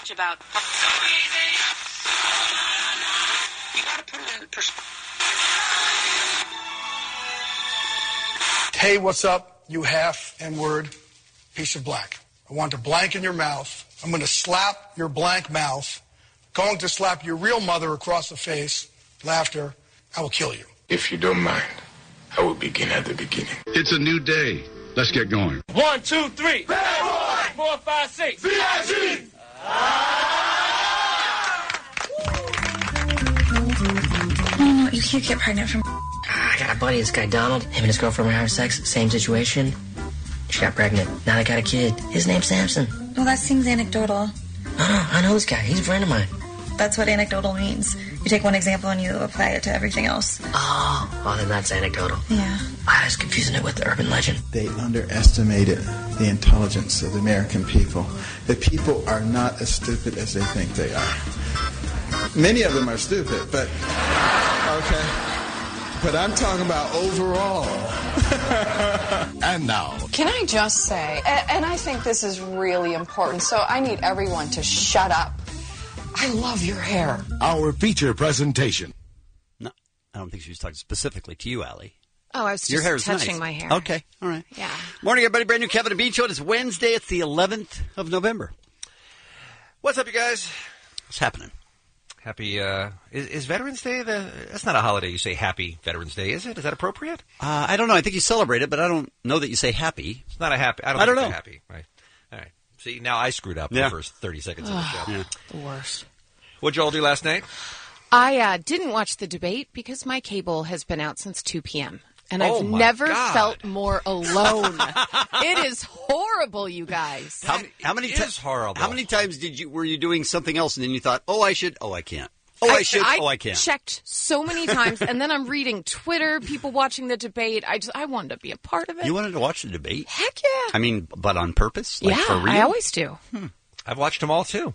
much about. So easy. You gotta put it in perspective. Hey, what's up, you half N-word piece of black? I want to blank in your mouth. I'm going to slap your blank mouth. Going to slap your real mother across the face. Laughter. I will kill you. If you don't mind, I will begin at the beginning. It's a new day. Let's get going. 1, 2, 3. Bad boy. 4, 5, 6. VIG. No, you can't get pregnant from. I got a buddy, this guy Donald. Him and his girlfriend were having sex. Same situation. She got pregnant. Now they got a kid. His name's Samson. Well, that seems anecdotal. No, I know this guy. He's a friend of mine. That's what anecdotal means. You take one example and you apply it to everything else. Oh, then that's anecdotal. Yeah. I was confusing it with the urban legend. They underestimated the intelligence of the American people. The people are not as stupid as they think they are. Many of them are stupid, but okay. But I'm talking about overall. And now. Can I just say, and I think this is really important, so I need everyone to shut up. I love your hair. Our feature presentation. No, I don't think she was talking specifically to you, Allie. Oh, I was Your hair just is touching nice. my hair. Okay, all right. Yeah. Morning, everybody. Brand new Kevin and Bean Show. It's Wednesday. It's the 11th of November. What's up, you guys? What's happening? Happy, is Veterans Day that's not a holiday you say Happy Veterans Day, is it? Is that appropriate? I don't know. I think you celebrate it, but I don't know that you say happy. It's not a happy, I don't know. Happy, right? All right. See, now I screwed up the first 30 seconds of the show. Yeah. The worst. What'd you all do last night? I didn't watch the debate because my cable has been out since 2 p.m. And I've never felt more alone. It is horrible, you guys. How many times? Horrible. How many times were you doing something else and then you thought, oh, I should, oh, I can't. Oh, I should, oh, I can't. I checked so many times, and then I'm reading Twitter, people watching the debate. I wanted to be a part of it. You wanted to watch the debate? Heck yeah. I mean, but on purpose? Like for real? I always do. I've watched them all, too.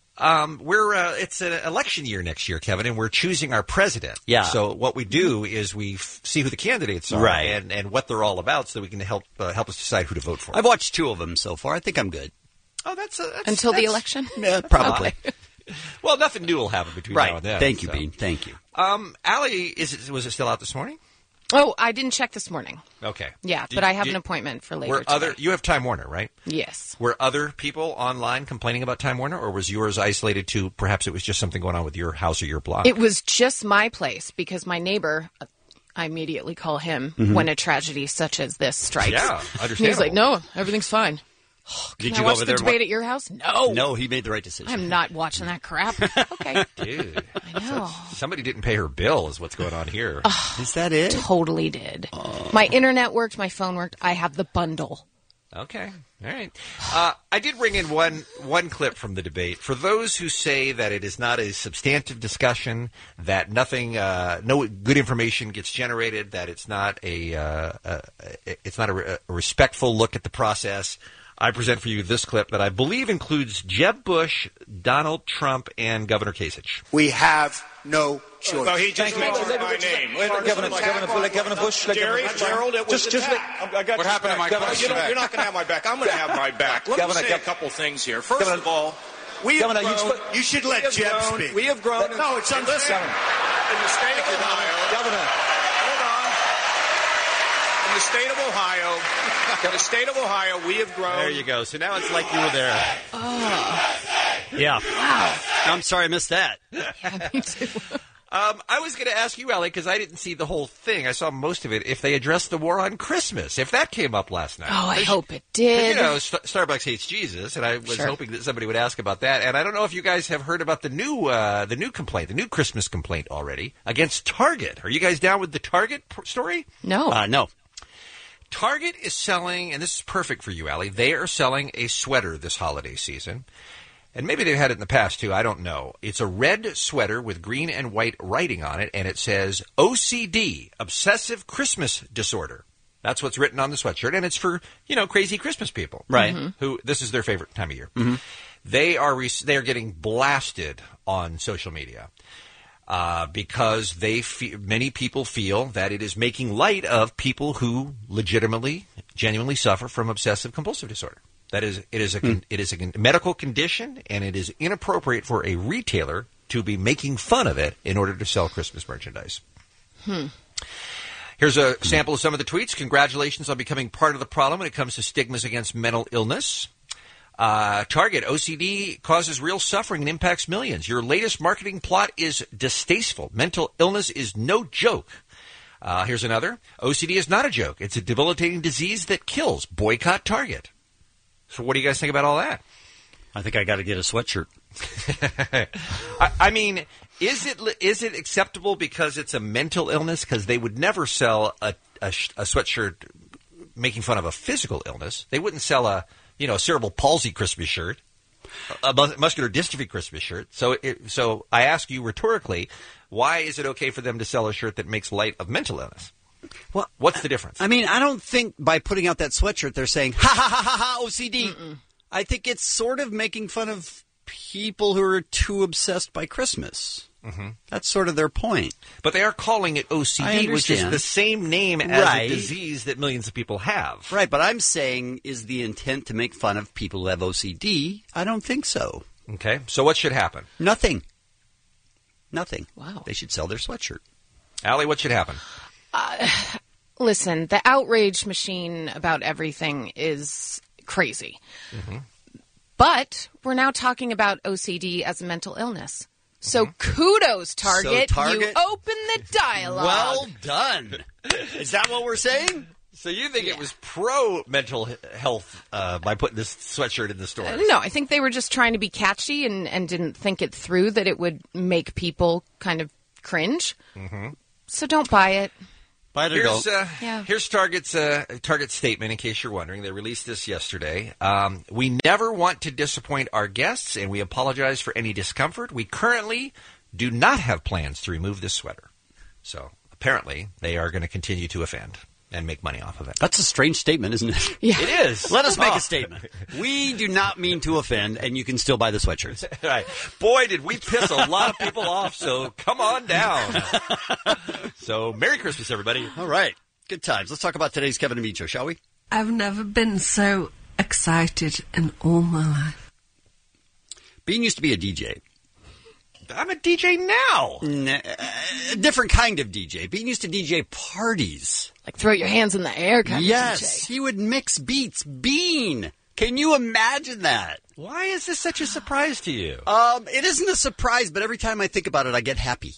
It's an election year next year, Kevin, and we're choosing our president. Yeah. So what we do is we see who the candidates are, right, and what they're all about, so that we can help us decide who to vote for. I've watched 2 of them so far. I think I'm good. Oh, that's until the election. Yeah, probably. Okay. Well, nothing new will happen between now and then. Thank you, Bean. Thank you. Allie, was it still out this morning? Oh, I didn't check this morning. Okay. Yeah, but I have an appointment for later today. You have Time Warner, right? Yes. Were other people online complaining about Time Warner, or was yours isolated to perhaps it was just something going on with your house or your block? It was just my place because my neighbor, I immediately call him when a tragedy such as this strikes. Yeah, understandable. And he's like, no, everything's fine. Did you go watch over the there debate at your house? No. No, he made the right decision. I'm not watching that crap. Okay. Dude. I know. Somebody didn't pay her bill is what's going on here. Is that it? Totally did. My internet worked. My phone worked. I have the bundle. Okay. All right. I did bring in one clip from the debate. For those who say that it is not a substantive discussion, that nothing, no good information gets generated, that it's not a respectful look at the process, I present for you this clip that I believe includes Jeb Bush, Donald Trump, and Governor Kasich. We have no choice. Well, he just mentioned my name. Governor Bush. Gerald, it was What happened to my question back? You're not going to have my back. I'm going to have my back. Let me say a couple things here. First of all, we have grown. You should let Jeb speak. We have grown. No, it's unlisten. In the state of Ohio. Governor. Hold on. In the state of Ohio, we have grown. There you go. So now it's like you were there. Yeah. Wow. I'm sorry I missed that. Yeah, me too. I was going to ask you, Allie, because I didn't see the whole thing. I saw most of it. If they addressed the war on Christmas, if that came up last night. Oh, I hope it did. You know, Starbucks hates Jesus, and I was hoping that somebody would ask about that. And I don't know if you guys have heard about the new complaint, the new Christmas complaint already against Target. Are you guys down with the Target story? No. No. Target is selling, and this is perfect for you, Allie, they are selling a sweater this holiday season. And maybe they've had it in the past, too. I don't know. It's a red sweater with green and white writing on it, and it says OCD, Obsessive Christmas Disorder. That's what's written on the sweatshirt, and it's for, crazy Christmas people. Right. Who this is their favorite time of year. Mm-hmm. They are getting blasted on social media because many people feel that it is making light of people who legitimately, genuinely suffer from obsessive compulsive disorder. That is, it is a medical condition, and it is inappropriate for a retailer to be making fun of it in order to sell Christmas merchandise. Here's a sample of some of the tweets. Congratulations on becoming part of the problem when it comes to stigmas against mental illness. Target, OCD causes real suffering and impacts millions. Your latest marketing plot is distasteful. Mental illness is no joke. Here's another. OCD is not a joke. It's a debilitating disease that kills. Boycott Target. So what do you guys think about all that? I think I got to get a sweatshirt. I mean, is it acceptable because it's a mental illness? Because they would never sell a sweatshirt making fun of a physical illness. They wouldn't sell a cerebral palsy Christmas shirt, a muscular dystrophy Christmas shirt. So I ask you rhetorically, why is it okay for them to sell a shirt that makes light of mental illness? Well, what's the difference? I mean, I don't think by putting out that sweatshirt they're saying, ha, ha, ha, ha, ha, OCD. I think it's sort of making fun of people who are too obsessed by Christmas. That's sort of their point. But they are calling it OCD, which is the same name as a disease that millions of people have. Right, but I'm saying, is the intent to make fun of people who have OCD? I don't think so. Okay, so what should happen? Nothing. Wow. They should sell their sweatshirt. Allie, what should happen? Listen, the outrage machine about everything is crazy. But we're now talking about OCD as a mental illness. So kudos, Target. You open the dialogue. Well done. Is that what we're saying? So you think it was pro-mental health by putting this sweatshirt in the store? No, I think they were just trying to be catchy and didn't think it through that it would make people kind of cringe. So don't buy it. Here's Target's statement, in case you're wondering. They released this yesterday. We never want to disappoint our guests, and we apologize for any discomfort. We currently do not have plans to remove this sweater. So apparently they are going to continue to offend and make money off of it. That's a strange statement, isn't it? Yeah. It is. Let us make a statement. We do not mean to offend, and you can still buy the sweatshirts. Right. Boy, did we piss a lot of people off, so come on down. So, Merry Christmas, everybody. All right. Good times. Let's talk about today's Kevin and Bean Show, shall we? I've never been so excited in all my life. Bean used to be a DJ. I'm a DJ now. A different kind of DJ. Bean used to DJ parties. Like throw your hands in the air kind of DJ. Yes, he would mix beats. Bean! Can you imagine that? Why is this such a surprise to you? It isn't a surprise, but every time I think about it, I get happy.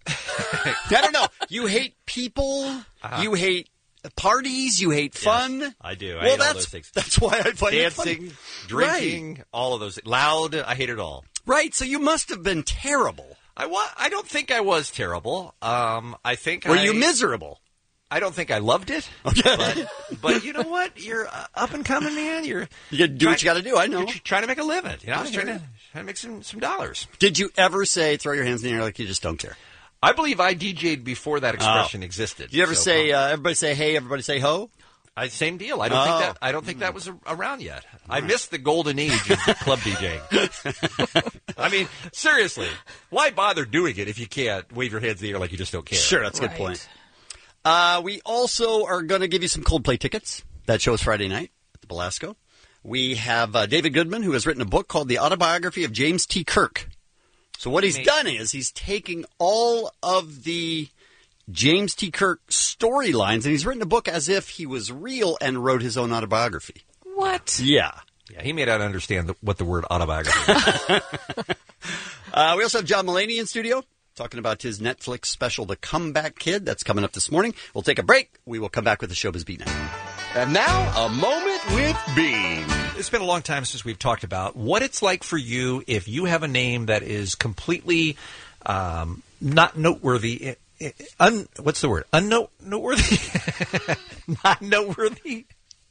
I don't know. You hate people. You hate parties. You hate fun. Yes, I do. I hate hate all those things. That's why I find it funny. Dancing, drinking, all of those. Loud. I hate it all. Right. So you must have been terrible. I don't think I was terrible. I think Were you miserable? I don't think I loved it. Okay. But you know what? You're up and coming, man. You do what you got to do. I know. You're trying to make a living. I was trying to make some dollars. Did you ever say, throw your hands in the air like you just don't care? I believe I DJ'd before that expression existed. Did you ever say, everybody say hey, everybody say ho? Same deal. I don't think that was around yet. I missed the golden age of club DJing. I mean, seriously, why bother doing it if you can't wave your hands in the air like you just don't care? Sure, that's a good point. We also are going to give you some Coldplay tickets. That show is Friday night at the Belasco. We have David Goodman, who has written a book called The Autobiography of James T. Kirk. So what he's done is he's taking all of the James T. Kirk storylines, and he's written a book as if he was real and wrote his own autobiography. What? Yeah. Yeah, he may not understand what the word autobiography is. We also have John Mulaney in studio talking about his Netflix special, The Comeback Kid. That's coming up this morning. We'll take a break. We will come back with the Showbiz Beat now. And now, a moment with Bean. It's been a long time since we've talked about what it's like for you if you have a name that is completely not noteworthy. What's the word? Noteworthy? Not noteworthy?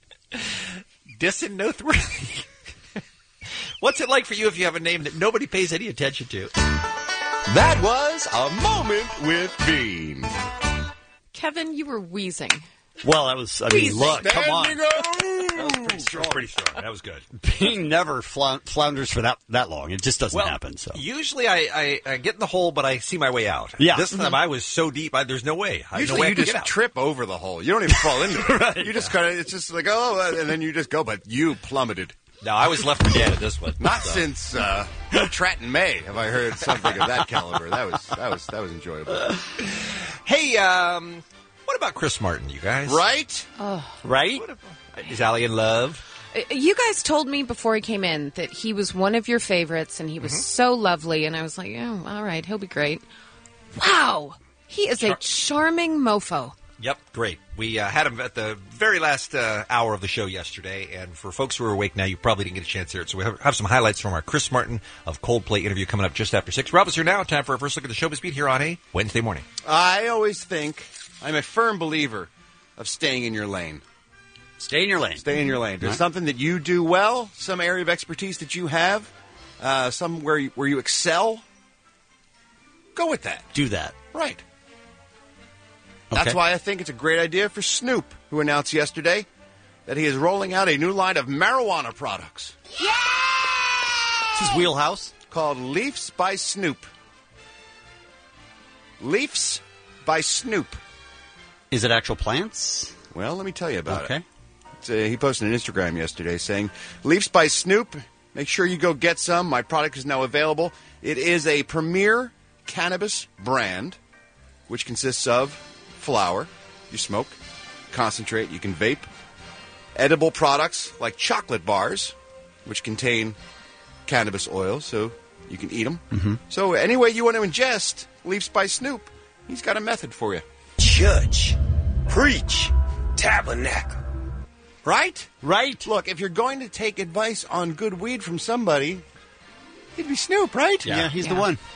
Noteworthy? What's it like for you if you have a name that nobody pays any attention to? That was a moment with Bean. Kevin, you were wheezing. Well, that was, look, come on. That was pretty strong. That was good. Bean never flounders for that long. It just doesn't happen. So usually I get in the hole, but I see my way out. Yeah. This time I was so deep, there's no way. Usually you just trip over the hole. You don't even fall into it. Right, you just kind of, it's just like, and then you just go, but you plummeted. No, I was left for dead at this one. Not since Trenton May have I heard something of that caliber. That was enjoyable. Hey, what about Chris Martin, you guys? Right? Right? Is Allie in love? You guys told me before he came in that he was one of your favorites and he was so lovely, and I was like, oh, all right, he'll be great. Wow. He is a charming mofo. Yep, great. We had him at the very last hour of the show yesterday, and for folks who are awake now, you probably didn't get a chance to hear it, so we have some highlights from our Chris Martin of Coldplay interview coming up just after 6. Rob is here now. Time for our first look at the Showbiz Beat here on a Wednesday morning. I always think I'm a firm believer of staying in your lane. Stay in your lane. Stay in your lane. There's something that you do well, some area of expertise that you have, somewhere where you excel. Go with that. Do that. Right. Okay. That's why I think it's a great idea for Snoop, who announced yesterday that he is rolling out a new line of marijuana products. Yeah! This is Wheelhouse. Called Leafs by Snoop. Leafs by Snoop. Is it actual plants? Well, let me tell you about it. He posted an Instagram yesterday saying, Leafs by Snoop, make sure you go get some. My product is now available. It is a premier cannabis brand, which consists of flower, you smoke, concentrate, you can vape, edible products like chocolate bars, which contain cannabis oil, so you can eat them. Mm-hmm. So any way you want to ingest Leafs by Snoop, he's got a method for you. Church, preach, tabernacle. Right? Right. Look, if you're going to take advice on good weed from somebody, it'd be Snoop, right? Yeah, he's the one.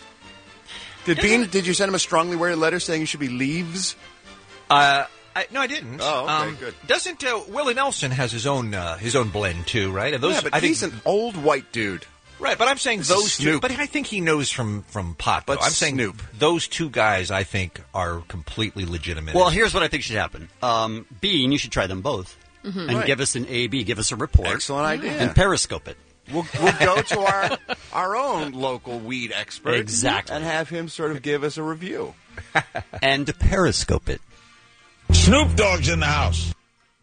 Did you send him a strongly worded letter saying you should be Leaves? No, I didn't. Oh, okay, good. Doesn't Willie Nelson has his own blend too, right? And those, yeah, but I he's think, an old white dude. Right, but I'm saying This those is two. Snoop. But I think he knows from pot. Though. But I'm saying Snoop. Those two guys, I think, are completely legitimate. Well, here's what I think should happen. Bean, you should try them both. Mm-hmm. And give us an A/B, give us a report. Excellent idea. And Periscope it. We'll go to our own local weed expert. Exactly. And have him sort of give us a review. And Periscope it. Snoop Dogg's in the house.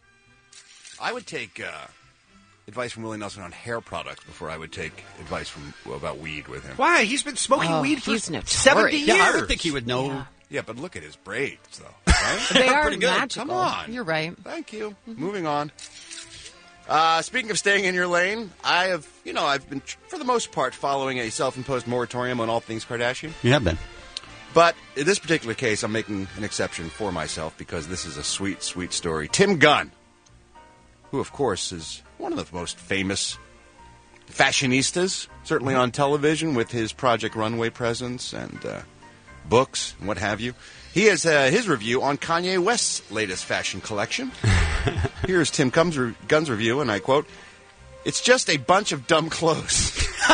I would take advice from Willie Nelson on hair products before I would take advice about weed with him. Why? He's been smoking weed for he's 70 years. Yeah, I would think he would know. Yeah, but look at his braids, though. Right? They are Pretty good. magical. Come on. You're right. Thank you. Moving on. Speaking of staying in your lane, I've been, for the most part, following a self-imposed moratorium on all things Kardashian. You have been. But in this particular case, I'm making an exception for myself because this is a sweet, sweet story. Tim Gunn, who, of course, is one of the most famous fashionistas, certainly on television with his Project Runway presence and books and what have you. He has his review on Kanye West's latest fashion collection. Here's Tim Gunn's review, and I quote, "It's just a bunch of dumb clothes."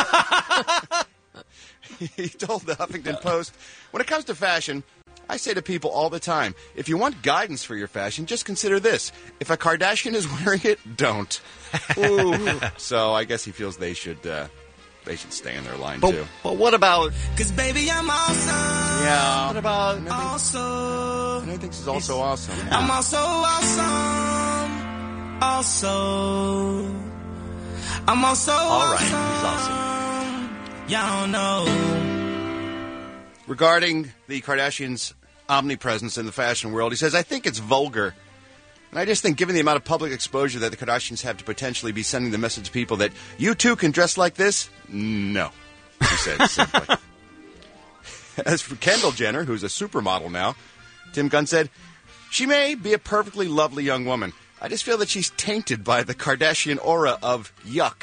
He told the Huffington Post, "When it comes to fashion, I say to people all the time, if you want guidance for your fashion, just consider this. If a Kardashian is wearing it, don't." Ooh. So I guess he feels they should stay in their line, too. But what about... Cause baby, I'm awesome. Yeah. What about... Awesome. And I think this is also awesome. I'm also awesome. Also. I'm also All right, awesome. he's awesome. Y'all know. Regarding the Kardashians' omnipresence in the fashion world, he says, I think it's vulgar. And I just think given the amount of public exposure that the Kardashians have to potentially be sending the message to people that you too can dress like this, no, he said simply. As for Kendall Jenner, who's a supermodel now, Tim Gunn said, she may be a perfectly lovely young woman. I just feel that she's tainted by the Kardashian aura of yuck.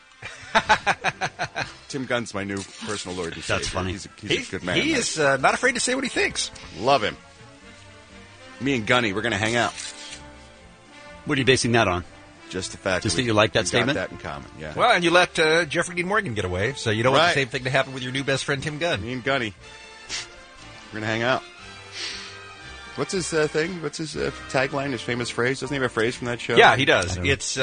Tim Gunn's my new personal Lord and Savior. That's funny. He's a good man. He is not afraid to say what he thinks. Love him. Me and Gunny, we're going to hang out. What are you basing that on? Just the fact Just that that you like that we statement? got that in common, yeah. Well, and you let Jeffrey Dean Morgan get away, so you don't want Right. the same thing to happen with your new best friend, Tim Gunn. Me and Gunny. We're going to hang out. What's his thing? What's his tagline, his famous phrase? Doesn't he have a phrase from that show? Yeah, he does. It's,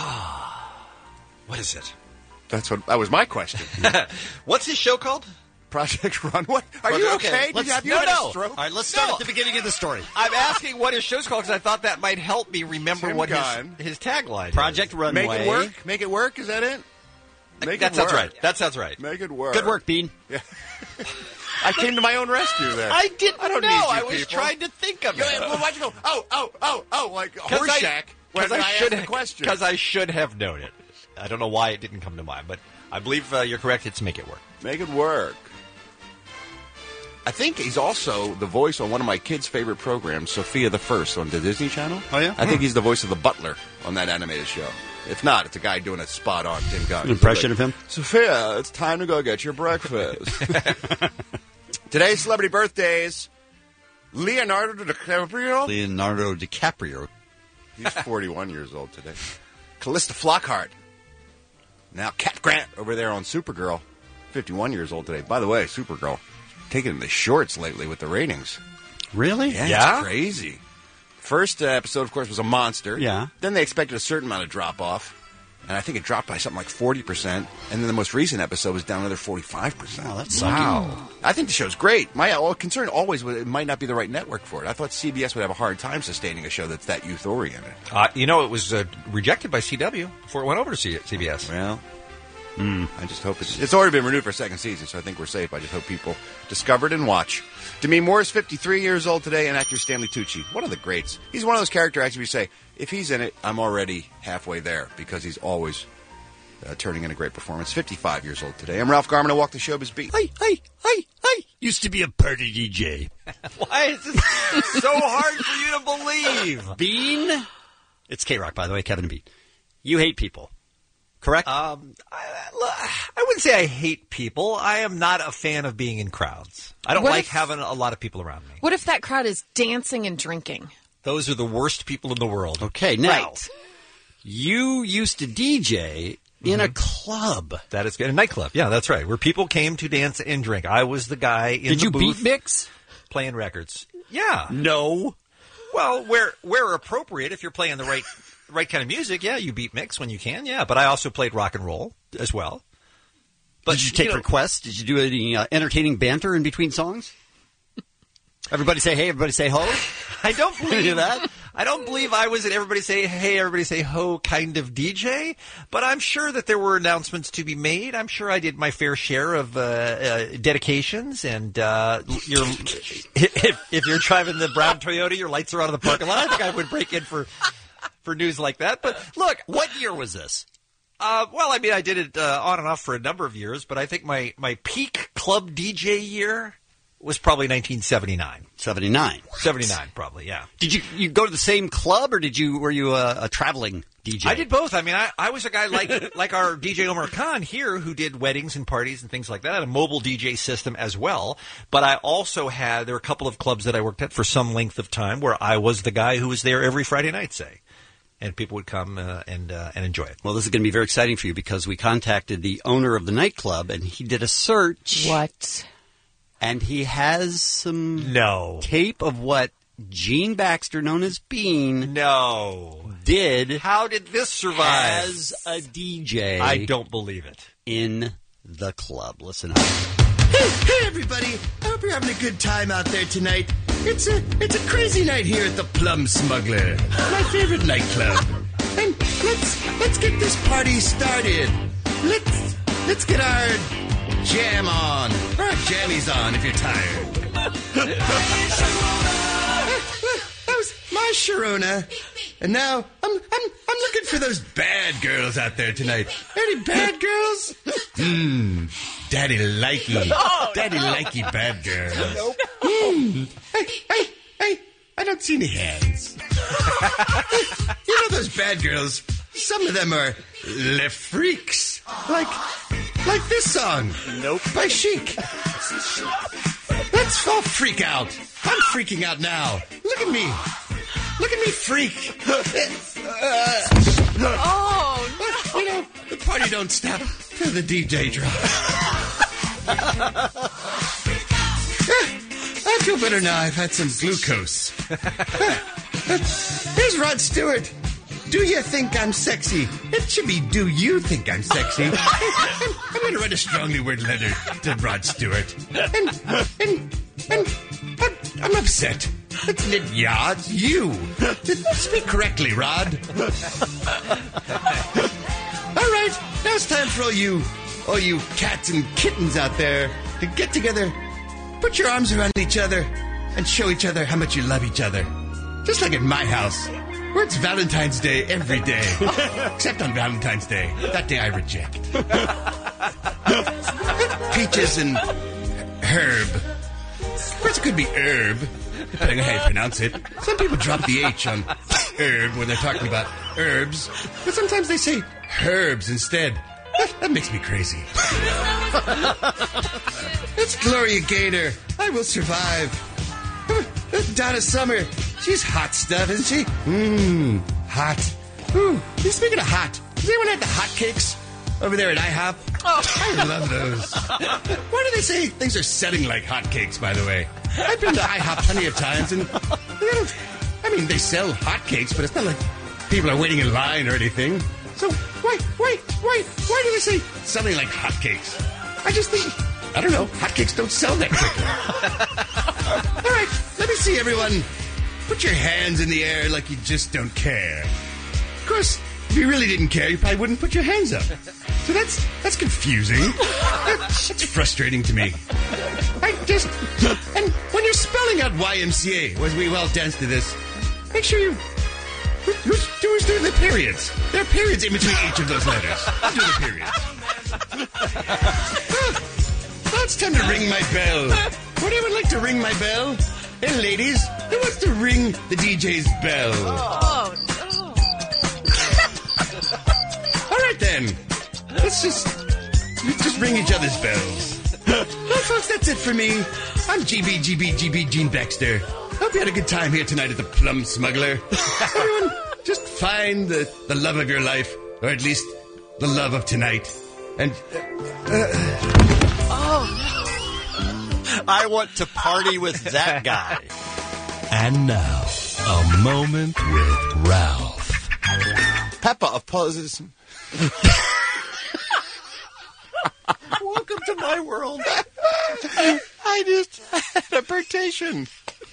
what is it? That was my question. What's his show called? Project Run. What? Are you okay? Did you have a stroke? All right, let's start at the beginning of the story. I'm asking what his show's called because I thought that might help me remember Tim what Gunn. his tagline Project is. Runway. Make it work. Make it work. Is that it? That sounds right. That sounds right. Make it work. Good work, Bean. Yeah. I came to my own rescue there. I didn't I don't know. need you I was people. trying to think of it. Well, why'd you go, like Horseshack when I asked the question? Because I should have known it. I don't know why it didn't come to mind, but I believe you're correct. It's Make It Work. Make it work. I think he's also the voice on one of my kids' favorite programs, Sophia the First, on the Disney Channel. Oh, yeah? I think he's the voice of the butler on that animated show. If not, it's a guy doing a spot-on Tim Gunn. Impression of him? Sophia, it's time to go get your breakfast. Today's celebrity birthdays. Leonardo DiCaprio. Leonardo DiCaprio. He's 41 years old today. Callista Flockhart. Now Cat Grant over there on Supergirl. 51 years old today. By the way, Supergirl taking the shorts lately with the ratings. Really? Yeah. It's crazy. First episode, of course, was a monster. Yeah. Then they expected a certain amount of drop-off. And I think it dropped by something like 40%. And then the most recent episode was down another 45%. Wow, that's Wow. I think the show's great. My concern always was it might not be the right network for it. I thought CBS would have a hard time sustaining a show that's that youth-oriented. It was rejected by CW before it went over to CBS. Well, I just hope it's already been renewed for a second season, so I think we're safe. I just hope people discover it and watch. Demi Moore is 53 years old today, and actor Stanley Tucci, one of the greats. He's one of those character actors where you say, if he's in it, I'm already halfway there, because he's always turning in a great performance. 55 years old today. I'm Ralph Garman. I walk the showbiz beat. Hi. Used to be a party DJ. Why is this so hard for you to believe? Bean? It's K-Rock, by the way, Kevin and Bean. You hate people. Correct? I wouldn't say I hate people. I am not a fan of being in crowds. I don't like having a lot of people around me. What if that crowd is dancing and drinking? Those are the worst people in the world. Okay, now, Right. you used to DJ in a club. That is good. A nightclub. Yeah, that's right. Where people came to dance and drink. I was the guy in Did the you booth beat mix? playing records. Yeah. No. Well, where appropriate, if you're playing the right kind of music, yeah, you beat mix when you can, yeah. But I also played rock and roll as well. But Did you take requests? Did you do any entertaining banter in between songs? Everybody say hey, everybody say ho? I don't believe that. I don't believe I was an everybody say hey, everybody say ho kind of DJ, but I'm sure that there were announcements to be made. I'm sure I did my fair share of dedications, and if you're driving the brown Toyota, your lights are out of the parking lot. I think I would break in for news like that. But look, What year was this? I did it on and off for a number of years, but I think my peak club DJ year was probably 1979. 79. 79, probably, yeah. Did you go to the same club, or were you a traveling DJ? I did both. I mean, I was a guy like our DJ Omar Khan here who did weddings and parties and things like that. I had a mobile DJ system as well. But I also there were a couple of clubs that I worked at for some length of time where I was the guy who was there every Friday night, say. And people would come and enjoy it. Well, this is going to be very exciting for you because we contacted the owner of the nightclub, and he did a search. What? And he has some tape of what Gene Baxter, known as Bean, did. How did this survive? As a DJ. I don't believe it. In the club. Listen up. Hey, everybody. I hope you're having a good time out there tonight. It's a crazy night here at the Plum Smuggler, my favorite nightclub. And let's get this party started. Let's get our jam on, or our jammies on if you're tired. That was my Sharona. And now I'm looking for those bad girls out there tonight. Any bad girls? Daddy likey. Daddy likey bad girls. Nope. Hey, I don't see any hands. You know those bad girls, some of them are le freaks. Like this song. Nope. By Chic. Let's all freak out. I'm freaking out now. Look at me. Look at me freak. Oh, no. You know, the party don't stop till the DJ drops. I feel better now. I've had some glucose. Here's Rod Stewart. Do you think I'm sexy? It should be, do you think I'm sexy? I'm going to write a strongly worded letter to Rod Stewart. And I'm upset. Yeah, it's you. Speak correctly, Rod. All right, now it's time for all you cats and kittens out there to get together, put your arms around each other, and show each other how much you love each other. Just like at my house, where it's Valentine's Day every day. Except on Valentine's Day. That day I reject. Peaches and herb. Of course it could be herb, depending on how you pronounce it. Some people drop the H on herb when they're talking about herbs, but sometimes they say herbs instead. That makes me crazy. It's Gloria Gaynor. I will survive. Donna Summer. She's hot stuff, isn't she? Hot. Speaking of hot, does anyone have the hotcakes over there at IHOP? I love those. Why do they say things are selling like hotcakes, by the way? I've been to IHOP plenty of times, and they sell hotcakes, but it's not like people are waiting in line or anything. So why do they say selling like hotcakes? I just think, I don't know, hotcakes don't sell that quickly. All right, let me see everyone. Put your hands in the air like you just don't care. Of course, if you really didn't care, you probably wouldn't put your hands up. So that's confusing. That's frustrating to me. And when you're spelling out YMCA, as we all dance to this, make sure you... Who's doing the periods? There are periods in between each of those letters. I'll do the periods. Now it's time to ring my bell. Would anyone like to ring my bell? Hey, ladies, who wants to ring the DJ's bell? Oh, no. All right, then. Let's just ring each other's bells. Well, folks, that's it for me. I'm GB Gene Baxter. Hope you had a good time here tonight at the Plum Smuggler. Everyone, just find the love of your life, or at least the love of tonight. And, I want to party with that guy. And now, a moment with Ralph. Peppa opposes... Welcome to my world. I just had a birtation.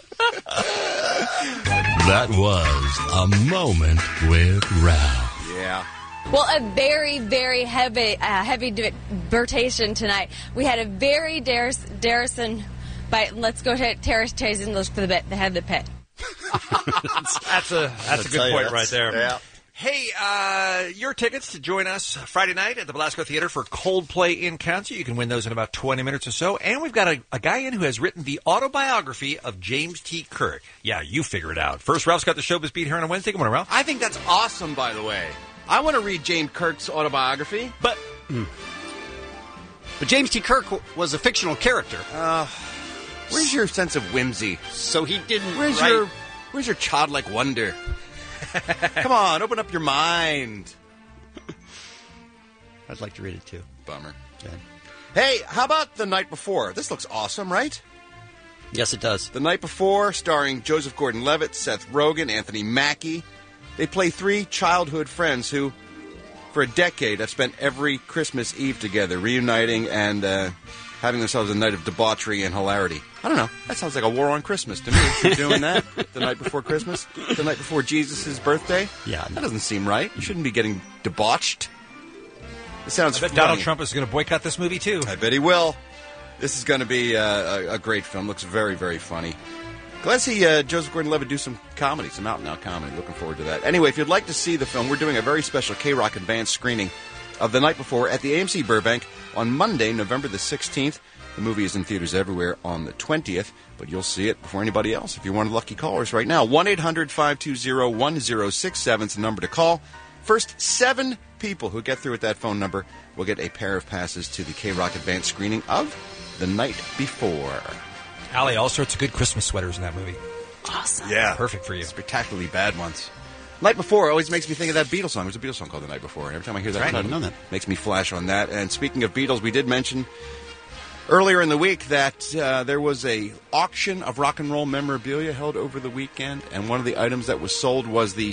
That was a moment with Ralph. Yeah. Well, a very, very heavy birtation tonight. We had a very Darrison, but let's go to Terrace Chasing those for the bit. They had the pit. That's a good point right there. Yeah. Hey, your tickets to join us Friday night at the Belasco Theater for Coldplay in concert. You can win those in about 20 minutes or so. And we've got a guy in who has written the autobiography of James T. Kirk. Yeah, you figure it out. First, Ralph's got the showbiz beat here on a Wednesday. Good morning, Ralph. I think that's awesome, by the way. I want to read James Kirk's autobiography. But James T. Kirk was a fictional character. Where's your sense of whimsy? So he didn't Where's your childlike wonder? Come on, open up your mind. I'd like to read it, too. Bummer. Yeah. Hey, how about The Night Before? This looks awesome, right? Yes, it does. The Night Before, starring Joseph Gordon-Levitt, Seth Rogen, Anthony Mackie. They play three childhood friends who, for a decade, have spent every Christmas Eve together, reuniting and having themselves a night of debauchery and hilarity. I don't know. That sounds like a war on Christmas to me. You're doing that the night before Christmas? The night before Jesus' birthday? Yeah. That doesn't seem right. You shouldn't be getting debauched. It sounds I bet funny. Donald Trump is going to boycott this movie, too. I bet he will. This is going to be a great film. Looks very, very funny. Glad to see Joseph Gordon-Levitt do some comedy, some out-and-out comedy. Looking forward to that. Anyway, if you'd like to see the film, we're doing a very special K-Rock advanced screening of The Night Before at the AMC Burbank on Monday, November the 16th. The movie is in theaters everywhere on the 20th, but you'll see it before anybody else if you're one of the lucky callers right now. 1-800-520-1067 is the number to call. First 7 people who get through with that phone number will get a pair of passes to the K-Rock advanced screening of The Night Before. Allie, all sorts of good Christmas sweaters in that movie. Awesome. Yeah. Perfect for you. Spectacularly bad ones. Night Before always makes me think of that Beatles song. There's a Beatles song called The Night Before. And every time I hear that, I didn't know that. Makes me flash on that. And speaking of Beatles, we did mention earlier in the week that there was a auction of rock and roll memorabilia held over the weekend, and one of the items that was sold was the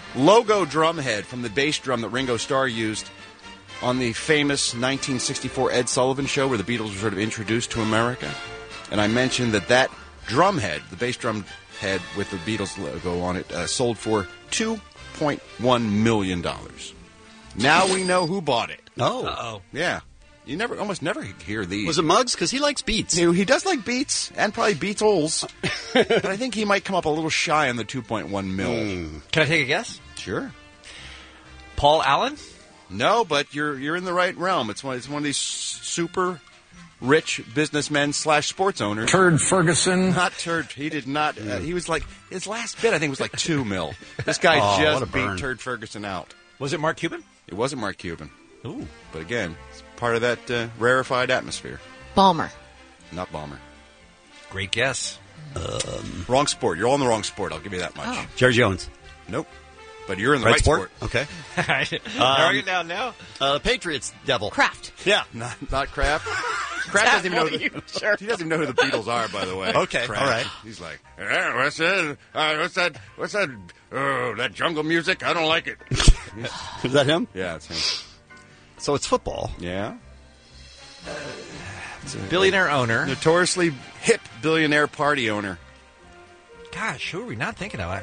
logo drum head from the bass drum that Ringo Starr used on the famous 1964 Ed Sullivan Show where the Beatles were sort of introduced to America. And I mentioned that drum head, the bass drum head with the Beatles logo on it, sold for $2.1 million. Now we know who bought it. Oh. Uh-oh. Yeah. You almost never hear these. Was it Muggs? Because he likes Beats. He does like Beats, and probably Beatles. But I think he might come up a little shy on the 2.1 mil. Can I take a guess? Sure. Paul Allen? No, but you're in the right realm. It's one of these super rich businessmen / sports owners. Turd Ferguson. Not Turd. He did not. He was like, his last bid, I think, was like $2 million. This guy what a just burn. beat Turd Ferguson out. Was it Mark Cuban? It wasn't Mark Cuban. Ooh. But again, it's part of that rarefied atmosphere. Balmer. Not Balmer. Great guess. Wrong sport. You're all in the wrong sport. I'll give you that much. Oh. Jerry Jones. Nope. But you're in the right sport. Okay. Narrowing it down now. Patriots devil. Kraft. Yeah. Not Kraft. Kraft doesn't even know he doesn't even know who the Beatles are, by the way. Okay, Kraft. all right. He's like, what's that? Oh, that jungle music? I don't like it. Is that him? Yeah, it's him. So it's football. Yeah. Billionaire owner. Notoriously hip billionaire party owner. Gosh, who are we not thinking of?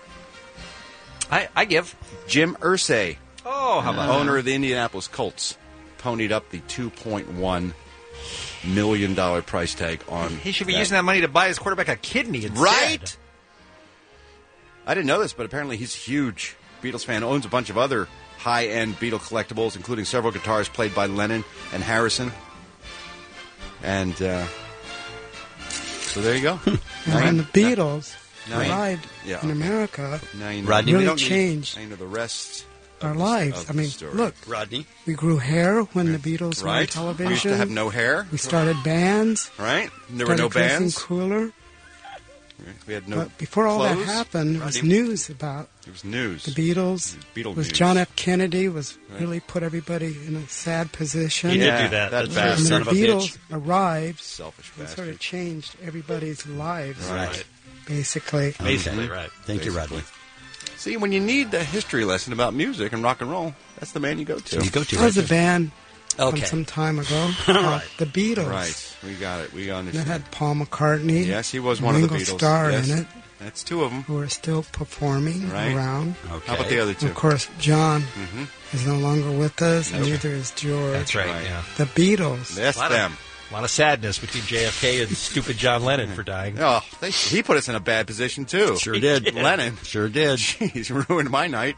I give. Jim Irsay. Oh, how about owner of the Indianapolis Colts. Ponied up the $2.1 million price tag on. He should be using that money to buy his quarterback a kidney instead. Right? I didn't know this, but apparently he's a huge Beatles fan. Owns a bunch of other high-end Beatle collectibles, including several guitars played by Lennon and Harrison. And so there you go. And the Beatles Now you- arrived yeah, in okay. America, Now you know. Rodney, we really don't need- changed Now you know the rest our lives. of I the mean, story. look, Rodney. we grew hair when the Beatles were on Right? television. We used to have no hair. We started bands. Right? There were no started dressing bands. cooler. We had no But before all clothes. that happened, it was Rodney. news about It was news. the Beatles. Beatle was news. John F. Kennedy was Right. really put everybody in a sad position. He did Yeah, do that. that That's bastard. And son the of a Beatles bitch. arrived Selfish and sort bastard. of changed everybody's lives, Right. basically. Basically, right. Thank you, Basically. Rodney. See, when you need a history lesson about music and rock and roll, that's the man you go to. You go to That was a right band Okay. from some time ago called the Beatles. Right. We got it. We And it understand. had Paul McCartney. Yes, he was and one of the Ringo Beatles. Starr Yes. in it, That's two of them. who are still performing Right. around. Okay. How about the other And two? of course, John Mhm. is no longer with us, and neither is George. That's right. Right. Yeah. The Beatles. That's A lot them. A lot of sadness between JFK and stupid John Lennon for dying. Oh, he put us in a bad position, too. Sure did. Lennon. Sure did. He's ruined my night.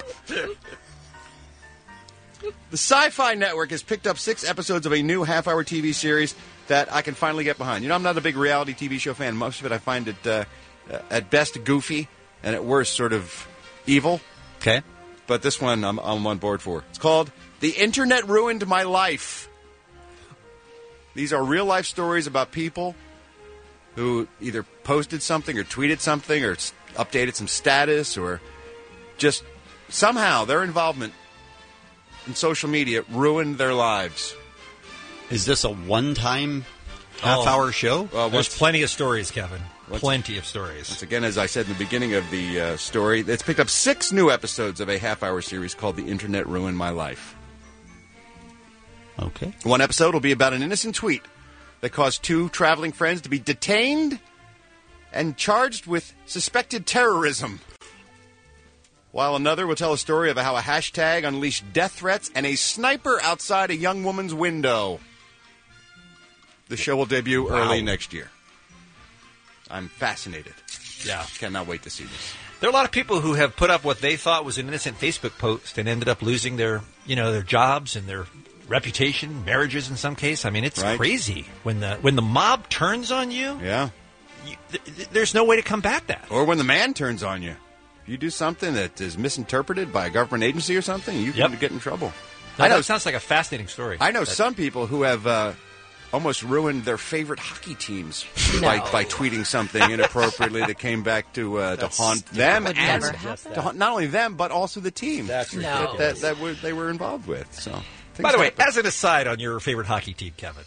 The Sci-Fi Network has picked up 6 episodes of a new half-hour TV series that I can finally get behind. You know, I'm not a big reality TV show fan. Most of it I find it, at best, goofy, and at worst, sort of evil. Okay. But this one I'm on board for. It's called The Internet Ruined My Life. These are real-life stories about people who either posted something or tweeted something or updated some status or just somehow their involvement in social media ruined their lives. Is this a one-time half-hour show? There's plenty of stories, Kevin. Once- Plenty of stories. Once again, as I said in the beginning of the story, it's picked up 6 new episodes of a half-hour series called The Internet Ruined My Life. Okay. One episode will be about an innocent tweet that caused 2 traveling friends to be detained and charged with suspected terrorism. While another will tell a story of how a hashtag unleashed death threats and a sniper outside a young woman's window. The show will debut early next year. I'm fascinated. Yeah. Cannot wait to see this. There are a lot of people who have put up what they thought was an innocent Facebook post and ended up losing their jobs and their reputation, marriages in some case. I mean, it's Right. crazy when the mob turns on you. Yeah. There's no way to combat that. Or when the man turns on you. You do something that is misinterpreted by a government agency or something, you can get in trouble. I know. It sounds like a fascinating story. I know some people who have almost ruined their favorite hockey teams by tweeting something inappropriately that came back to haunt them and to haunt not only them but also the team That's ridiculous. that they were involved with. So, By the way, happen. as an aside on your favorite hockey team, Kevin,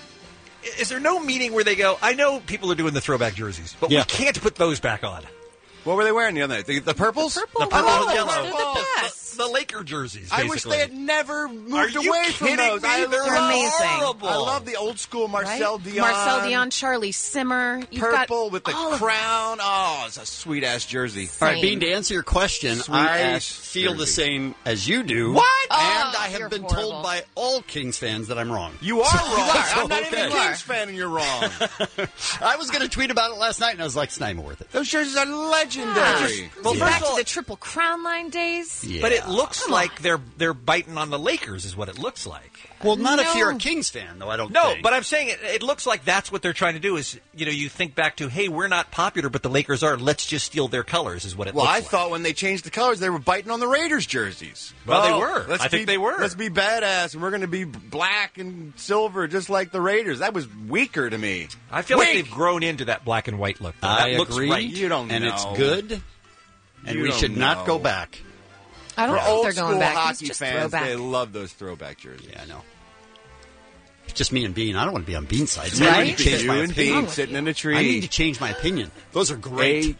is there no meeting where they go, I know people are doing the throwback jerseys, but we can't put those back on? What were they wearing the other night? The purples? The purple and yellow. The Laker jerseys, basically. I wish they had never moved Are you away from kidding those. me? I They're love- amazing. horrible. I love the old school Marcel Right? Dion. Marcel Dion, Charlie Simmer. You've Purple got with the all of crown. Oh, it's a sweet-ass jersey. All right, Bean, to answer your question, I Sweet-ass feel the jersey. same as you do. What? And I you're have been horrible. told by all Kings fans that I'm wrong. You are wrong. I'm not okay. even a Kings fan, and you're wrong. I was going to tweet about it last night, and I was like, it's not even worth it. Those jerseys are legendary. Well, Yeah. back to the Triple Crown line days. Yeah. But it looks like they're biting on the Lakers, is what it looks like. Well, not if No. you're a Kings fan, though, I don't No, think. but I'm saying it looks like that's what they're trying to do is, you think back to, hey, we're not popular, but the Lakers are. Let's just steal their colors is what it Well, looks I like. thought when they changed the colors, they were biting on the Raiders jerseys. Well, they were. I think they were. Let's be badass, and we're going to be black and silver, just like the Raiders. That was weaker to me. I feel like they've grown into that black and white look. I That looks agree. right. You don't and know. it's good, and You we don't should not know. go back. I don't For think old they're going school back. hockey It's just fans, throwback. they love those throwback jerseys. Yeah, I know. It's just me and Bean. I don't want to be on Bean's side. So Right? I need to change You my and opinion. Bean sitting in a tree. I need to change my opinion. Those are great.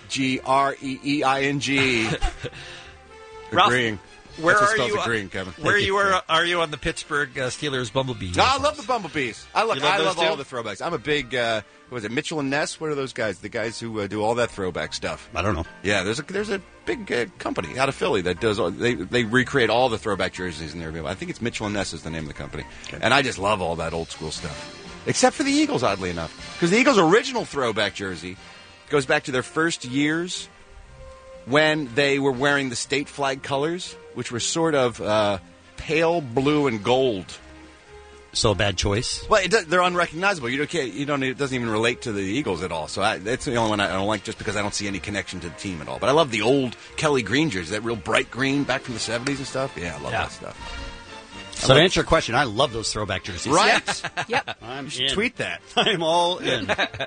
A-G-R-E-E-I-N-G. Ralph, Agreeing. Where That's what are spells you? agreeing, Kevin. Where are you on the Pittsburgh Steelers Bumblebee? No, I love the Bumblebees. I love those all too? the throwbacks. I'm a big, what was it, Mitchell and Ness? What are those guys? The guys who do all that throwback stuff. I don't know. Yeah, there's a big company out of Philly that does. They recreate all the throwback jerseys and everything. I think it's Mitchell and Ness is the name of the company, and I just love all that old school stuff, except for the Eagles, oddly enough, because the Eagles' original throwback jersey goes back to their first years when they were wearing the state flag colors, which were sort of pale blue and gold. So a bad choice. Well, they're unrecognizable. You don't. It doesn't even relate to the Eagles at all. So that's the only one I don't like, just because I don't see any connection to the team at all. But I love the old Kelly green jersey, that real bright green back from the '70s and stuff. Yeah, I love that stuff. So to answer your question, I love those throwback jerseys. Right? Yep. I'm You should in. tweet that. I'm all in.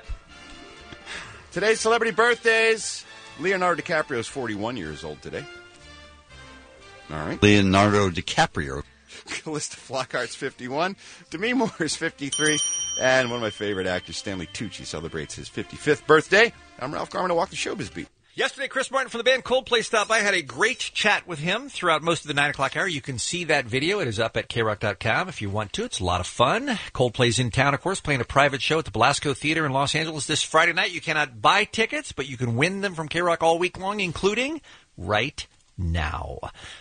Today's celebrity birthdays. Leonardo DiCaprio is 41 years old today. All right. Leonardo DiCaprio. Callista Flockhart's 51. Demi Moore is 53. And one of my favorite actors, Stanley Tucci, celebrates his 55th birthday. I'm Ralph Garman to walk the showbiz beat. Yesterday, Chris Martin from the band Coldplay stopped by. I had a great chat with him throughout most of the 9 o'clock hour. You can see that video. It is up at krock.com if you want to. It's a lot of fun. Coldplay's in town, of course, playing a private show at the Belasco Theater in Los Angeles this Friday night. You cannot buy tickets, but you can win them from K-Rock all week long, including right now.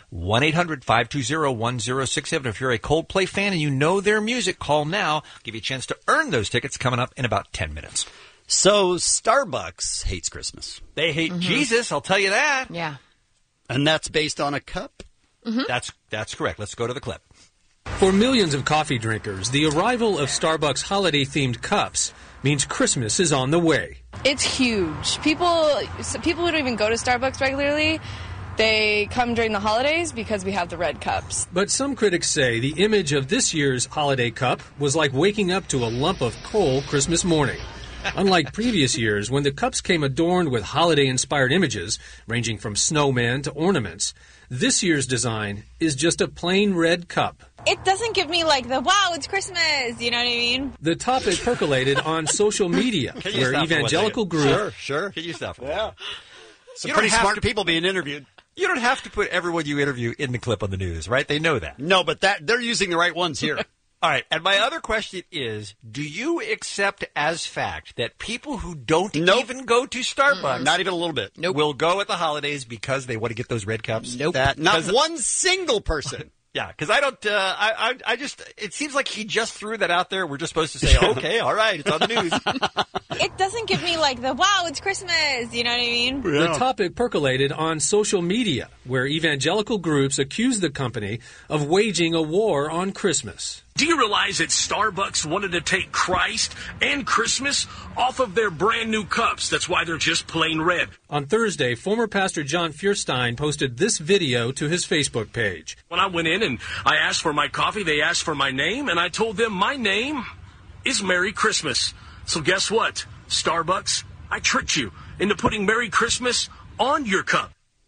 1-800-520-1067. If you're a Coldplay fan and you know their music, call now. I'll give you a chance to earn those tickets coming up in about 10 minutes. So Starbucks hates Christmas. They hate Jesus, I'll tell you that. Yeah. And that's based on a cup? That's correct. Let's go to the clip. For millions of coffee drinkers, the arrival of Starbucks holiday-themed cups means Christmas is on the way. It's huge. People who don't even go to Starbucks regularly, they come during the holidays because we have the red cups. But some critics say the image of this year's holiday cup was like waking up to a lump of coal Christmas morning. Unlike previous years, when the cups came adorned with holiday-inspired images, ranging from snowmen to ornaments, this year's design is just a plain red cup. It doesn't give me like the, wow, it's Christmas, you know what I mean? The topic percolated on social media, where evangelical groups... Sure. Can you stop? Yeah. Some You pretty don't have smart to- people being interviewed. You don't have to put everyone you interview in the clip on the news, right? They know that. No, but they're using the right ones here. All right. And my other question is, do you accept as fact that people who don't even go to Starbucks, Not even a little bit. will go at the holidays because they want to get those red cups? Nope. Not one single person. Yeah, because I don't. I just. It seems like he just threw that out there. We're just supposed to say, okay, all right, it's on the news. It doesn't give me like the, wow, it's Christmas, you know what I mean? The topic percolated on social media, where evangelical groups accuse the company of waging a war on Christmas. Do you realize that Starbucks wanted to take Christ and Christmas off of their brand new cups? That's why they're just plain red. On Thursday, former pastor John Feuerstein posted this video to his Facebook page. When I went in and I asked for my coffee, they asked for my name, and I told them my name is Merry Christmas. So guess what? Starbucks, I tricked you into putting Merry Christmas on your cup.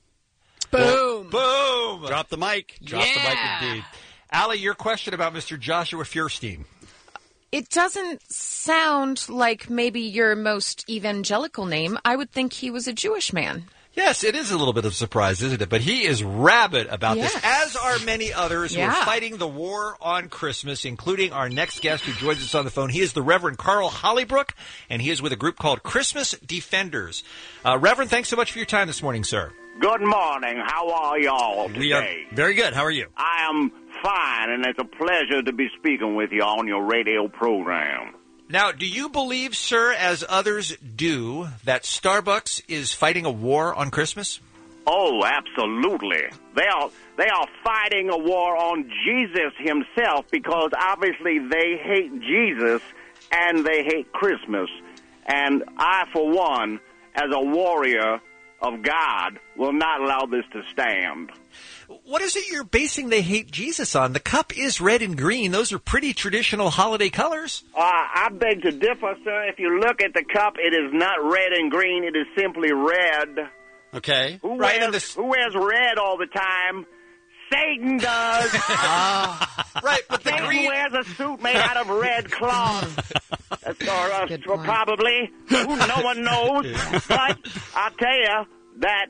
Boom. Boom. Drop the mic. Drop the mic indeed. Allie, your question about Mr. Joshua Feuerstein. It doesn't sound like maybe your most evangelical name. I would think he was a Jewish man. Yes, it is a little bit of a surprise, isn't it? But he is rabid about this, as are many others who are fighting the war on Christmas, including our next guest who joins us on the phone. He is the Reverend Carl Hollybrook, and he is with a group called Christmas Defenders. Reverend, thanks so much for your time this morning, sir. Good morning. How are y'all today? We are very good. How are you? I am fine, and it's a pleasure to be speaking with you on your radio program. Now, do you believe, sir, as others do, that Starbucks is fighting a war on Christmas? Oh, absolutely. They are fighting a war on Jesus himself because obviously they hate Jesus and they hate Christmas. And I, for one, as a warrior of God, will not allow this to stand. What is it you're basing they hate Jesus on? The cup is red and green. Those are pretty traditional holiday colors. I beg to differ, sir. If you look at the cup, it is not red and green. It is simply red. Okay. Who wears red all the time? Satan does. Right, but the Satan green wears a suit made out of red cloth. Or probably. No one knows. But I'll tell you that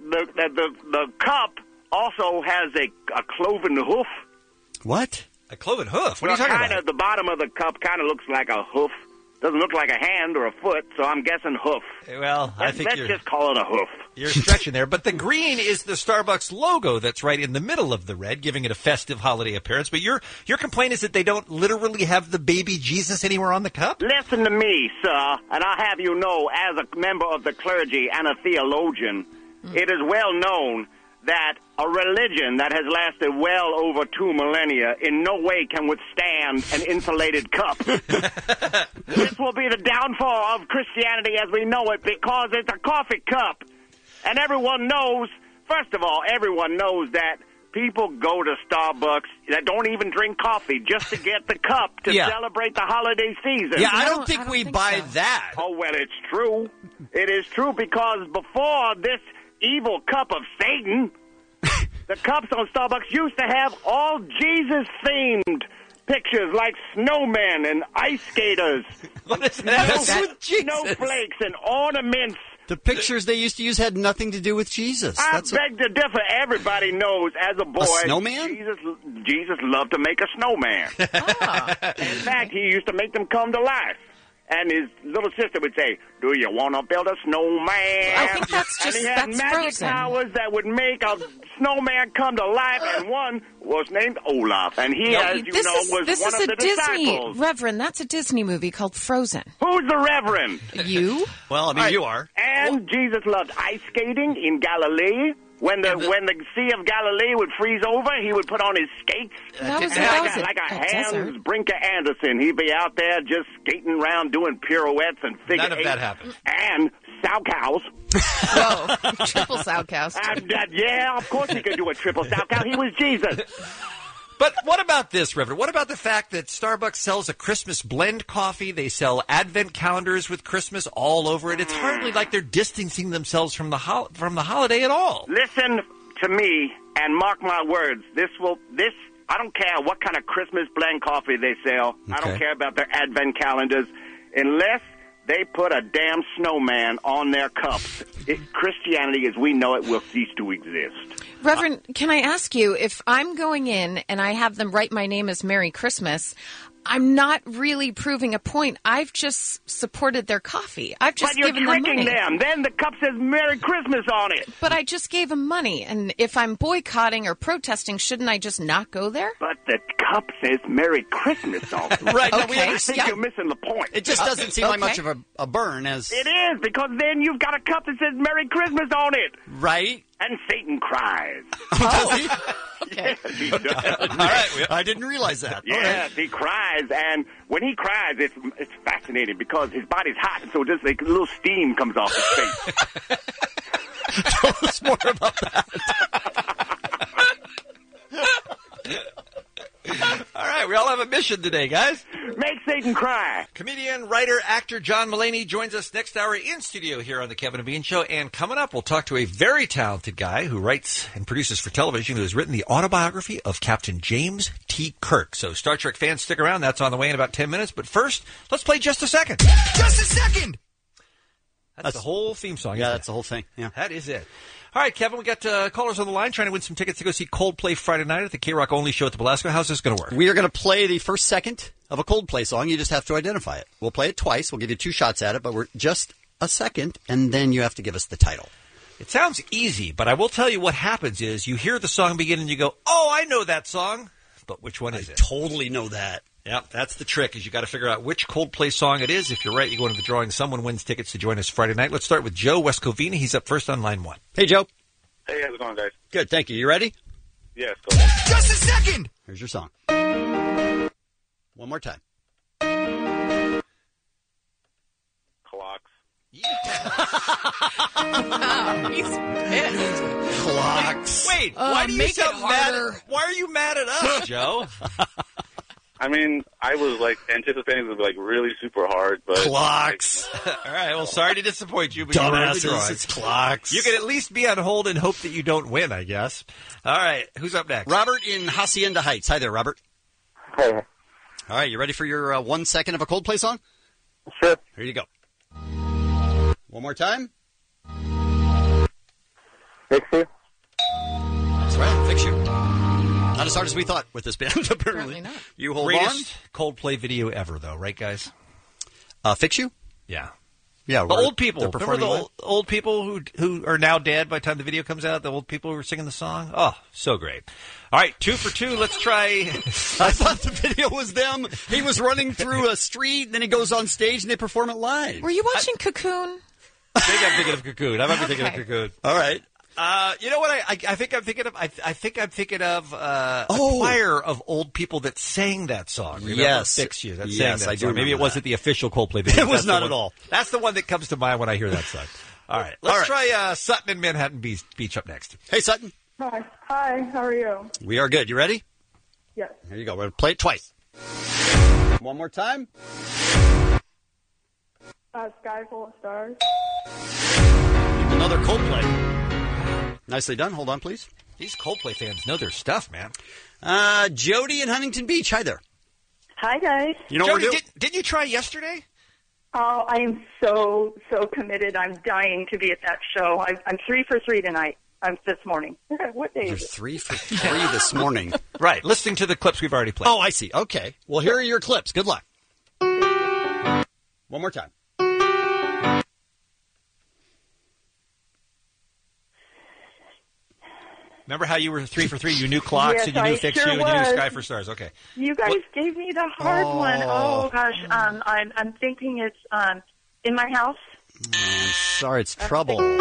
the cup also has a cloven hoof. What? A cloven hoof? What are you talking about? The bottom of the cup kind of looks like a hoof. Doesn't look like a hand or a foot, so I'm guessing hoof. Well, I think let's just call it a hoof. You're stretching there. But the green is the Starbucks logo that's right in the middle of the red, giving it a festive holiday appearance. But your complaint is that they don't literally have the baby Jesus anywhere on the cup? Listen to me, sir, and I'll have you know, as a member of the clergy and a theologian, it is well known that a religion that has lasted well over 2 millennia in no way can withstand an insulated cup. This will be the downfall of Christianity as we know it because it's a coffee cup. And everyone knows, first of all, everyone knows that people go to Starbucks that don't even drink coffee just to get the cup to celebrate the holiday season. Yeah, I don't think we buy that. Oh, well, it's true. It is true because before this evil cup of Satan, the cups on Starbucks used to have all Jesus-themed pictures like snowmen and ice skaters. What is that? Snowflakes and ornaments. The pictures they used to use had nothing to do with Jesus. I beg to differ. Everybody knows as a boy, snowman? Jesus loved to make a snowman. In fact, he used to make them come to life. And his little sister would say, "Do you want to build a snowman?" I think that's just and he had magic Frozen. powers that would make a snowman come to life, and one was named Olaf. And he, as you know, was one of the disciples. Reverend, that's a Disney movie called Frozen. Who's the Reverend? You? Well, I mean, you are. And Jesus loved ice skating in Galilee. When the Sea of Galilee would freeze over, he would put on his skates. Like a Hans Brinker Anderson. He'd be out there just skating around doing pirouettes and figure eights. None of that happened. And sow cows. Whoa, triple sow cows. Yeah, of course he could do a triple sow cow. He was Jesus. But what about this, Reverend? What about the fact that Starbucks sells a Christmas blend coffee? They sell advent calendars with Christmas all over it. It's hardly like they're distancing themselves from the holiday at all. Listen to me and mark my words. This I don't care what kind of Christmas blend coffee they sell. Okay. I don't care about their advent calendars unless they put a damn snowman on their cups. Christianity as we know it will cease to exist. Reverend, can I ask you, if I'm going in and I have them write my name as Merry Christmas, I'm not really proving a point. I've just supported their coffee. I've just given them money. But you're tricking them. Then the cup says Merry Christmas on it. But I just gave them money. And if I'm boycotting or protesting, shouldn't I just not go there? But the cup says Merry Christmas on it. Right. Okay. I think you're missing the point. It just doesn't seem like much of a burn as... It is, because then you've got a cup that says Merry Christmas on it. Right. And Satan cries. Does he? Okay. Yes, he does. All right. I didn't realize that. Yes, he cries, and when he cries, it's fascinating because his body's hot, so just like a little steam comes off his face. Tell us more about that. All right, We all have a mission today, guys. Make Satan cry. Comedian, writer, actor John Mulaney joins us next hour in studio here on the Kevin and Bean Show. And coming up, we'll talk to a very talented guy who writes and produces for television, who has written the autobiography of Captain James T. Kirk. So Star Trek fans, stick around. That's on the way in about 10 minutes. But first, let's play Just a Second. Just a second! That's the whole theme song. Yeah, isn't that's the whole thing. Yeah. That is it. All right, Kevin, we got callers on the line trying to win some tickets to go see Coldplay Friday night at the K-Rock Only show at the Belasco. How's this going to work? We are going to play the first second of a Coldplay song. You just have to identify it. We'll play it twice. We'll give you 2 shots at it, but we're just a second, and then you have to give us the title. It sounds easy, but I will tell you what happens is you hear the song begin and you go, oh, I know that song. But which one is it? Totally know that. Yep, that's the trick, is you got to figure out which Coldplay song it is. If you're right, you go into the drawing. Someone wins tickets to join us Friday night. Let's start with Joe West Covina. He's up first on line 1. Hey, Joe. Hey, how's it going, guys? Good, thank you. You ready? Yes, go ahead. Just a second! Here's your song. One more time. Clocks. Wow, he's pissed. Clocks. Wait, why do you make it sound mad? harder. Why are you mad at us, Joe? I mean, I was anticipating it would be really super hard, but Clocks. All right, well, sorry to disappoint you, but you were in the Dumbasses, drawing. it's clocks. You can at least be on hold and hope that you don't win, I guess. All right, who's up next? Robert in Hacienda Heights. Hi there, Robert. Hey. All right, you ready for your 1 second of a Coldplay song? Sure. Here you go. One more time. Fix you. That's right, fix you. Not as hard as we thought with this band, apparently. Not. You hold Greatest Coldplay video ever, though, right, guys? Fix you? Yeah. Yeah, the old people. they're Remember the performing old people who are now dead by the time the video comes out? The old people who were singing the song? Oh, so great. All right, 2 for 2. Let's try. I thought the video was them. He was running through a street, then he goes on stage, and they perform it live. Were you watching Cocoon? I think I'm thinking of Cocoon. I might be thinking of Cocoon. All right. You know what? I think I'm thinking of. I think I'm thinking of a choir of old people that sang that song. Remember? Yes, Fix You. That yes, sang that I do. Song. Maybe it remember wasn't the official Coldplay video. It was That's not the at one- all. That's the one that comes to mind when I hear that song. All right, let's try Sutton and Manhattan Beach up next. Hey, Sutton. Hi. Hi, how are you? We are good. You ready? Yes. Here you go. We're going to play it twice. One more time. Sky Full of Stars. Another Coldplay. Nicely done. Hold on, please. These Coldplay fans know their stuff, man. Jody in Huntington Beach. Hi there. Hi, guys. You know what Jody, we're doing? didn't you try yesterday? Oh, I am so committed. I'm dying to be at that show. I'm 3 for 3 tonight. I'm this morning. What day You're is it? 3 for 3 this morning. Right, listening to the clips we've already played. Oh, I see. Okay. Well, here are your clips. Good luck. One more time. Remember how you were 3 for 3? You knew Clocks Yes, and you knew I Fix sure You and you was. knew Sky for Stars. Okay. You guys gave me the hard one. Oh gosh. I'm thinking it's In My House. I'm sorry, it's trouble. Oh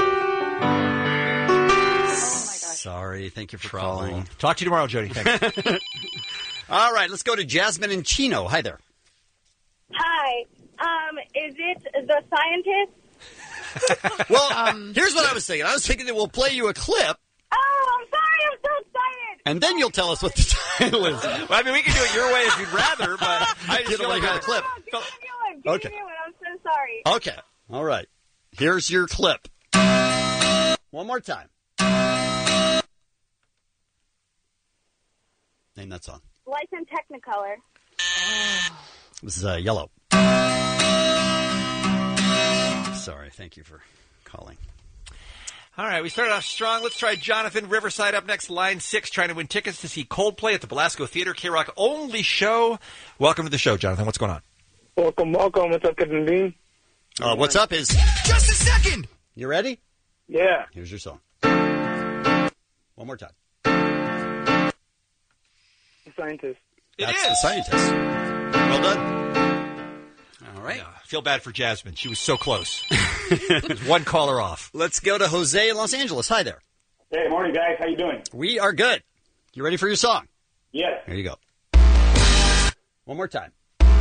my gosh. Sorry. Thank you for calling. Talk to you tomorrow, Jody. Thanks. All right, let's go to Jasmine and Chino. Hi there. Hi. Is it The Scientist? Well, here's what I was thinking. I was thinking that we'll play you a clip, Oh, I'm sorry. I'm so excited. and then you'll tell us what the title is. Well, I mean, we can do it your way if you'd rather, but I just Get feel away like with the clip. Give me a new one. Give me a new one. I'm so sorry. Okay. All right. Here's your clip. One more time. Name that song. Lights in Technicolor. This is Yellow. Sorry. Thank you for calling. All right, we started off strong. Let's try Jonathan Riverside up next, line 6, trying to win tickets to see Coldplay at the Belasco Theater, K-Rock only show. Welcome to the show, Jonathan. What's going on? Welcome. What's up, Kevin Bean? What's up is just a second. You ready? Yeah. Here's your song. One more time. The Scientist. That's The Scientist. Well done. All right. Yeah, I feel bad for Jasmine. She was so close. There's one caller off. Let's go to Jose in Los Angeles. Hi there. Hey, morning, guys. How you doing? We are good. You ready for your song? Yes. Here you go. One more time.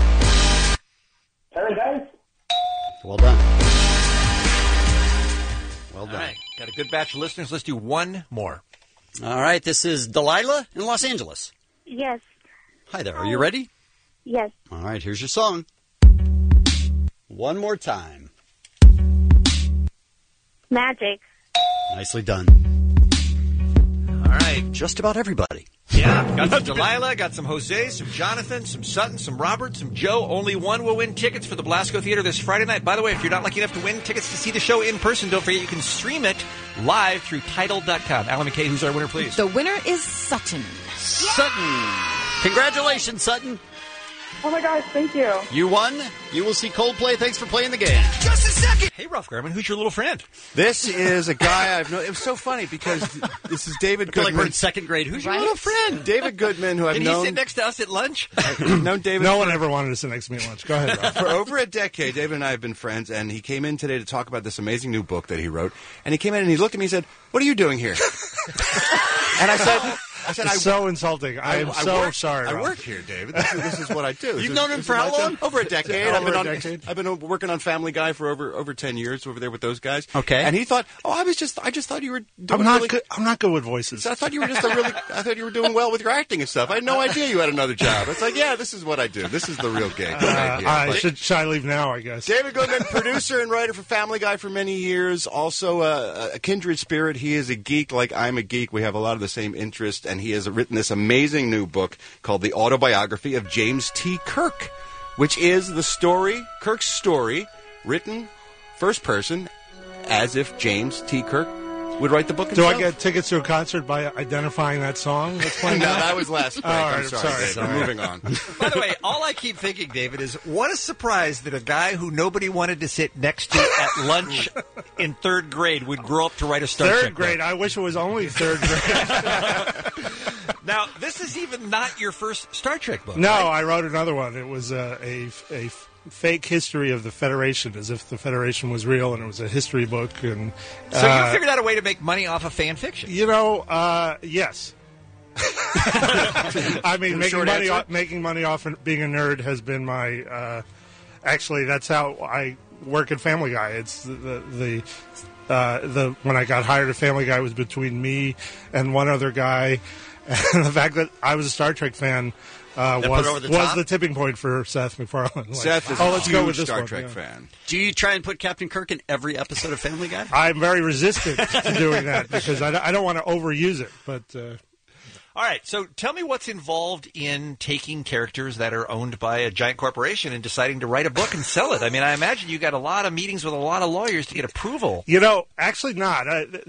Paradise? Well done. Well done. All right, got a good batch of listeners. Let's do one more. All right, this is Delilah in Los Angeles. Yes. Hi there. Are you ready? Yes. All right, here's your song. One more time. Magic. Nicely done. All right. Just about everybody. Yeah, got some Delilah, got some Jose, some Jonathan, some Sutton, some Robert, some Joe. Only one will win tickets for the Blasco Theater this Friday night. By the way, if you're not lucky enough to win tickets to see the show in person, don't forget you can stream it live through Tidal.com. Alan McKay, who's our winner, please? The winner is Sutton. Sutton. Congratulations, Sutton. Oh my gosh, thank you. You won. You will see Coldplay. Thanks for playing the game. Just a second. Hey, Ralph Garman, who's your little friend? This is a guy I've known. It was so funny because this is David I feel like Goodman. we're in second grade. Who's Right? your little friend? David Goodman, who I've Did known. he sit next to us at lunch? I've known David. No one ever wanted to sit next to me at lunch. Go ahead, Ralph. For over a decade, David and I have been friends, and he came in today to talk about this amazing new book that he wrote. And he came in and he looked at me and said, "What are you doing here?" And I said, It's so insulting. I am so work, sorry, I Ralph. work here, David. This is what I do. You've known him for how long? Over a decade. Over a decade. I've been working on Family Guy for over 10 years over there with those guys. Okay. And he thought, I just thought you were doing I'm not really good. I'm not good with voices. I thought you were I thought you were doing well with your acting and stuff. I had no idea you had another job. It's like, yeah, this is what I do. This is the real gig. Right here. Should I leave now, I guess? David Goodman, producer and writer for Family Guy for many years, also a kindred spirit. He is a geek like I'm a geek. We have a lot of the same interests, and he has written this amazing new book called The Autobiography of James T. Kirk, which is the story, Kirk's story, written first person, as if James T. Kirk would write the book Do himself. I get tickets to a concert by identifying that song that's playing? No, now? that was last break. All right, I'm sorry, Dave. sorry. We're moving on. By the way, all I keep thinking, David, is what a surprise that a guy who nobody wanted to sit next to at lunch in third grade would grow up to write a Star Trek Third grade. book. I wish it was only third grade. Now, this is even not your first Star Trek book. No, right? I wrote another one. It was a fake history of the Federation, as if the Federation was real, and it was a history book. And So you figured out a way to make money off of fan fiction. Yes. I mean, making money off being a nerd has been my. Actually, that's how I work at Family Guy. It's the when I got hired at Family Guy, it was between me and one other guy, and the fact that I was a Star Trek fan. Was the tipping point for Seth MacFarlane. Seth is let's a go huge with this Star one, Trek yeah. fan. Do you try and put Captain Kirk in every episode of Family Guy? I'm very resistant to doing that because I don't want to overuse it. But All right, so tell me what's involved in taking characters that are owned by a giant corporation and deciding to write a book and sell it. I mean, I imagine you got a lot of meetings with a lot of lawyers to get approval. Actually not.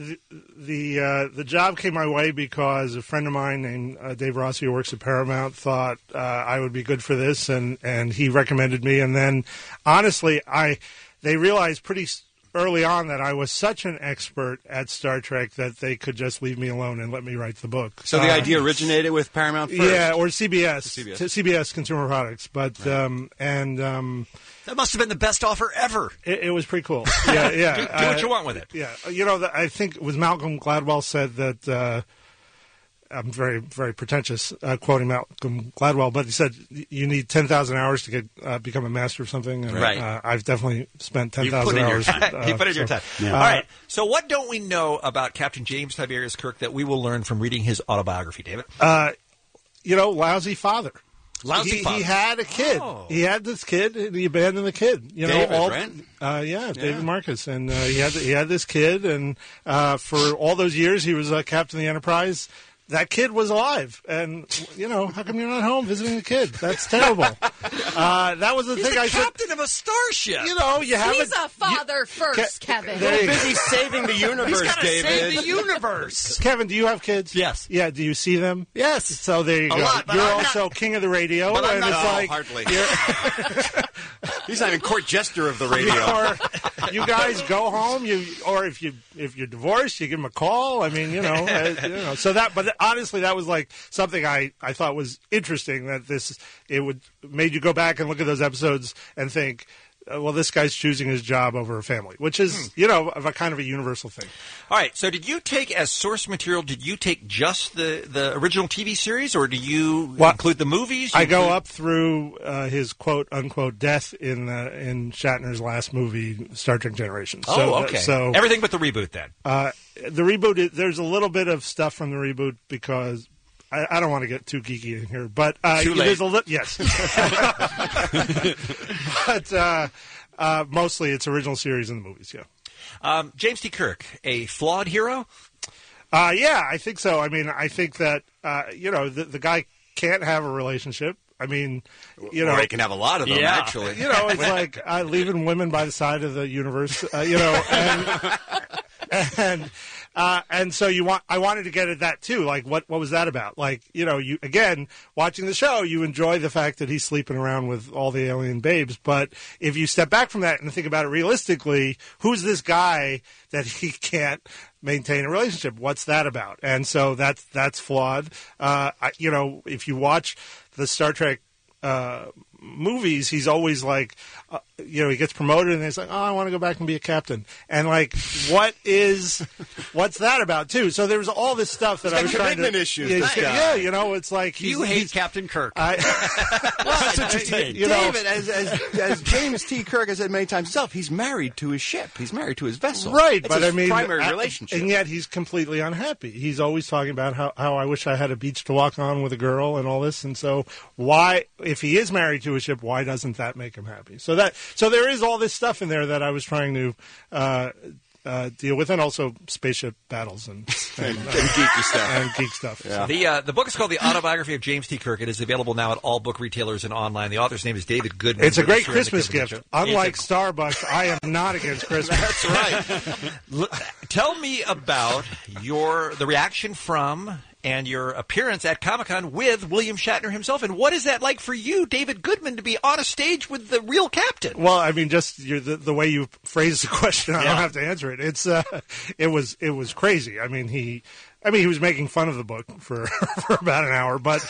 The job came my way because a friend of mine named Dave Rossi, who works at Paramount, thought I would be good for this, and he recommended me. And then, honestly, they realized pretty early on that I was such an expert at Star Trek that they could just leave me alone and let me write the book. So the idea originated with Paramount first? Yeah, or CBS Consumer Products. But that must have been the best offer ever. It was pretty cool. Yeah. Do what you want with it. Yeah. I think it was Malcolm Gladwell said that I'm very, very pretentious quoting Malcolm Gladwell, but he said you need 10,000 hours to become a master of something. And, right. I've definitely spent 10,000 hours. You put in your time. Yeah. All right. So what don't we know about Captain James Tiberius Kirk that we will learn from reading his autobiography, David? Lousy father. Lousy father. He had a kid. Oh. He had this kid, and he abandoned the kid. David, right? David Marcus, and he had this kid, and for all those years he was captain of the Enterprise. That kid was alive, and how come you're not home visiting the kid? That's terrible. That was the He's thing. the I said. captain of a starship. You have He's a father first, Kevin. You're busy saving the universe, He's gotta David. save the universe. Kevin, do you have kids? Yes. Yeah. Do you see them? Yes. So there you A go. lot, but you're I'm also king of the radio, But I'm and not- it's No, like hardly. He's not even court jester of the radio. Or you guys go home. Or if you're divorced, you give them a call. I mean, So that, but honestly, that was like something I thought was interesting. That it would made you go back and look at those episodes and think, well, this guy's choosing his job over a family, which is a kind of a universal thing. All right. So did you take as source material? Did you take just the original TV series, or do you include the movies? I go up through his quote unquote death in Shatner's last movie, Star Trek Generations. Okay. So everything but the reboot then. The reboot. There's a little bit of stuff from the reboot because I don't want to get too geeky in here, but Too late. there's a yes. But mostly it's original series in the movies. Yeah. James T. Kirk, a flawed hero. Yeah, I think so. I mean, I think that the guy can't have a relationship. I mean, or he can have a lot of them. Yeah. Actually, it's like leaving women by the side of the universe. And so I wanted to get at that too. Like, what was that about? Like, you again watching the show, you enjoy the fact that he's sleeping around with all the alien babes. But if you step back from that and think about it realistically, who's this guy that he can't maintain a relationship? What's that about? And so that's flawed. If you watch the Star Trek movies, he's always like, he gets promoted and he's like, I want to go back and be a captain. And like, what's that about too? So there was all this stuff that I was trying to. Commitment issues. It's like you hate Captain Kirk. David, as James T. Kirk has said many times himself, he's married to his ship. He's married to his vessel. Right, it's but his I mean, primary relationship, and yet he's completely unhappy. He's always talking about how I wish I had a beach to walk on with a girl and all this. And so why, if he is married to a ship, why doesn't that make him happy? So there is all this stuff in there that I was trying to deal with, and also spaceship battles and geeky stuff. And geek stuff. Yeah. The book is called The Autobiography of James T. Kirk. It is available now at all book retailers and online. The author's name is David Goodman. It's a great Christmas gift. Unlike Starbucks, I am not against Christmas. That's right. Tell me about the reaction from and your appearance at Comic-Con with William Shatner himself. And what is that like for you, David Goodman, to be on a stage with the real captain? Well, I mean, just the way you phrased the question, I don't have to answer it. It's it was crazy. I mean, he was making fun of the book for about an hour, but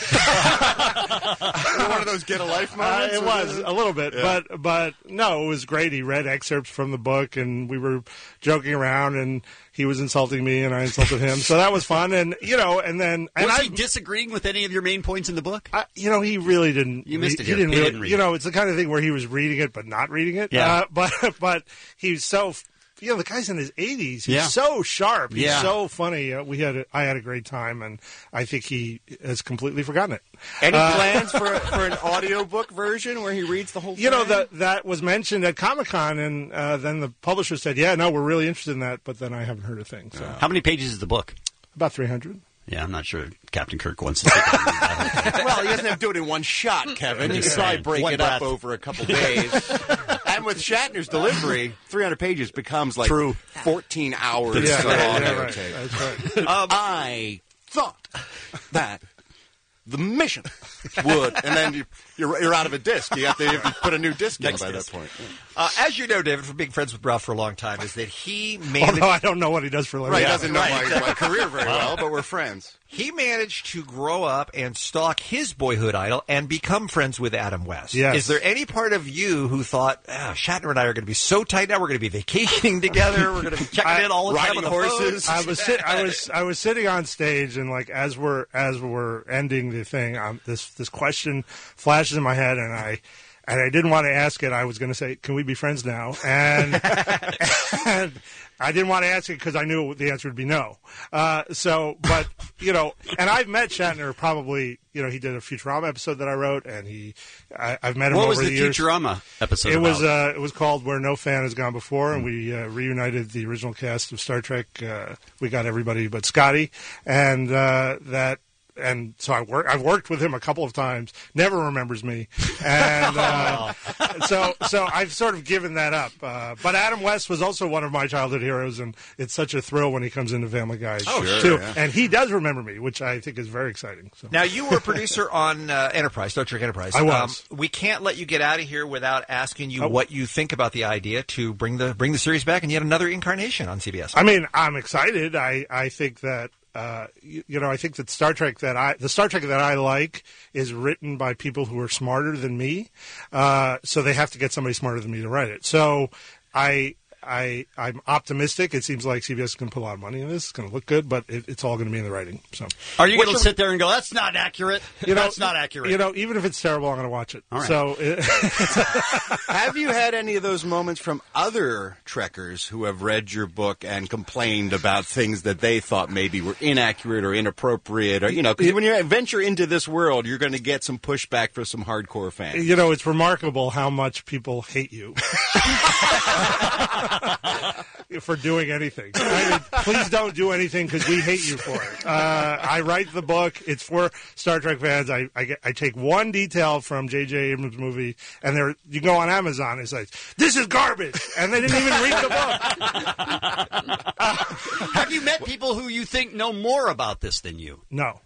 one of those get a life moments. It was a little bit, but no, it was great. He read excerpts from the book, and we were joking around, and he was insulting me, and I insulted him. So that was fun, and was he disagreeing with any of your main points in the book? He really didn't. You missed it. He didn't really. It's the kind of thing where he was reading it but not reading it. Yeah. But he's so. The guy's in his 80s. He's so sharp. He's so funny. I had a great time, and I think he has completely forgotten it. Any plans for an audiobook version where he reads the whole thing? That was mentioned at Comic-Con, and then the publisher said, we're really interested in that, but then I haven't heard a thing. So. How many pages is the book? About 300. Yeah, I'm not sure Captain Kirk wants to take it. Well, he doesn't have to do it in one shot, Kevin. You can probably break it up over a couple days. And with Shatner's delivery, 300 pages becomes like 14 hours. That's right. That's right. I thought that the mission would, and then you're out of a disc. You have to put a new disc in by that point. As you know, David, from being friends with Ralph for a long time, is that he managed... Although I don't know what he does for a living. Right, he doesn't know my career very well, but we're friends. He managed to grow up and stalk his boyhood idol and become friends with Adam West. Yes. Is there any part of you who thought, Shatner and I are going to be so tight now, we're going to be vacationing together, we're going to be checking in all the time on the horses? I was sitting on stage, and like as we're ending the thing, this question flashes in my head, and I didn't want to ask it. I was going to say, "Can we be friends now?" And I didn't want to ask it because I knew the answer would be no. But and I've met Shatner probably. He did a Futurama episode that I wrote, and I've met him over the years. What was the Futurama episode? It was called "Where No Fan Has Gone Before," and we reunited the original cast of Star Trek. We got everybody but Scotty, and that. And so I've worked with him a couple of times. Never remembers me, and so I've sort of given that up. But Adam West was also one of my childhood heroes, and it's such a thrill when he comes into Family Guy too. Yeah. And he does remember me, which I think is very exciting. So. Now you were a producer on Enterprise, Star Trek Enterprise. I was. We can't let you get out of here without asking you what you think about the idea to bring the series back in yet another incarnation on CBS. I mean, I'm excited. I think that. I think that the Star Trek that I like is written by people who are smarter than me. So they have to get somebody smarter than me to write it. So I I'm optimistic. It seems like CBS is going to put a lot of money in this. It's going to look good, but it's all going to be in the writing. So, are you going to sit there and go, "That's not accurate"? That's not accurate. Even if it's terrible, I'm going to watch it. All right. So, have you had any of those moments from other Trekkers who have read your book and complained about things that they thought maybe were inaccurate or inappropriate, or because when you venture into this world, you're going to get some pushback from some hardcore fans. It's remarkable how much people hate you for doing anything. Please don't do anything because we hate you for it. I write the book. It's for Star Trek fans. I take one detail from J.J. Abrams' movie, and you go on Amazon, it's like, this is garbage, and they didn't even read the book. Have you met people who you think know more about this than you? No.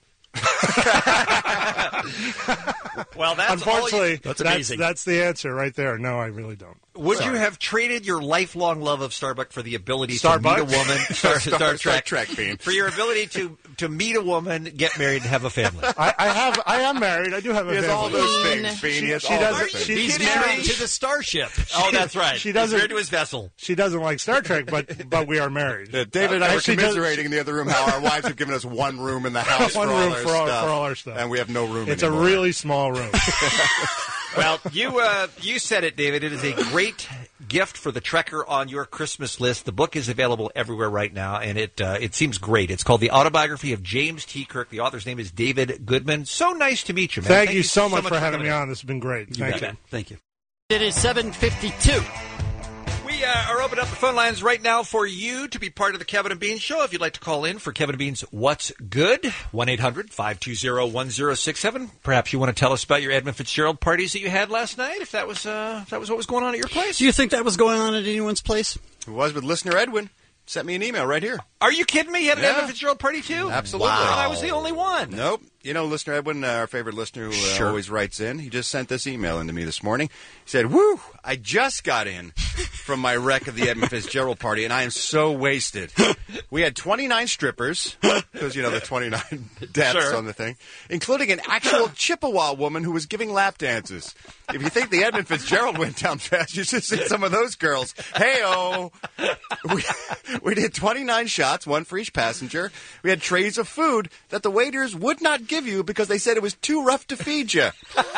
Well, that's unfortunately that's amazing. That's the answer right there. No, I really don't. Would you have traded your lifelong love of Starbucks for the ability to Starbucks? meet a woman? Star Trek Bean. For your ability to meet a woman, get married, and have a family. I am married. I do have a family. He has all those things, Bean. He has all those things. He's married to the starship. Oh, that's right. She doesn't. He's married to his vessel. She doesn't like Star Trek, but we are married. David and I were commiserating in the other room how our wives have given us one room in the house one for room all for all our stuff, and we have no room. It's anymore. a really small room. Well, you said it, David. It is a great gift for the Trekker on your Christmas list. The book is available everywhere right now, and it seems great. It's called The Autobiography of James T. Kirk. The author's name is David Goodman. So nice to meet you, man. Thank you so much for having me on. This has been great. Thank you. Thank you. It is 7:52. We are opening up the phone lines right now for you to be part of the Kevin and Bean Show. If you'd like to call in for Kevin and Bean's What's Good, 1-800-520-1067. Perhaps you want to tell us about your Edmund Fitzgerald parties that you had last night, if that was what was going on at your place. Do you think that was going on at anyone's place? It was with listener Edwin. Sent me an email right here. Are you kidding me? You had an Edmund Fitzgerald party, too? Absolutely. Wow. I was the only one. Nope. Listener Edwin, our favorite listener who always writes in, he just sent this email into me this morning. He said, "Woo, I just got in from my wreck of the Edmund Fitzgerald party, and I am so wasted. We had 29 strippers, because, the 29 deaths on the thing, including an actual Chippewa woman who was giving lap dances. If you think the Edmund Fitzgerald went down fast, you should see some of those girls. Hey-oh. We did 29 shots, one for each passenger. We had trays of food that the waiters would not give you because they said it was too rough to feed you.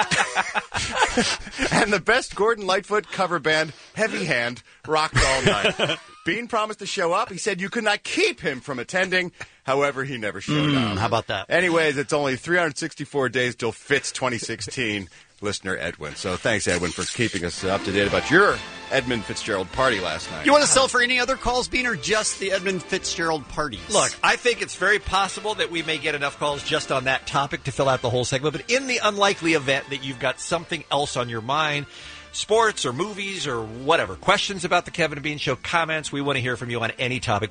And the best Gordon Lightfoot cover band, Heavy Hand, rocked all night. Bean promised to show up. He said you could not keep him from attending. However, he never showed up. How about that? Anyways, it's only 364 days till Fitz 2016. Listener Edwin. So thanks, Edwin, for keeping us up to date about your Edmund Fitzgerald party last night. You want to sell for any other calls, Bean, or just the Edmund Fitzgerald parties? Look, I think it's very possible that we may get enough calls just on that topic to fill out the whole segment. But in the unlikely event that you've got something else on your mind, sports or movies or whatever, questions about the Kevin and Bean Show, comments, we want to hear from you on any topic.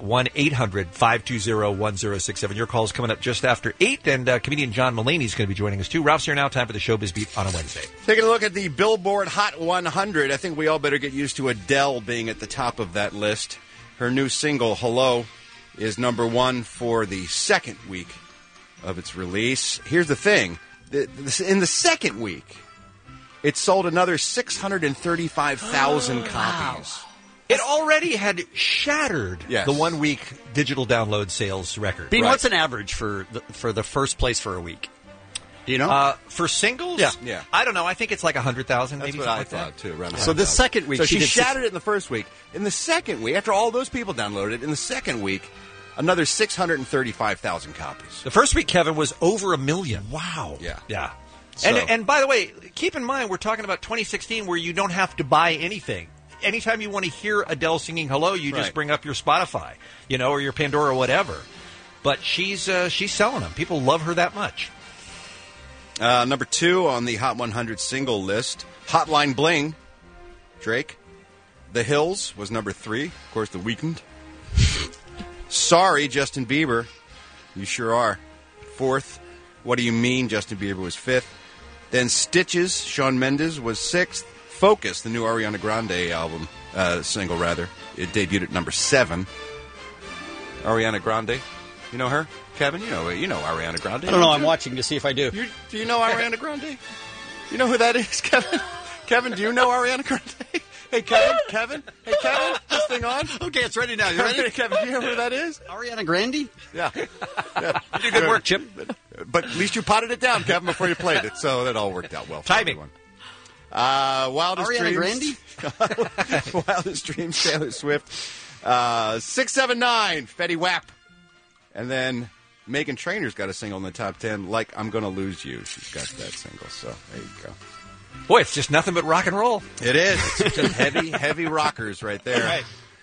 1-800-520-1067. Your call is coming up just after 8, and comedian John Mulaney is going to be joining us too. Ralph's here now. Time for the Showbiz Beat on a Wednesday. Taking a look at the Billboard Hot 100, I think we all better get used to Adele being at the top of that list. Her new single, Hello, is number 1 for the second week of its release. Here's the thing. In the second week, it sold another 635,000 copies. It already had shattered the 1 week digital download sales record. Bean, what's an average for the first place for a week? Do you know? For singles? Yeah. I don't know. I think it's like 100,000 maybe. That's what I something thought, too. Around So the second week, so she shattered it in the first week. In the second week, after all those people downloaded it, in the second week, another 635,000 copies. The first week, Kevin, was over 1 million. Wow. Yeah. So. And by the way, keep in mind, we're talking about 2016 where you don't have to buy anything. Anytime you want to hear Adele singing Hello, you just bring up your Spotify, or your Pandora or whatever. But she's selling them. People love her that much. Number 2 on the Hot 100 single list, Hotline Bling, Drake. The Hills was number 3. Of course, The Weeknd. Sorry, Justin Bieber. You sure are. 4th. What Do You Mean? Justin Bieber was 5th. Then Stitches, Shawn Mendes, was 6th. Focus, the new Ariana Grande album, single rather, it debuted at number 7. Ariana Grande, you know her, Kevin? You know Ariana Grande. I don't know. I'm watching to see if I do. Do you know Ariana Grande? You know who that is, Kevin? Kevin, do you know Ariana Grande? Hey, Kevin, this thing on? Okay, it's ready now. You ready? Kevin, do you know who that is? Ariana Grande? Yeah. You did good work, Chip. But at least you potted it down, Kevin, before you played it, so that all worked out well for Timing. everyone. Wildest Ariana Dreams. Wildest Dreams, Taylor Swift. 679, Fetty Wap. And then Meghan Trainor's got a single in the top 10, Like I'm Gonna Lose You. She's got that single, so there you go. Boy, it's just nothing but rock and roll. It is. It's just heavy rockers right there.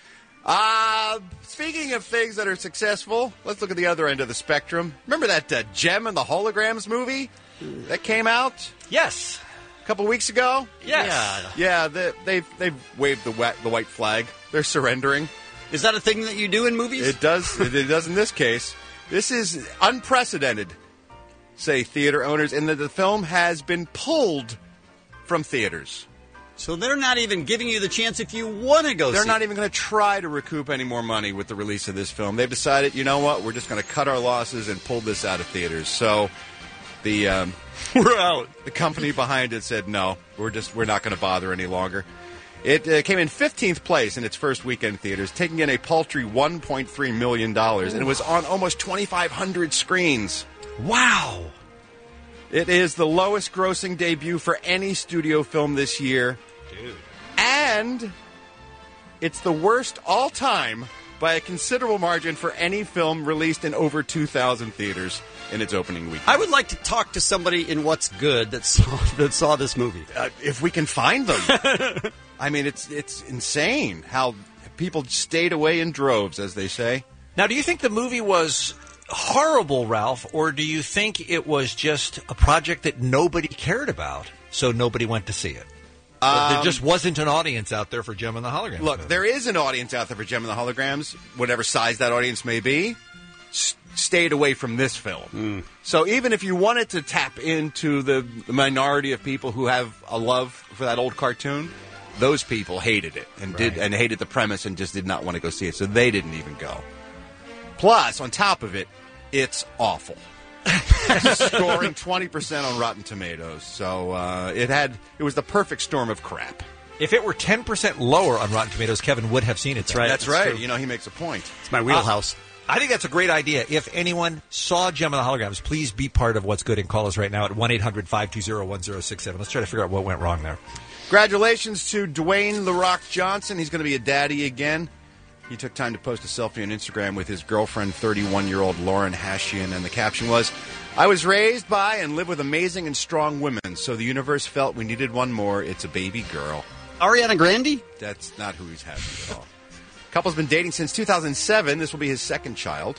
Right. Speaking of things that are successful, let's look at the other end of the spectrum. Remember that Gem and the Holograms movie that came out? Yes. A couple weeks ago? Yes. Yeah, they've waved the white flag. They're surrendering. Is that a thing that you do in movies? It does. It does in this case. This is unprecedented, say theater owners, in that the film has been pulled from theaters. So they're not even giving you the chance if you want to go They're see not it. even going to try to recoup any more money with the release of this film. They've decided, you know what, we're just going to cut our losses and pull this out of theaters. So the we're out. The company behind it said, no, we're not going to bother any longer. It came in 15th place in its first weekend in theaters, taking in a paltry $1.3 million, and it was on almost 2,500 screens. Wow. It is the lowest grossing debut for any studio film this year. Dude. And it's the worst all time by a considerable margin for any film released in over 2,000 theaters in its opening week. I would like to talk to somebody in What's Good that saw this movie. If we can find them. I mean, it's insane how people stayed away in droves, as they say. Now, do you think the movie was horrible, Ralph, or do you think it was just a project that nobody cared about, so nobody went to see it? There just wasn't an audience out there for Gem and the Holograms. Look, there is an audience out there for Gem and the Holograms, whatever size that audience may be, stayed away from this film. So even if you wanted to tap into the minority of people who have a love for that old cartoon, those people hated it and hated the premise and just did not want to go see it, so they didn't even go. Plus, on top of it, it's awful. Scoring 20% on Rotten Tomatoes. So it was the perfect storm of crap. If it were 10% lower on Rotten Tomatoes, Kevin would have seen it. That's right. You know, he makes a point. It's my wheelhouse. I think that's a great idea. If anyone saw Gem and the Holograms, please be part of What's Good and call us right now at 1-800-520-1067. Let's try to figure out what went wrong there. Congratulations to Dwayne The Rock Johnson. He's going to be a daddy again. He took time to post a selfie on Instagram with his girlfriend, 31-year-old Lauren Hashian, and the caption was, I was raised by and live with amazing and strong women, so the universe felt we needed one more. It's a baby girl. Ariana Grande? That's not who he's having at all. Couple's been dating since 2007. This will be his second child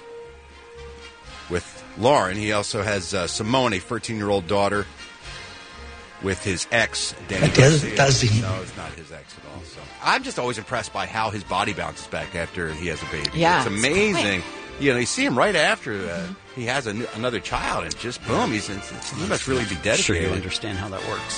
with Lauren. He also has Simone, a 13-year-old daughter, with his ex, Danny Garcia. Does he? No, it's not his ex at all. So I'm just always impressed by how his body bounces back after he has a baby. Yeah, it's amazing. You see him right after he has another child, and just boom, he must really be dedicated. Sure, you understand how that works.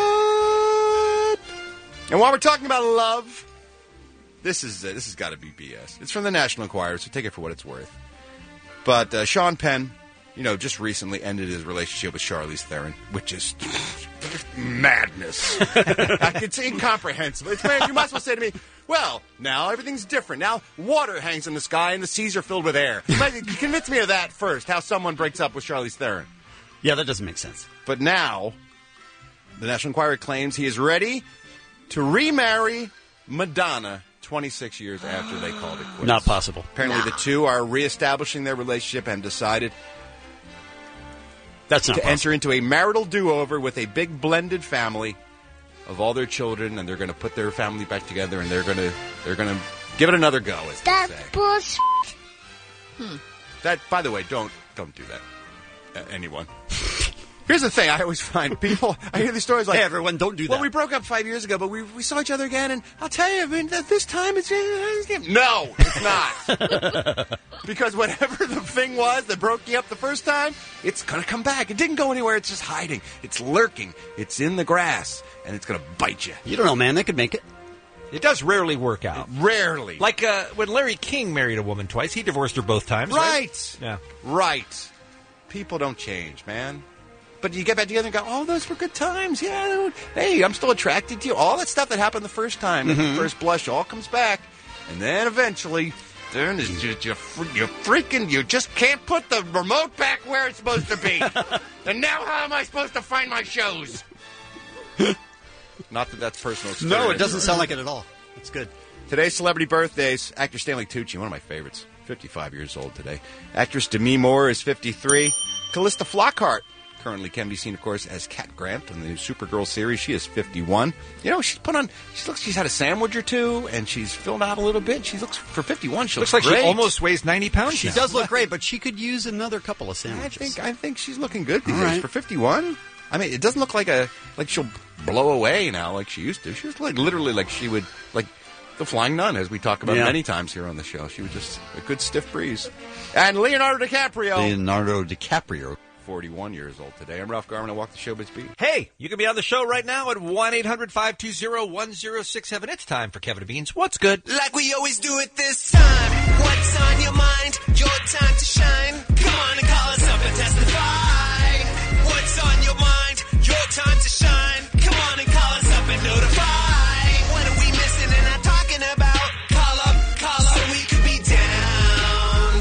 What? And while we're talking about love, this has got to be BS. It's from the National Enquirer, so take it for what it's worth. But Sean Penn, just recently ended his relationship with Charlize Theron, which is madness. It's incomprehensible. You might as well say to me, well, now everything's different. Now water hangs in the sky and the seas are filled with air. Convince me of that first, how someone breaks up with Charlize Theron. Yeah, that doesn't make sense. But now, the National Enquirer claims he is ready to remarry Madonna 26 years after they called it quits. Not possible. Apparently the two are reestablishing their relationship and decided That's not to possible. enter into a marital do-over with a big blended family of all their children, and they're going to put their family back together, and they're going to give it another go, as they say. bullshit. That, by the way, don't do that. Anyone. Here's the thing. I always find people, I hear these stories like, hey, everyone, don't do that. Well, we broke up 5 years ago, but we saw each other again, and I'll tell you, this time it's... No, it's not. Because whatever the thing was that broke you up the first time, it's going to come back. It didn't go anywhere. It's just hiding. It's lurking. It's in the grass, and it's going to bite you. You don't know, man. They could make it. It does rarely work out. Rarely. Like when Larry King married a woman twice, he divorced her both times, right? Yeah. Right. People don't change, man. But you get back together and go, oh, those were good times. Yeah, hey, I'm still attracted to you. All that stuff that happened the first time, the first blush, all comes back. And then eventually, then you just can't put the remote back where it's supposed to be. And now how am I supposed to find my shows? Not that that's personal experience. No, it doesn't sound like it at all. It's good. Today's celebrity birthdays. Actor Stanley Tucci, one of my favorites, 55 years old today. Actress Demi Moore is 53. Callista Flockhart currently can be seen, of course, as Cat Grant in the new Supergirl series. She is 51. You know, she's had a sandwich or two, and she's filled out a little bit. She looks, for 51, she looks like great. she almost weighs 90 pounds. She does look great, but she could use another couple of sandwiches. I think she's looking good these All days. right. For 51, I mean, it doesn't look like she'll blow away now like she used to. She was literally like she would, like the Flying Nun, as we talk about many times here on the show. She was just a good stiff breeze. And Leonardo DiCaprio. 41 years old today. I'm Ralph Garman. I walk the showbiz beat. Hey, you can be on the show right now at 1-800-520-1067. It's time for Kevin and Beans. What's good? Like we always do it this time. What's on your mind? Your time to shine. Come on and call us up and testify. What's on your mind? Your time to shine. Come on and call us up and notify. What are we missing and not talking about? Call up, so we could be down.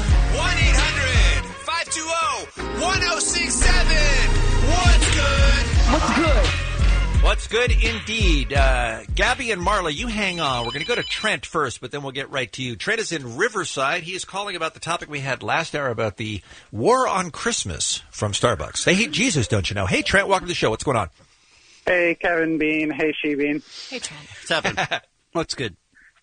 1-800-520-1067. What's good? What's good? What's good indeed. Gabby and Marla, you hang on. We're going to go to Trent first, but then we'll get right to you. Trent is in Riverside. He is calling about the topic we had last hour about the war on Christmas from Starbucks. They hate Jesus, don't you know? Hey, Trent, welcome to the show. What's going on? Hey, Kevin Bean. Hey, She Bean. Hey, Trent. What's happening? What's good?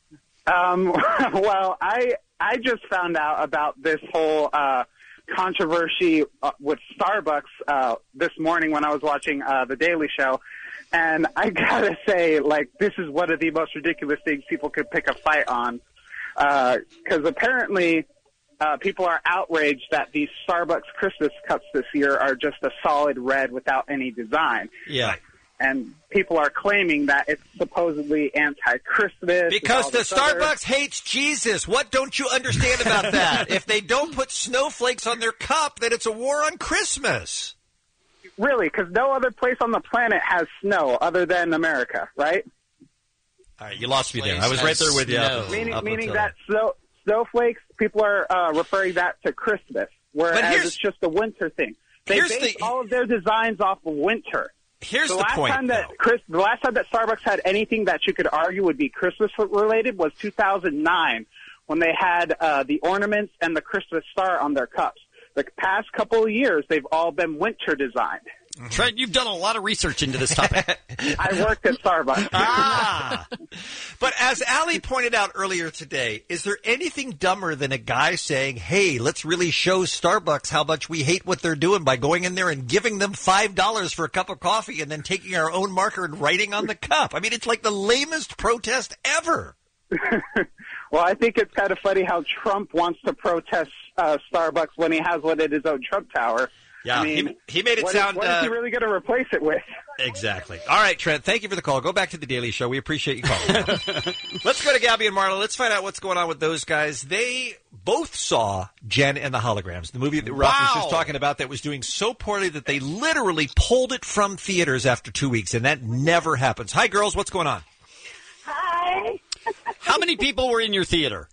Well, I just found out about this whole controversy with Starbucks this morning when I was watching The Daily Show. And I gotta say, like, this is one of the most ridiculous things people could pick a fight on. Because apparently people are outraged that these Starbucks Christmas cups this year are just a solid red without any design. Yeah. And people are claiming that it's supposedly anti-Christmas. Because the Starbucks hates Jesus. What don't you understand about that? If they don't put snowflakes on their cup, then it's a war on Christmas. Really, because no other place on the planet has snow other than America, right? All right, you lost me there. I was right there with you. Meaning that snowflakes, people are referring that to Christmas, whereas it's just a winter thing. They base all of their designs off of winter. Here's the point, The last time that Starbucks had anything that you could argue would be Christmas related was 2009, when they had the ornaments and the Christmas star on their cups. The past couple of years, they've all been winter designed. Trent, you've done a lot of research into this topic. I worked at Starbucks. But as Allie pointed out earlier today, is there anything dumber than a guy saying, hey, let's really show Starbucks how much we hate what they're doing by going in there and giving them $5 for a cup of coffee and then taking our own marker and writing on the cup? I mean, it's like the lamest protest ever. Well, I think it's kind of funny how Trump wants to protest Starbucks when he has one at his own Trump Tower. Yeah, I mean, he made it sound... What is he really going to replace it with? Exactly. All right, Trent, thank you for the call. Go back to The Daily Show. We appreciate you calling. Let's go to Gabby and Marla. Let's find out what's going on with those guys. They both saw Jen and the Holograms, the movie that Ralph was just talking about that was doing so poorly that they literally pulled it from theaters after 2 weeks, and that never happens. Hi, girls. What's going on? Hi. How many people were in your theater?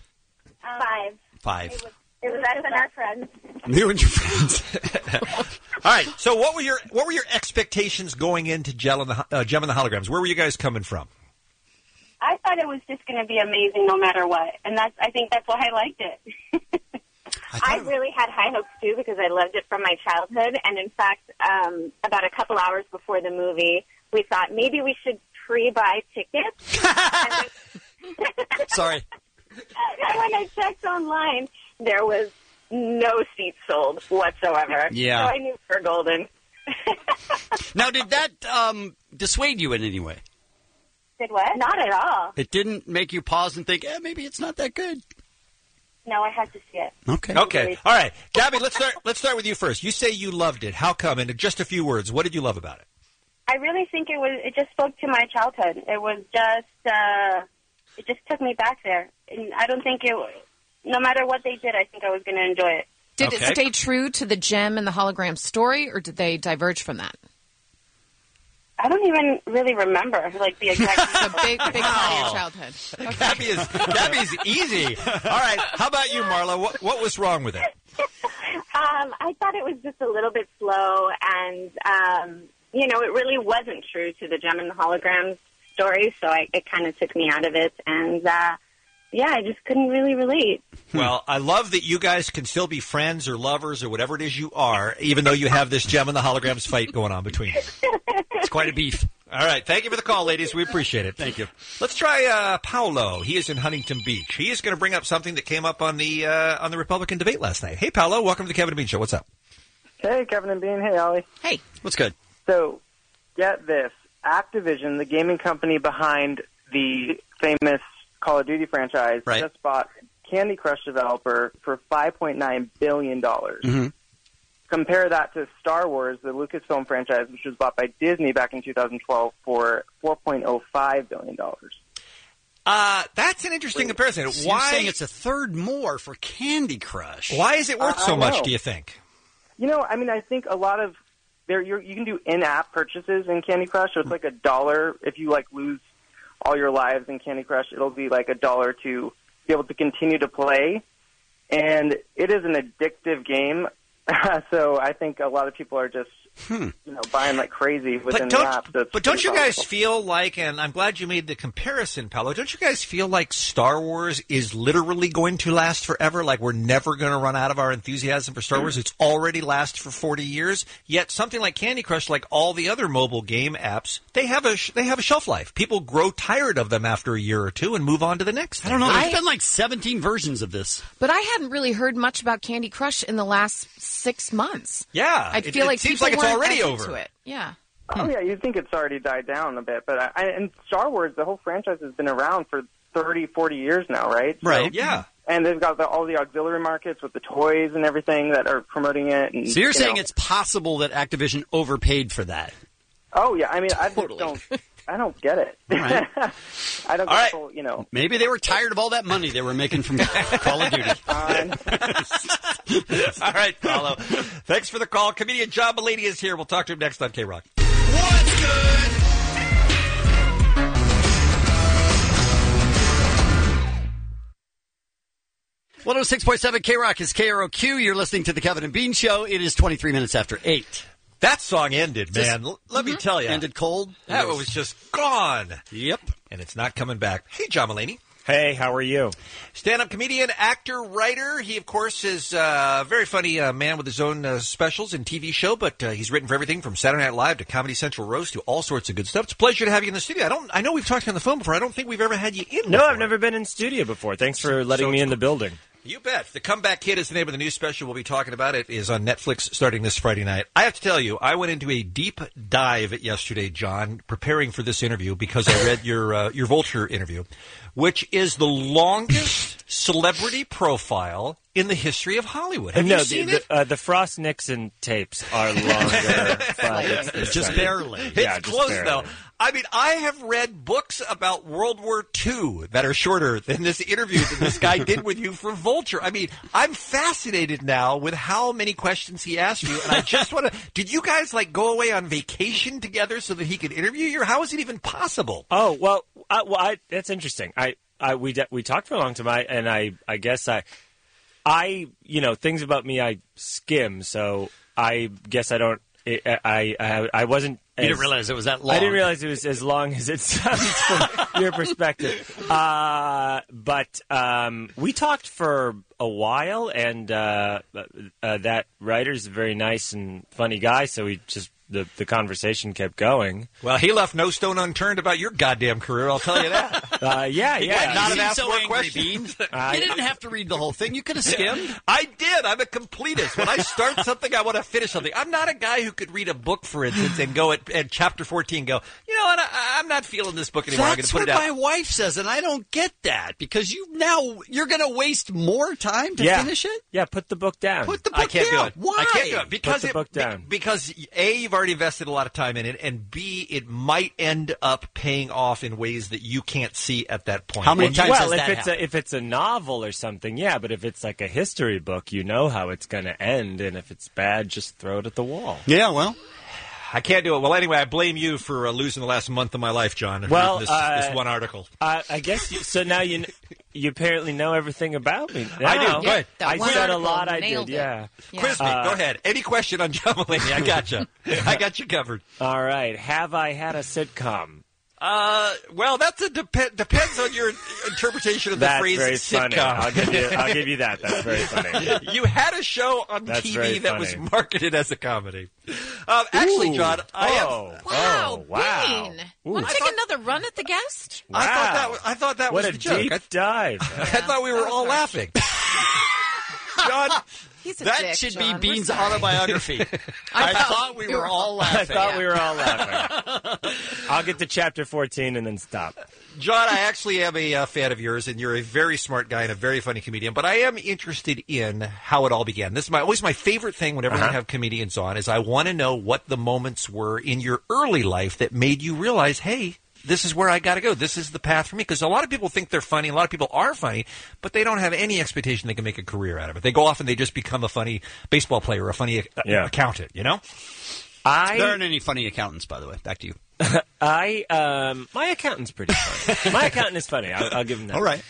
5. 5. It was us and our friends. You and your friends. All right. So, what were your expectations going into Gem and the Holograms? Where were you guys coming from? I thought it was just going to be amazing no matter what, and I think that's why I liked it. I really had high hopes too because I loved it from my childhood, and in fact, about a couple hours before the movie, we thought maybe we should pre-buy tickets. Sorry. And when I checked online, there was no seats sold whatsoever. Yeah. So I knew we were golden. Now, did that dissuade you in any way? Did what? Not at all. It didn't make you pause and think, maybe it's not that good. No, I had to see it. Okay. All right. Gabby, let's start with you first. You say you loved it. How come? In just a few words, what did you love about it? I really think it just spoke to my childhood. It was just, it just took me back there. And I don't think no matter what they did, I think I was going to enjoy it. Did it stay true to the gem and the hologram story, or did they diverge from that? I don't even really remember, like, the exact... So big part of your childhood. Okay. Gabby's easy. All right, how about you, Marla? What was wrong with it? I thought it was just a little bit slow, and, it really wasn't true to the gem and the holograms story, so it kind of took me out of it, and, I just couldn't really relate. Well, I love that you guys can still be friends or lovers or whatever it is you are, even though you have this gem and the holograms fight going on between you. It's quite a beef. All right. Thank you for the call, ladies. We appreciate it. Thank you. Let's try Paolo. He is in Huntington Beach. He is going to bring up something that came up on the Republican debate last night. Hey, Paolo. Welcome to the Kevin and Bean Show. What's up? Hey, Kevin and Bean. Hey, Ollie. Hey. What's good? So, get this. Activision, the gaming company behind the famous Call of Duty franchise, just bought Candy Crush developer for $5.9 billion. Mm-hmm. Compare that to Star Wars, the Lucasfilm franchise, which was bought by Disney back in 2012 for $4.05 billion. That's an interesting comparison. So Why? You're saying it's a third more for Candy Crush. Why is it worth so much, do you think? I think a lot of you can do in-app purchases in Candy Crush, so it's like $1 if you lose all your lives in Candy Crush. It'll be like $1 to be able to continue to play, and it is an addictive game. So I think a lot of people are just buying like crazy within the app. But don't you guys feel like, and I'm glad you made the comparison, Paolo, don't you guys feel like Star Wars is literally going to last forever? Like we're never going to run out of our enthusiasm for Star Wars? It's already lasted for 40 years. Yet something like Candy Crush, like all the other mobile game apps, they have a shelf life. People grow tired of them after a year or two and move on to the next thing. I don't know. There's been like 17 versions of this. But I hadn't really heard much about Candy Crush in the last 6 months. Yeah. I feel like seems people like it's weren't already as over. into it. Yeah. Oh, yeah, you'd think it's already died down a bit. But and Star Wars, the whole franchise has been around for 30, 40 years now, right? Right, yeah. And they've got all the auxiliary markets with the toys and everything that are promoting it. And, So you're saying it's possible that Activision overpaid for that? Oh, yeah. I mean, I just don't... I don't get it. Right. I don't get the whole, Maybe they were tired of all that money they were making from Call of Duty. All right, Paolo. Thanks for the call. Comedian John Mulaney is here. We'll talk to him next on K-Rock. What's good? 106.7 K-Rock is KROQ. You're listening to the Kevin and Bean Show. It is 23 minutes after 8. That song ended, man. Let me tell you. Ended cold. That was just gone. Yep. And it's not coming back. Hey, John Mulaney. Hey, how are you? Stand-up comedian, actor, writer. He, of course, is a very funny man with his own specials and TV show, but he's written for everything from Saturday Night Live to Comedy Central Roast to all sorts of good stuff. It's a pleasure to have you in the studio. I know we've talked on the phone before. I don't think we've ever had you in No, I've never been in studio before. Thanks for letting me in the building. You bet. The Comeback Kid is the name of the new special we'll be talking about. It is on Netflix starting this Friday night. I have to tell you, I went into a deep dive yesterday, John, preparing for this interview because I read your Vulture interview, which is the longest celebrity profile in the history of Hollywood. Have you seen it? The Frost Nixon tapes are longer. Just barely. It's just close, barely. though. I mean, I have read books about World War II that are shorter than this interview that this guy did with you for Vulture. I mean, I'm fascinated now with how many questions he asked you, and I just want to... Did you guys, go away on vacation together so that he could interview you, or how is it even possible? Oh, well, that's interesting. We talked for a long time, and I guess things about me I skim, so I guess I don't... I wasn't... You didn't realize it was that long. I didn't realize it was as long as it sounds from your perspective. But we talked for a while, and that writer's a very nice and funny guy, so we just... The conversation kept going. Well, he left no stone unturned about your goddamn career, I'll tell you that. Yeah. He might not have asked so more angry, questions. You didn't have to read the whole thing. You could have skimmed. I did. I'm a completist. When I start something, I want to finish something. I'm not a guy who could read a book, for instance, and go at chapter 14 go, you know what, I'm not feeling this book anymore. I'm going That's to put what it out. my wife says, and I don't get that because you're going to waste more time to finish it? Yeah, put the book down. Put the book down. I can't do it. Why? I can't do it Put the book down. because A, you've already already invested a lot of time in it, and B, it might end up paying off in ways that you can't see at that point. How many times has Well, that happened? if it's a novel or something, yeah. But if it's like a history book, you know how it's going to end, and if it's bad, just throw it at the wall. Yeah, well, I can't do it. Well, anyway, I blame you for losing the last month of my life, John. Well, reading this one article. I guess so. Now you apparently know everything about me. I do. Now. Go ahead. I one said a article lot. I nailed did. it. Yeah. Quiz me. Go ahead. Any question on John Mulaney? I got you. I got you covered. All right. Have I had a sitcom? Well, that's depends on your interpretation of the That's phrase very sitcom. funny. I'll give you that. That's very funny. You had a show on That's very TV that was funny. marketed as a comedy. Actually, John, I am. Wow, wow. Bean. Want to take another run at the guest? I thought that What was a the joke. deep dive. I thought we were all laughing. John, He's a that dick, should John. be We're Bean's sorry. autobiography. I thought we were all laughing. I thought we were all laughing. I'll get to chapter 14 and then stop. John, I actually am a fan of yours, and you're a very smart guy and a very funny comedian. But I am interested in how it all began. This is always my favorite thing whenever we have comedians on. Is I want to know what the moments were in your early life that made you realize, hey, this is where I got to go. This is the path for me. Because a lot of people think they're funny. A lot of people are funny, but they don't have any expectation they can make a career out of it. They go off and they just become a funny baseball player or a funny accountant, you know? There aren't any funny accountants, by the way. Back to you. My accountant's pretty funny. My accountant is funny. I'll give him that. All right.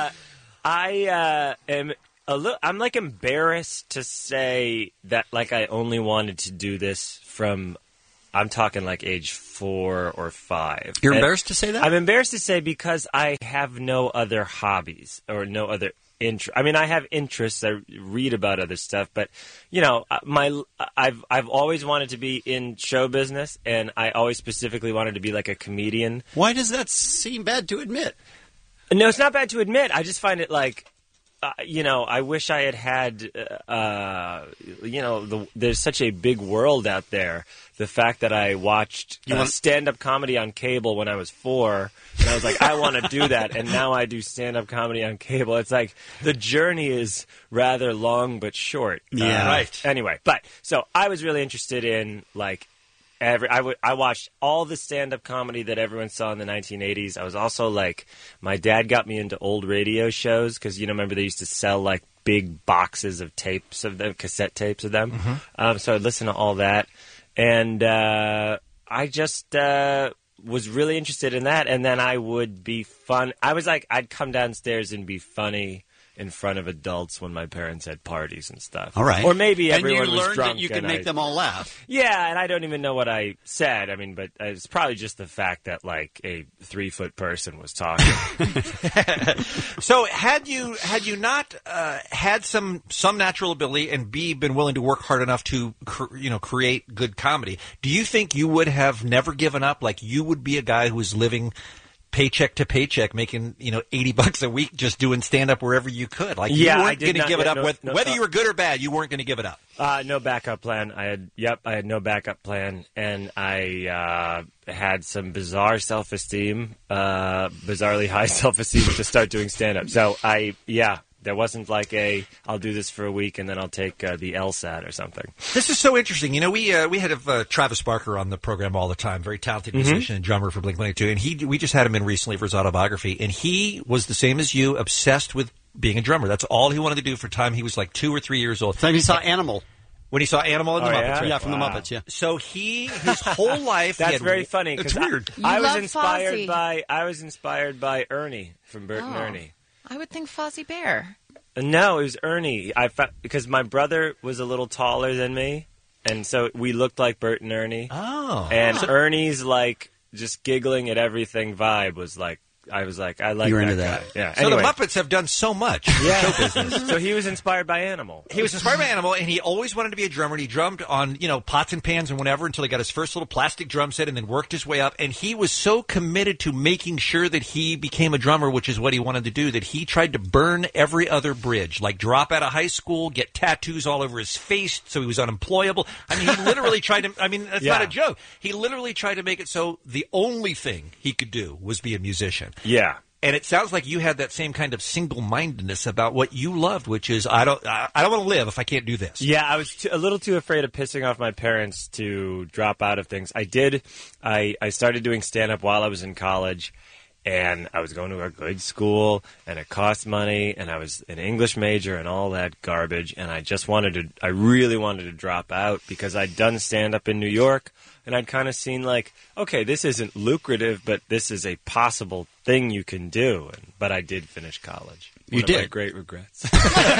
I am I'm like embarrassed to say that like I only wanted to do this from. I'm talking like age 4 or 5. You're embarrassed to say that? I'm embarrassed to say because I have no other hobbies or no other interest. I mean, I have interests. I read about other stuff, but you know, I've always wanted to be in show business, and I always specifically wanted to be like a comedian. Why does that seem bad to admit? No, it's not bad to admit. I just find it like. You know, I wish I had, you know, there's such a big world out there. The fact that I watched stand-up comedy on cable when I was 4, and I was like, I want to do that, and now I do stand-up comedy on cable. It's like the journey is rather long but short. Yeah. Right. Anyway, so I was really interested in, like, I watched all the stand-up comedy that everyone saw in the 1980s. I was also like, my dad got me into old radio shows because, you know, remember they used to sell like big boxes of tapes of them, cassette tapes of them. Mm-hmm. So I'd listen to all that. And I just was really interested in that. And then I would be fun. I was like, I'd come downstairs and be funny in front of adults when my parents had parties and stuff. All right. Or maybe and everyone you was learned drunk. that you could and make them all laugh. Yeah, and I don't even know what I said. I mean, but it's probably just the fact that like a 3-foot person was talking. So had you not had some natural ability and B, been willing to work hard enough to create good comedy, do you think you would have never given up? Like you would be a guy who was living paycheck to paycheck, making $80 a week, just doing stand up wherever you could. Like you weren't going to give it up. Whether you were good or bad, you weren't going to give it up. No backup plan. I had no backup plan, and I had some bizarre self-esteem, bizarrely high self-esteem to start doing stand up. So there wasn't like I'll do this for a week and then I'll take the LSAT or something. This is so interesting. You know, we had Travis Barker on the program all the time, very talented musician and drummer for Blink-182, and we just had him in recently for his autobiography, and he was the same as you, obsessed with being a drummer. That's all he wanted to do for time. He was like 2 or 3 years old. Time he saw Animal. When he saw Animal in the Muppets, yeah? right? Yeah, from the Muppets, yeah. So his whole life. That's very funny. It's weird. I was inspired by Ernie from Bert and Ernie. I would think Fozzie Bear. No, it was Ernie. Because my brother was a little taller than me, and so we looked like Bert and Ernie. Oh. And Ernie's like just giggling at everything vibe was like, I was like, I like You're that into guy. that. Yeah. So Anyway. the Muppets have done so much in show business. So he was inspired by Animal. He was inspired by Animal, and he always wanted to be a drummer. And he drummed on, pots and pans and whatever until he got his first little plastic drum set and then worked his way up. And he was so committed to making sure that he became a drummer, which is what he wanted to do, that he tried to burn every other bridge, like drop out of high school, get tattoos all over his face so he was unemployable. I mean, he literally tried to, that's not a joke. He literally tried to make it so the only thing he could do was be a musician. Yeah. And it sounds like you had that same kind of single-mindedness about what you loved, which is I don't want to live if I can't do this. Yeah, I was a little too afraid of pissing off my parents to drop out of things. I started doing stand-up while I was in college, and I was going to a good school, and it cost money, and I was an English major and all that garbage, and I really wanted to drop out because I'd done stand-up in New York, and I'd kind of seen like, okay, this isn't lucrative, but this is a possible thing you can do. But I did finish college. You One of my did. great regrets.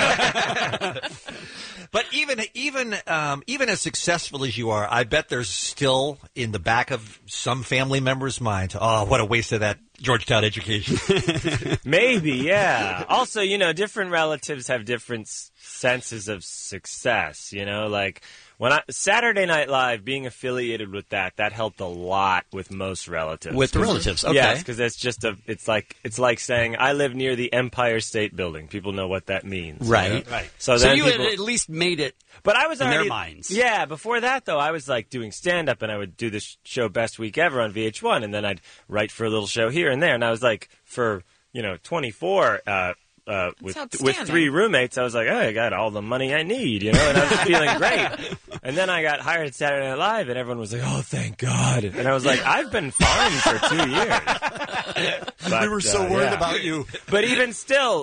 But even as successful as you are, I bet there's still in the back of some family members' minds, oh, what a waste of that Georgetown education. Maybe, yeah. Also, different relatives have different senses of success, like Saturday Night Live, being affiliated with that helped a lot with most relatives. With the relatives, okay. Yes, because it's like saying I live near the Empire State Building. People know what that means, Right. Right. So then you had at least made it. But I was in already, their minds. Yeah, before that, though, I was like doing stand-up, and I would do this show Best Week Ever on VH1, and then I'd write for a little show here and there. And I was like, for 24 with 3 roommates, I was like, oh, I got all the money I need, and I was feeling great. And then I got hired at Saturday Night Live, and everyone was like, oh, thank God. And I was like, I've been fine for 2 years. But, we were so worried about you. But even still,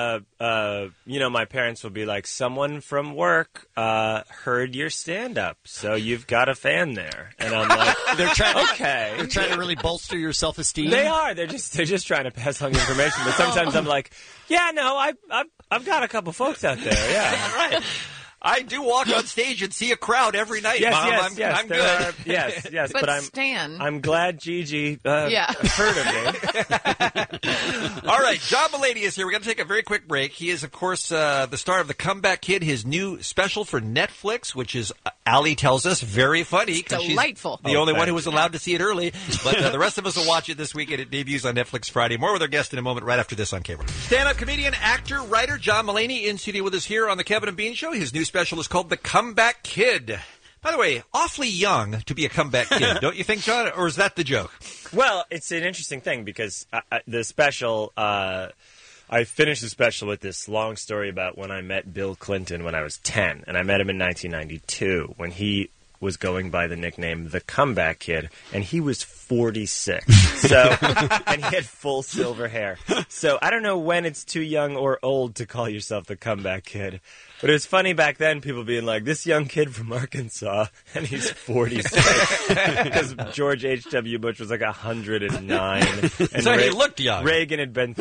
my parents would be like, someone from work heard your stand-up, so you've got a fan there. And I'm like, they're trying to really bolster your self-esteem. They are. They're just trying to pass on the information. But sometimes I'm like, yeah, no, I've got a couple folks out there. Yeah, right. I do walk on stage and see a crowd every night, yes, Mom. Yes, I'm good. Yes. But Stan, I'm glad Gigi heard of me. All right, John Mulaney is here. We're going to take a very quick break. He is, of course, the star of The Comeback Kid, his new special for Netflix, which is, Allie tells us, very funny. It's delightful. She's the only one who was allowed to see it early. But the rest of us will watch it this week, and it debuts on Netflix Friday. More with our guest in a moment, right after this on cable. Stand-up comedian, actor, writer John Mulaney in studio with us here on The Kevin and Bean Show. His new special is called The Comeback Kid. By the way, awfully young to be a comeback kid, don't you think, John? Or is that the joke? Well, it's an interesting thing because the special, I finished the special with this long story about when I met Bill Clinton when I was 10. And I met him in 1992 when he was going by the nickname The Comeback Kid, and he was 46. So, and he had full silver hair. So I don't know when it's too young or old to call yourself The Comeback Kid. But it was funny back then, people being like, this young kid from Arkansas, and he's 46. Because George H.W. Bush was like 109. And so he looked young. Reagan had been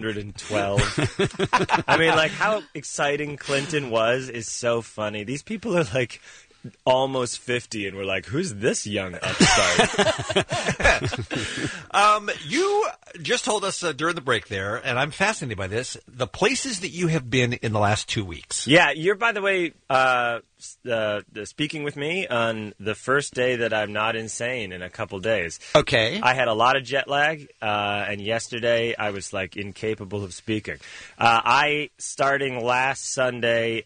312. I mean, like, how exciting Clinton was is so funny. These people are like almost 50, and we're like, who's this young upstart? You just told us during the break there, and I'm fascinated by this, the places that you have been in the last 2 weeks. Yeah, you're, by the way, speaking with me on the first day that I'm not insane in a couple days. Okay. I had a lot of jet lag, and yesterday I was, like, incapable of speaking. Starting last Sunday,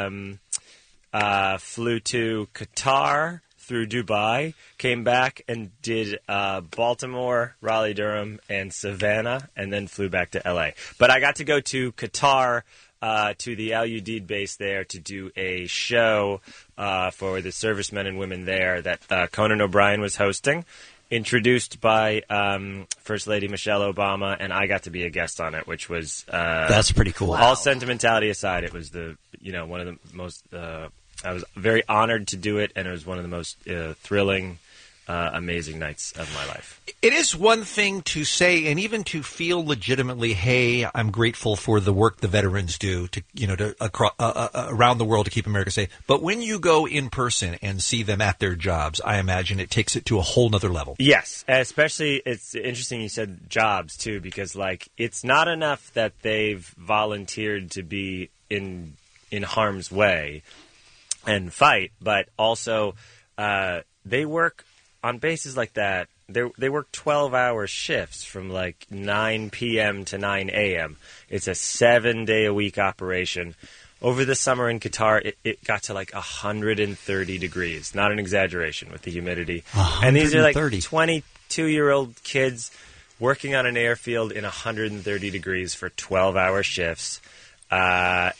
flew to Qatar through Dubai, came back and did Baltimore, Raleigh-Durham, and Savannah, and then flew back to L.A. But I got to go to Qatar to the Al Udeid base there to do a show for the servicemen and women there that Conan O'Brien was hosting, introduced by First Lady Michelle Obama, and I got to be a guest on it, which was that's pretty cool. All sentimentality aside, it was one of the most. I was very honored to do it, and it was one of the most thrilling, amazing nights of my life. It is one thing to say, and even to feel legitimately, hey, I'm grateful for the work the veterans do around the world to keep America safe. But when you go in person and see them at their jobs, I imagine it takes it to a whole nother level. Yes, especially it's interesting you said jobs too, because like it's not enough that they've volunteered to be in harm's way and fight, but also they work on bases like that. They work 12-hour shifts from like 9 p.m. to 9 a.m. It's a 7-day-a-week operation. Over the summer in Qatar, it got to like 130 degrees. Not an exaggeration with the humidity. And these are like 22-year-old kids working on an airfield in 130 degrees for 12-hour shifts. Yeah,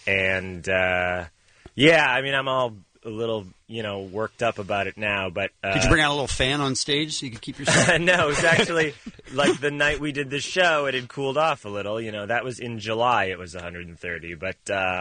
I mean, I'm all a little, worked up about it now, but... Did you bring out a little fan on stage so you could keep yourself... No, it was actually, like, the night we did the show, it had cooled off a little. That was in July, it was 130, but...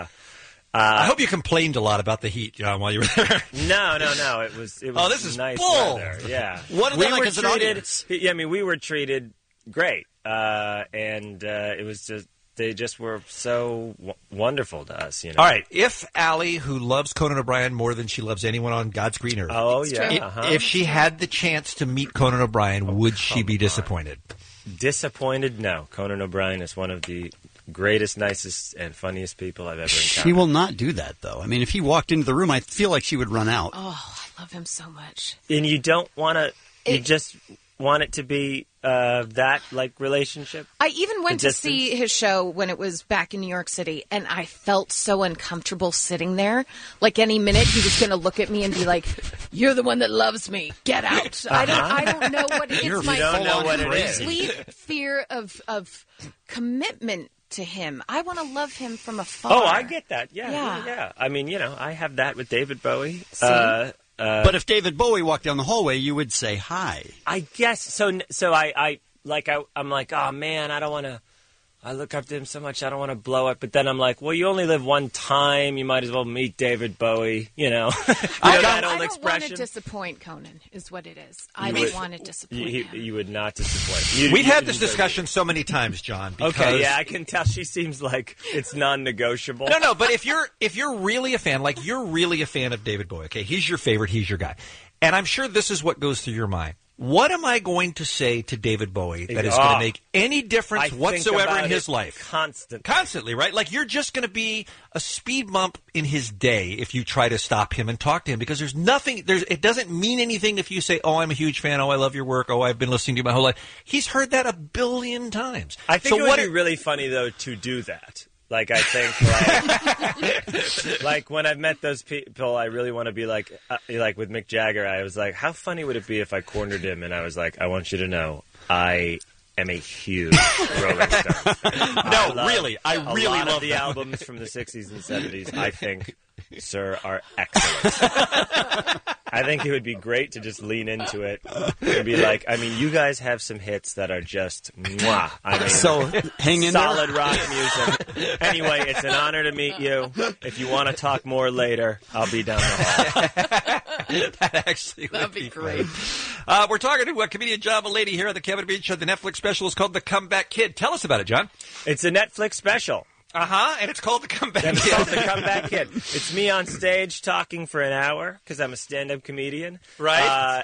I hope you complained a lot about the heat, John, while you were there. No. It was this is nice bull. weather. Yeah. What are they like as an audience? I mean, we were treated great, and it was just... They just were so wonderful to us, All right, if Allie, who loves Conan O'Brien more than she loves anyone on God's green earth, if she had the chance to meet Conan O'Brien, would she be disappointed? Disappointed? No. Conan O'Brien is one of the greatest, nicest, and funniest people I've ever encountered. She will not do that, though. I mean, if he walked into the room, I feel like she would run out. Oh, I love him so much. And you don't want to... You just want it to be that relationship. I even went to see his show when it was back in New York City, and I felt so uncomfortable sitting there. Like any minute he was going to look at me and be like, "You're the one that loves me. Get out." I don't know what it is. You don't know what it is. Complete fear of commitment to him. I want to love him from afar. Oh, I get that. Yeah. I mean, I have that with David Bowie. But if David Bowie walked down the hallway, you would say hi. I guess so. I'm like, oh man, I don't want to. I look up to him so much, I don't want to blow up. But then I'm like, well, you only live one time. You might as well meet David Bowie. That old I don't expression. want to disappoint Conan, is what it is. I don't want to disappoint him. You would not disappoint. We've had this discussion so many times, John. Okay, yeah, I can tell. She seems like it's non-negotiable. No, but if you're really a fan, like you're really a fan of David Bowie, okay, he's your favorite, he's your guy, and I'm sure this is what goes through your mind. What am I going to say to David Bowie that is going to make any difference whatsoever in his life? Constantly, right? Like you're just going to be a speed bump in his day if you try to stop him and talk to him because there's nothing. It doesn't mean anything if you say, "Oh, I'm a huge fan. Oh, I love your work. Oh, I've been listening to you my whole life." He's heard that 1 billion times. I think it would be really funny though to do that. Like, I think, like when I've met those people, I really want to be like with Mick Jagger, I was like, how funny would it be if I cornered him and I was like, I want you to know, I am a huge Rolling Stone. I really love love the them. albums from the 60s and 70s, I think, sir, are excellent. I think it would be great to just lean into it and be like, I mean, you guys have some hits that are just mwah. I mean, so hang in solid there. rock music. Anyway, it's an honor to meet you. If you want to talk more later, I'll be down the hall. That actually would be great. We're talking to comedian John Mulaney here on the Kevin Bean Show. The Netflix special is called The Comeback Kid. Tell us about it, John. It's a Netflix special. And it's called The Comeback Kid. It's called The Comeback Kid. It's me on stage talking for an hour because I'm a stand-up comedian. Right.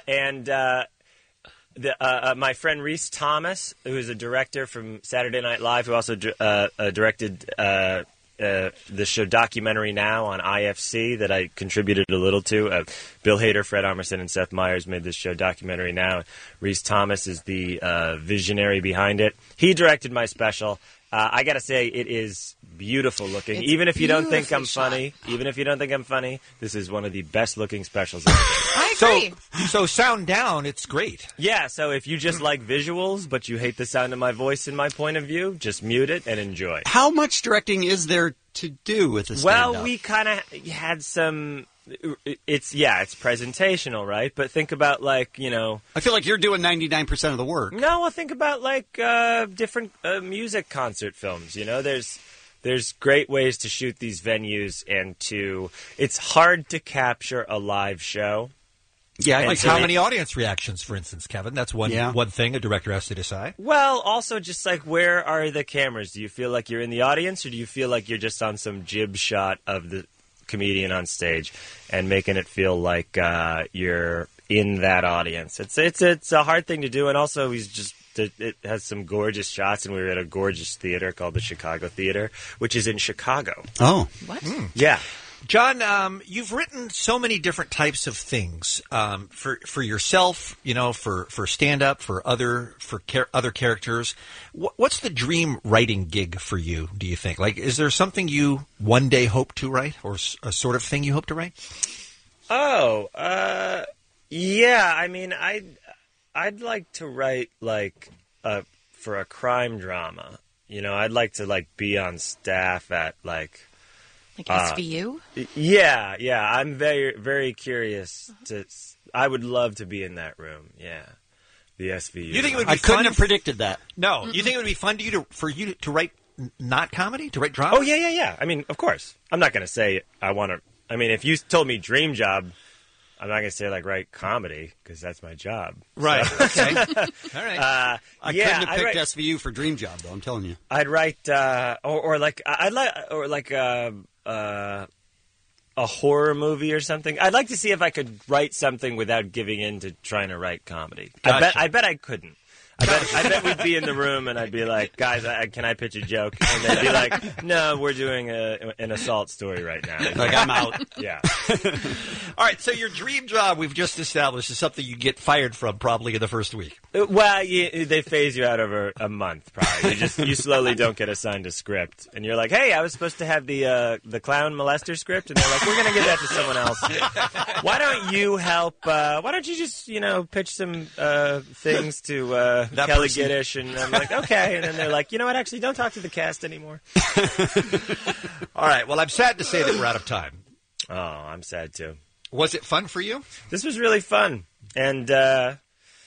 My friend Rhys Thomas, who is a director from Saturday Night Live, who also directed the show Documentary Now on IFC that I contributed a little to. Bill Hader, Fred Armisen, and Seth Meyers made this show Documentary Now. Rhys Thomas is the visionary behind it. He directed my special. I got to say, it is beautiful looking. Even if you don't think I'm funny, this is one of the best looking specials I've ever I agree. So sound down, it's great. Yeah, so if you just like visuals, but you hate the sound of my voice and my point of view, just mute it and enjoy. How much directing is there to do with the stand-up? Well, we kind of had some... It's presentational, right? But think about I feel like you're doing 99% of the work. No, well, think about different music concert films. There's great ways to shoot these venues and it's hard to capture a live show. Yeah, like how many audience reactions, for instance, Kevin? That's one thing a director has to decide. Well, also just where are the cameras? Do you feel like you're in the audience, or do you feel like you're just on some jib shot of the comedian on stage and making it feel like you're in that audience? It's a hard thing to do, and also it has some gorgeous shots, and we were at a gorgeous theater called the Chicago Theater, which is in Chicago. Oh. What? Yeah. John, you've written so many different types of things for yourself, for stand-up, for other characters. What's the dream writing gig for you, do you think? Like, is there something you one day hope to write, or a sort of thing you hope to write? Oh, yeah. I mean, I'd like to write, like, a for a crime drama. I'd like to be on staff at Like SVU? Yeah. I'm very, very curious I would love to be in that room. Yeah, the SVU. You think it would be I couldn't fun have predicted that. No, you think it would be fun for you to write not comedy, to write drama? Oh yeah. I mean, of course. I'm not going to say I want to. I mean, if you told me dream job, I'm not going to say write comedy because that's my job. Right. So. Okay. All right. I couldn't have picked SVU for dream job, though. I'm telling you. I'd write a horror movie or something. I'd like to see if I could write something without giving in to trying to write comedy. Gotcha. I bet I couldn't. I bet we'd be in the room and I'd be like, guys, can I pitch a joke? And they'd be like, no, we're doing an assault story right now. Like, I'm out. Yeah. All right, so your dream job we've just established is something you get fired from probably in the first week. Well, they phase you out over a month, probably. You slowly don't get assigned a script. And you're like, hey, I was supposed to have the clown molester script. And they're like, we're going to give that to someone else. Why don't you help? Why don't you just, pitch some things to Kelly Giddish? And I'm like, okay. And then they're like, you know what? Actually, don't talk to the cast anymore. All right. Well, I'm sad to say that we're out of time. Oh, I'm sad too. Was it fun for you? This was really fun. And I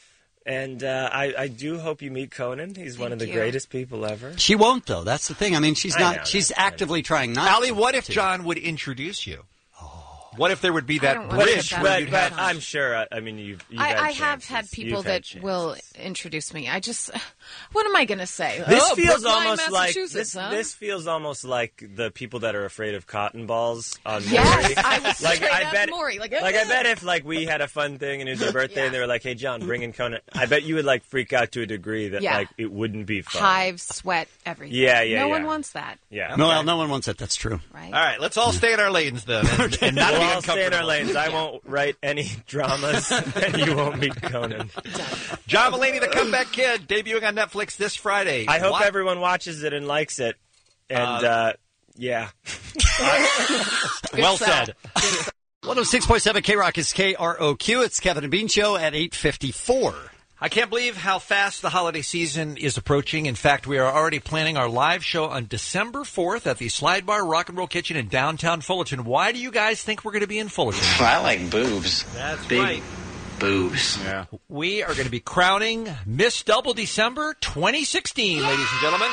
do hope you meet Conan. He's one of the greatest people ever. She won't, though. That's the thing. I mean, she's not. She's actively trying not. Allie, what if John would introduce you? What if there would be that bridge? But I'm sure. I mean, you've I have had people that will introduce me. What am I going to say? This feels Brookline, almost like Massachusetts, huh? this feels almost like the people that are afraid of cotton balls on Yes, Maury. I was like straight I up bet, Maury, I bet if we had a fun thing and it was your birthday and they were like, "Hey, John, bring in Conan," I bet you would freak out to a degree that it wouldn't be fun. Hives, sweat, everything. Yeah. No one wants that. Yeah. No one wants it. That's true. Right. All right, let's all stay in our lanes then, and not we'll be all uncomfortable. stay in our lanes. I won't write any dramas, and you won't meet Conan. John Mulaney, The Comeback Kid, debuting on Netflix this Friday. I hope everyone watches it and likes it. And yeah. Well said. 106.7 K-Rock is KROQ. It's Kevin and Bean Show at 8:54. I can't believe how fast the holiday season is approaching. In fact, we are already planning our live show on December 4th at the Slide Bar Rock and Roll Kitchen in downtown Fullerton. Why do you guys think we're going to be in Fullerton? I like boobs. That's big right. Boobs. Yeah. We are going to be crowning Miss Double December 2016, ladies and gentlemen.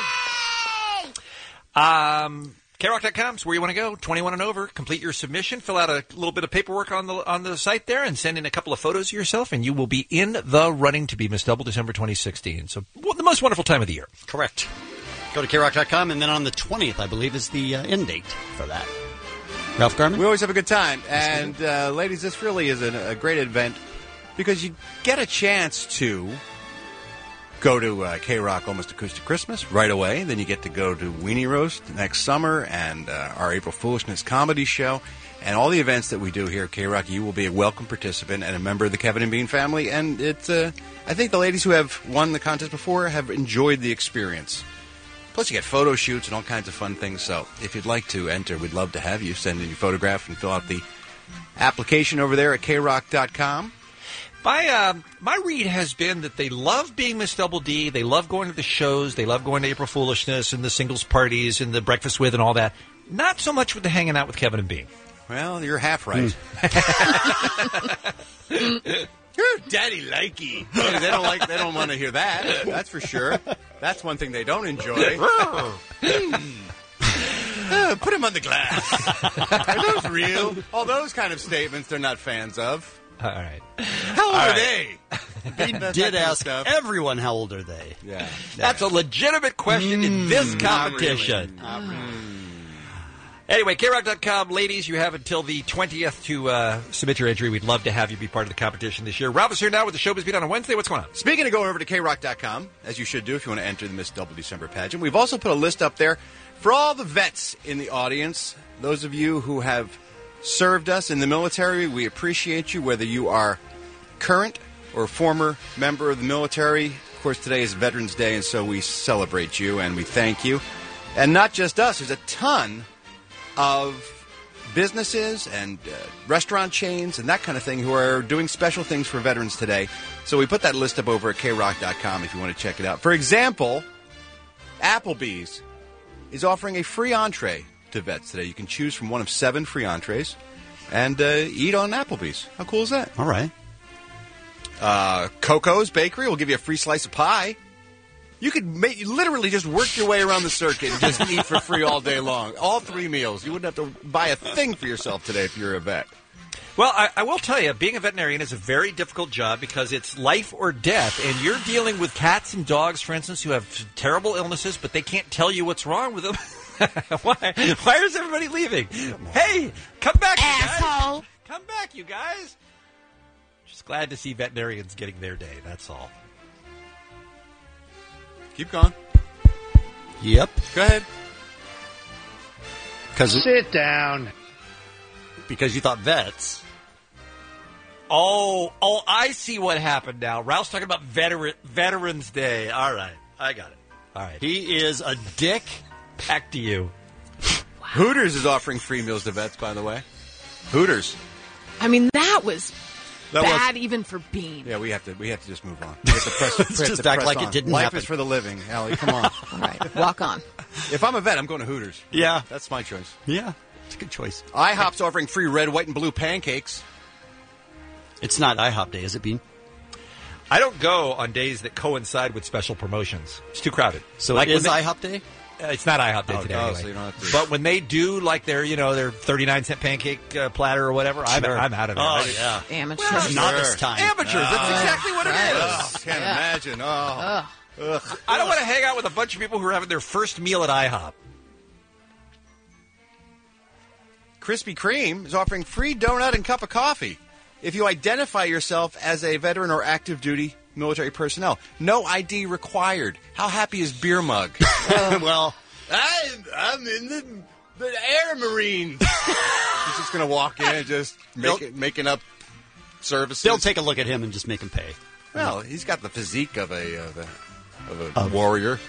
KROC.com is where you want to go. 21 and over. Complete your submission. Fill out a little bit of paperwork on the site there, and send in a couple of photos of yourself, and you will be in the running to be Miss Double December 2016. So the most wonderful time of the year. Correct. Go to KROC.com, and then on the 20th, I believe, is the end date for that. Ralph Garman? We always have a good time. And, ladies, this really is a great event because you get a chance to go to K-Rock Almost Acoustic Christmas right away. Then you get to go to Weenie Roast next summer and our April Foolishness comedy show. And all the events that we do here at K-Rock, you will be a welcome participant and a member of the Kevin and Bean family. And it's, I think the ladies who have won the contest before have enjoyed the experience. Plus, you get photo shoots and all kinds of fun things. So if you'd like to enter, we'd love to have you. Send in your photograph and fill out the application over there at KROC.com. My read has been that they love being Miss Double D. They love going to the shows. They love going to April Foolishness and the singles parties and the breakfast with and all that. Not so much with the hanging out with Kevin and Bean. Well, you're half right. Daddy likey. They don't want to hear that. That's for sure. That's one thing they don't enjoy. Put him on the glass. Are those real? All those kind of statements they're not fans of. All right. How old are they? Bean did ask everyone how old are they. Yeah. That's a legitimate question in this competition. Not really. Anyway, KROC.com, ladies, you have until the 20th to submit your entry. We'd love to have you be part of the competition this year. Ralph is here now with the Showbiz Beat on a Wednesday. What's going on? Speaking of going over to KROC.com, as you should do if you want to enter the Miss Double December pageant, we've also put a list up there for all the vets in the audience. Those of you who have served us in the military, we appreciate you, whether you are current or former member of the military. Of course, today is Veterans Day, and so we celebrate you and we thank you. And not just us, there's a ton of businesses and restaurant chains and that kind of thing who are doing special things for veterans today. So we put that list up over at krock.com if you want to check it out. For example, Applebee's is offering a free entree to vets today. You can choose from one of 7 free entrees and eat on Applebee's. How cool is that? All right. Coco's Bakery will give you a free slice of pie. You could literally just work your way around the circuit and just eat for free all day long. All 3 meals. You wouldn't have to buy a thing for yourself today if you're a vet. Well, I will tell you, being a veterinarian is a very difficult job because it's life or death, and you're dealing with cats and dogs, for instance, who have terrible illnesses, but they can't tell you what's wrong with them. Why is everybody leaving? Hey, come back, asshole! You guys. Come back, you guys. Just glad to see veterinarians getting their day, that's all. Keep going. Yep. Go ahead. Sit down. Because you thought vets. Oh, I see what happened now. Ralph's talking about Veterans Day. All right, I got it. All right. He is a dick. Back to you. Wow. Hooters is offering free meals to vets, by the way. Hooters. I mean, that was bad even for Bean. Yeah, we have to just move on. We have to press, just act like it didn't Life happen. is for the living, Allie. Come on. All right, walk on. If I'm a vet, I'm going to Hooters. Yeah. That's my choice. Yeah, it's a good choice. IHOP's offering free red, white, and blue pancakes. It's not IHOP Day, is it, Bean? I don't go on days that coincide with special promotions. It's too crowded. So like it is IHOP Day? It's not IHOP Day today. Anyway. So you don't have to... But when they do like their 39-cent pancake platter or whatever, I'm out of it. Oh, yeah. Amateurs. Well, not this time. Amateurs. That's exactly what it is. Can't imagine. Ugh. I don't want to hang out with a bunch of people who are having their first meal at IHOP. Krispy Kreme is offering free donut and cup of coffee if you identify yourself as a veteran or active duty military personnel. No ID required. How happy is Beer Mug? Well, I'm in the Air Marines. He's just going to walk in and just making up services. They'll take a look at him and just make him pay. Well, he's got the physique of a warrior.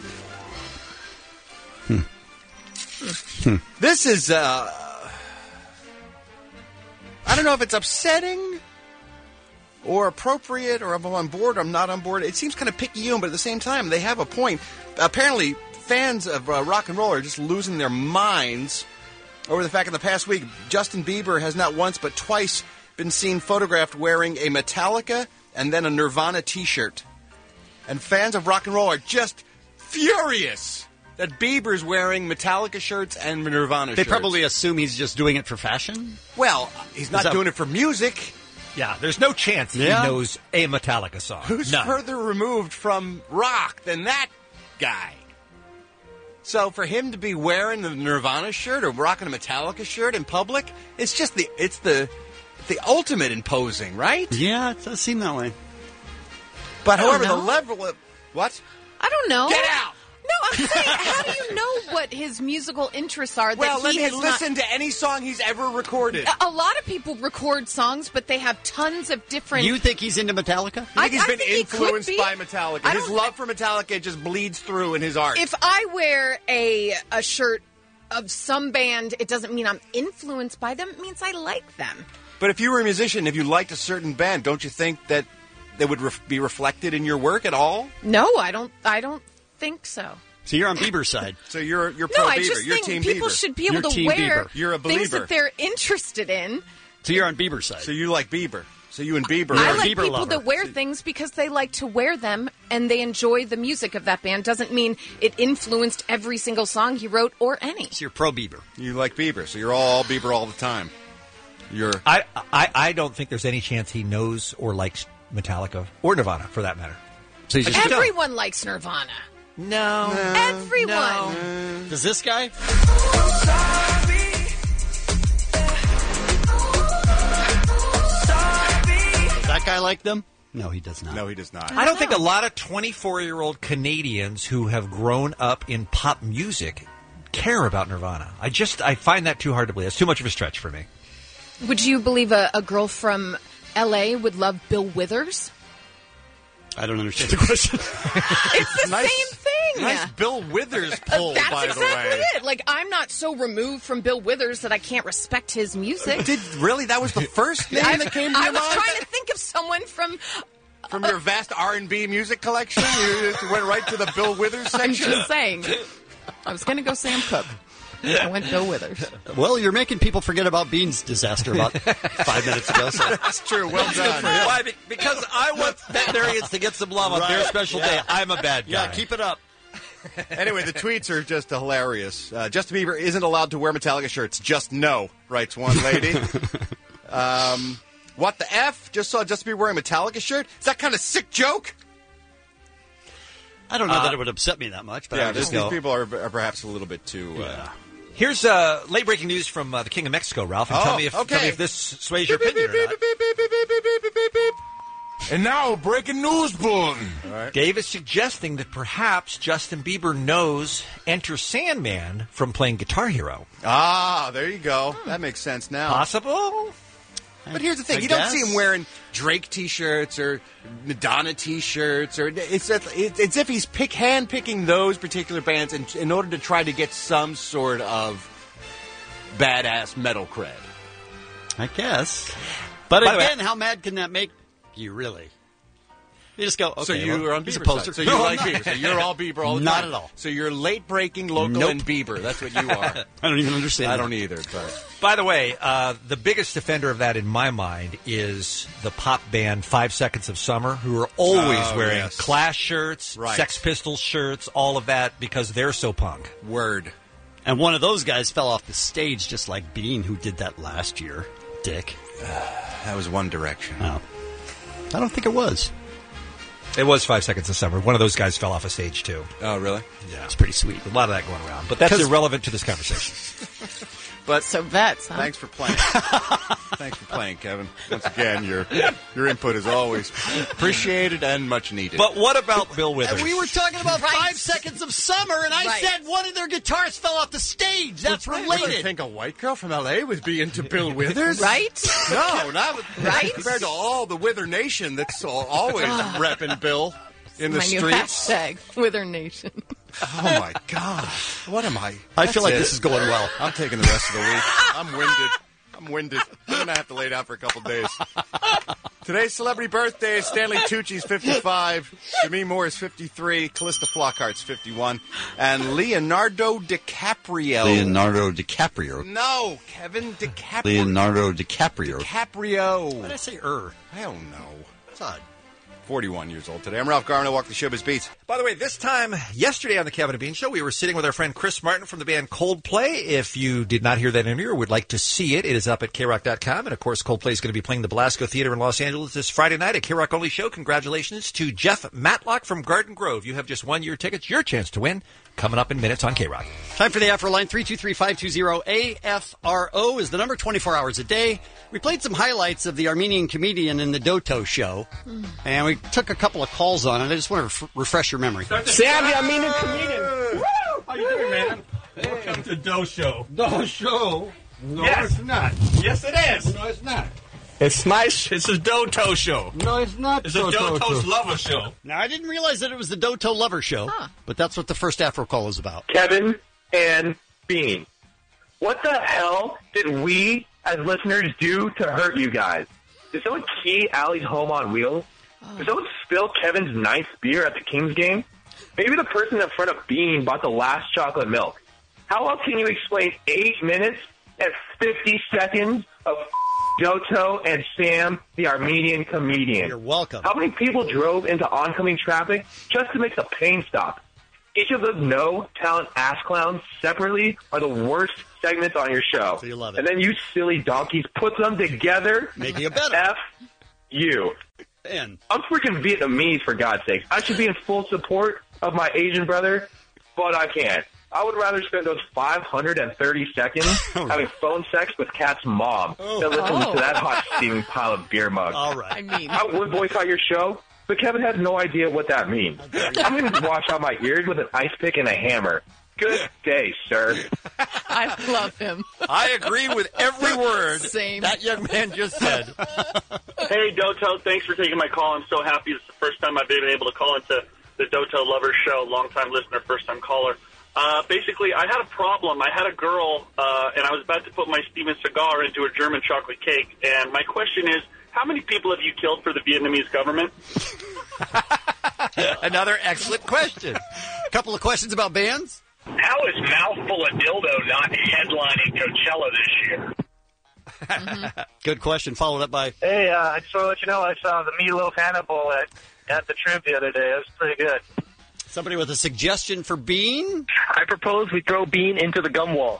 This is, I don't know if it's upsetting or appropriate, or I'm on board or I'm not on board. It seems kind of picayune, but at the same time, they have a point. Apparently, fans of rock and roll are just losing their minds over the fact in the past week, Justin Bieber has not once but twice been seen photographed wearing a Metallica and then a Nirvana T-shirt. And fans of rock and roll are just furious that Bieber's wearing Metallica shirts and Nirvana shirts. They probably assume he's just doing it for fashion? Well, he's not doing it for music. Yeah, there's no chance he knows a Metallica song. Who's None. further removed from rock than that guy? So for him to be wearing the Nirvana shirt or rocking a Metallica shirt in public, it's just the ultimate in posing, right? Yeah, it does seem that way. But I don't however, the know. level of... What? I don't know. Get out! No, I'm saying, how do you know what his musical interests are? Well, that let he me has listen to any song he's ever recorded. A lot of people record songs, but they have tons of different... You think he's into Metallica? I think he's been think he influenced could be. by Metallica. His love for Metallica just bleeds through in his art. If I wear a shirt of some band, it doesn't mean I'm influenced by them. It means I like them. But if you were a musician, if you liked a certain band, don't you think that they would be reflected in your work at all? No, I don't think so. So you're on Bieber's side. So you're pro No, I Bieber. just You're think Team people Bieber. should be able You're to Team wear Bieber. You're a things believer. that they're interested in. So you're on Bieber's side. So you like Bieber. So you and Bieber I are like Bieber people lover. that wear things because they like to wear them and they enjoy the music of that band. Doesn't mean it influenced every single song he wrote or any. So you're pro Bieber. You like Bieber, so you're all Bieber all the time. I don't think there's any chance he knows or likes Metallica or Nirvana, for that matter. So he's just Everyone likes Nirvana. No. Everyone. No. Does this guy? Does that guy like them? No, he does not. No, he does not. I don't think a lot of 24-year-old Canadians who have grown up in pop music care about Nirvana. I find that too hard to believe. It's too much of a stretch for me. Would you believe a girl from L.A. would love Bill Withers? I don't understand the question. It's the same thing. Nice Bill Withers pull, That's by exactly the way. it. Like, I'm not so removed from Bill Withers that I can't respect his music. Really? That was the first name that came to I your was mind? trying to think of someone from From your vast R&B music collection, you just went right to the Bill Withers I'm section? just saying. I was going to go Sam Cooke. I went Bill Withers. Well, you're making people forget about Bean's disaster about 5 minutes ago. So. That's true. Well done. Why? Because I want veterinarians to get some love on their special day. I'm a bad guy. Yeah, keep it up. Anyway, the tweets are just hilarious. Justin Bieber isn't allowed to wear Metallica shirts. Just no, writes one lady. What the F? Just saw Justin Bieber wearing a Metallica shirt? Is that kind of sick joke? I don't know that it would upset me that much, but I would just these go. people are perhaps a little bit too... Here's late breaking news from the King of Mexico, Ralph, and tell me if this sways your opinion or not. And now, breaking news bulletin. Right. Dave is suggesting that perhaps Justin Bieber knows Enter Sandman from playing Guitar Hero. Ah, there you go. That makes sense now. Possible? But here's the thing. I You guess. don't see him wearing Drake T-shirts or Madonna T-shirts. It's if he's hand-picking those particular bands in order to try to get some sort of badass metal cred. I guess. But By the way, again, how mad can that make you, really? You just go, okay, So you well, are on he's a Bieber's poster. side. So you like Bieber. So you're all Bieber all the Not time. at all. So you're late-breaking, local, Nope. and Bieber. That's what you are. I don't even understand I that. don't either. But By the way, the biggest offender of that in my mind is the pop band 5 Seconds of Summer, who are always wearing yes. Clash shirts, Right. Sex Pistols shirts, all of that, because they're so punk. word. And one of those guys fell off the stage just like Bean, who did that last year. Dick. That was One Direction. Oh. I don't think it was. It was 5 Seconds of Summer. One of those guys fell off a stage, too. Oh, really? Yeah. It's pretty sweet. A lot of that going around. But that's 'Cause- irrelevant to this conversation. But So vets, huh? thanks for playing. Thanks for playing, Kevin. Once again, your input is always appreciated and much needed. But what about Bill Withers? And we were talking about Right. 5 Seconds of Summer, and I Right. said one of their guitars fell off the stage. That's I related. think a white girl from L.A. would be into Bill Withers. Right? No, not Right? compared to all the Wither Nation that's always repping Bill in the My new streets. hashtag, Wither Nation. Oh, my God. What am I? I feel like That's this is going well. I'm taking the rest of the week. I'm winded. I'm going to have to lay down for a couple days. Today's celebrity birthday is Stanley Tucci's 55, Demi Moore is 53, Callista Flockhart's 51, and Leonardo DiCaprio. Leonardo DiCaprio. No, Kevin DiCaprio. Leonardo DiCaprio. DiCaprio. What did I say? I don't know. It's odd. 41 years old today. I'm Ralph Garman. I walk the showbiz beats. By the way, this time yesterday on the Kevin and Bean Show, we were sitting with our friend Chris Martin from the band Coldplay. If you did not hear that interview or would like to see it, it is up at KROC.com. And, of course, Coldplay is going to be playing the Belasco Theater in Los Angeles this Friday night, a KROC-only show. Congratulations to Jeff Matlock from Garden Grove. You have just 1 year tickets. Your chance to win coming up in minutes on KROC. Time for the Afro line. 323-520-AFRO is the number, 24 hours a day. We played some highlights of the Armenian comedian in the Doto show, and we took a couple of calls on it. I just want to refresh your memory. Sam, the Armenian comedian. Woo! How you doing, man? Welcome to Doe Show. Doe Show? No, Yes. it's not. Yes, it is. No, it's not. It's my It's a Doto Show. No, it's not. It's a Doto's Lover Show. Now, I didn't realize that it was the Doto Lover Show, but that's what the first Afro call is about. Kevin and Bean. What the hell did we as listeners do to hurt you guys? Did someone key Allie's home on wheels? Did someone spill Kevin's nice beer at the Kings game? Maybe the person in front of Bean bought the last chocolate milk. How else can you explain 8 minutes and 50 seconds of Doto and Sam, the Armenian comedian? You're welcome. How many people drove into oncoming traffic just to make the pain stop? Each of those no-talent ass clowns separately are the worst segments on your show. So you love it. And then you silly donkeys put them together. Making it better. F you. And I'm freaking Vietnamese, for God's sake. I should be in full support of my Asian brother, but I can't. I would rather spend those 530 seconds having phone sex with Kat's mom than listen to that hot steaming pile of beer mugs. All right. I mean, I would boycott your show, but Kevin has no idea what that means. I'm going to wash out my ears with an ice pick and a hammer. Good day, sir. I love him. I agree with every word Same. that young man just said. Hey, Doto, thanks for taking my call. I'm so happy. It's the first time I've been able to call into the Doto Lovers Show. Long-time listener, first-time caller. Basically, I had a problem. I had a girl, and I was about to put my Steven cigar into a German chocolate cake. And my question is, how many people have you killed for the Vietnamese government? Another excellent question. A couple of questions about bands. How is Mouthful of Dildo not headlining Coachella this year? Good question. Followed up by... Hey, I just want to let you know I saw the Meatloaf Hannibal at the Trib the other day. It was pretty good. Somebody with a suggestion for Bean? I propose we throw Bean into the gum wall.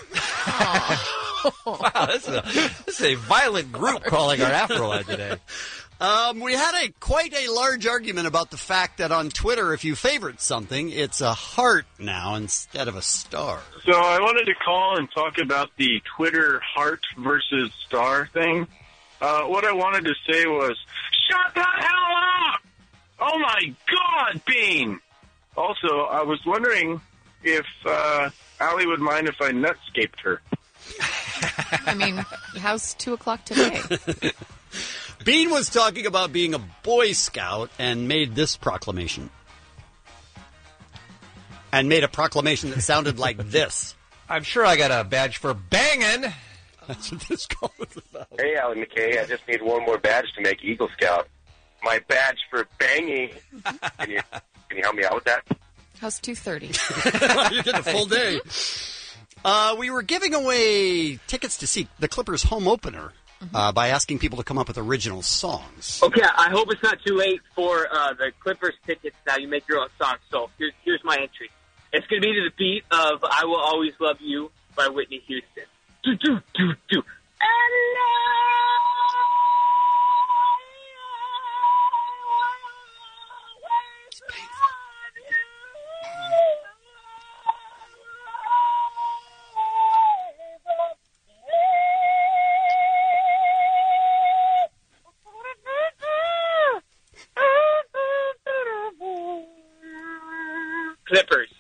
Wow, this is a violent group calling our Afro line today. We had quite a large argument about the fact that on Twitter, if you favorite something, it's a heart now instead of a star. So I wanted to call and talk about the Twitter heart versus star thing. What I wanted to say was, shut the hell up! Oh my God, Bean! Also, I was wondering if Allie would mind if I nutscaped her. I mean, how's 2 o'clock today? Bean was talking about being a Boy Scout and made this proclamation. And made a proclamation that sounded like this. I'm sure I got a badge for banging. That's what this call is about. Hey, Allie McKay, I just need one more badge to make Eagle Scout. My badge for bangy. Can you help me out with that? How's 2:30? You're getting a full day. We were giving away tickets to see the Clippers home opener by asking people to come up with original songs. Okay, I hope it's not too late for the Clippers tickets now. You make your own song. So here's my entry. It's going to be to the beat of I Will Always Love You by Whitney Houston. Do, do, do, do. Clippers.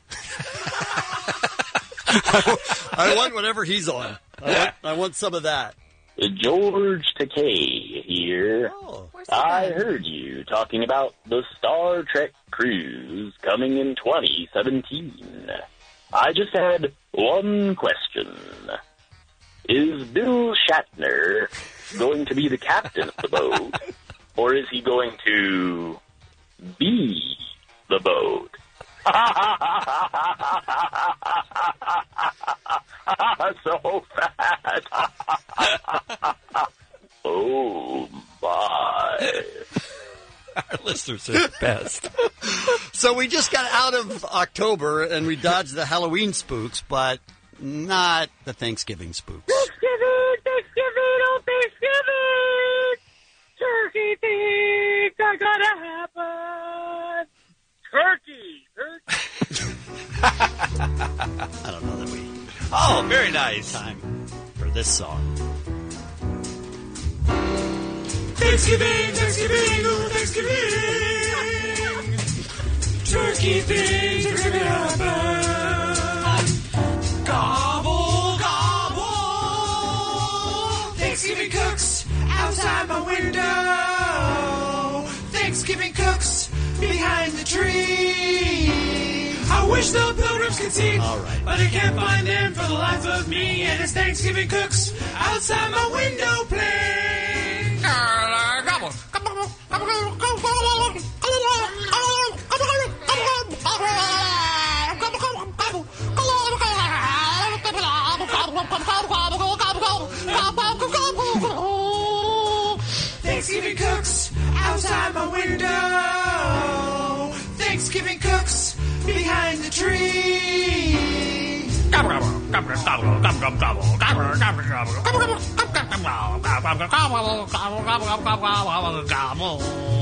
I want whatever he's on. I want some of that. George Takei here. I heard you talking about the Star Trek cruise coming in 2017. I just had one question. Is Bill Shatner going to be the captain of the boat, or is he going to be the boat? So fat. Oh, my. Our listeners are the best. So we just got out of October, and we dodged the Halloween spooks, but not the Thanksgiving spooks. Thanksgiving, oh Thanksgiving! Turkey things are gonna happen! Turkey! I don't know that we... Oh, very nice. Time for this song. Thanksgiving, Thanksgiving, oh Thanksgiving! Turkey things are gonna happen! Gobble, gobble! Thanksgiving cooks outside my window! Thanksgiving cooks behind the tree! I wish the pilgrims could see, but I can't find them for the life of me. And it's Thanksgiving cooks outside my window playing. Gobble, gobble, gobble, Thanksgiving cooks outside my window. Thanksgiving cooks behind the tree. Gobble, gobble, gobble, gobble, gobble, gobble, gobble, gobble, gobble, gobble.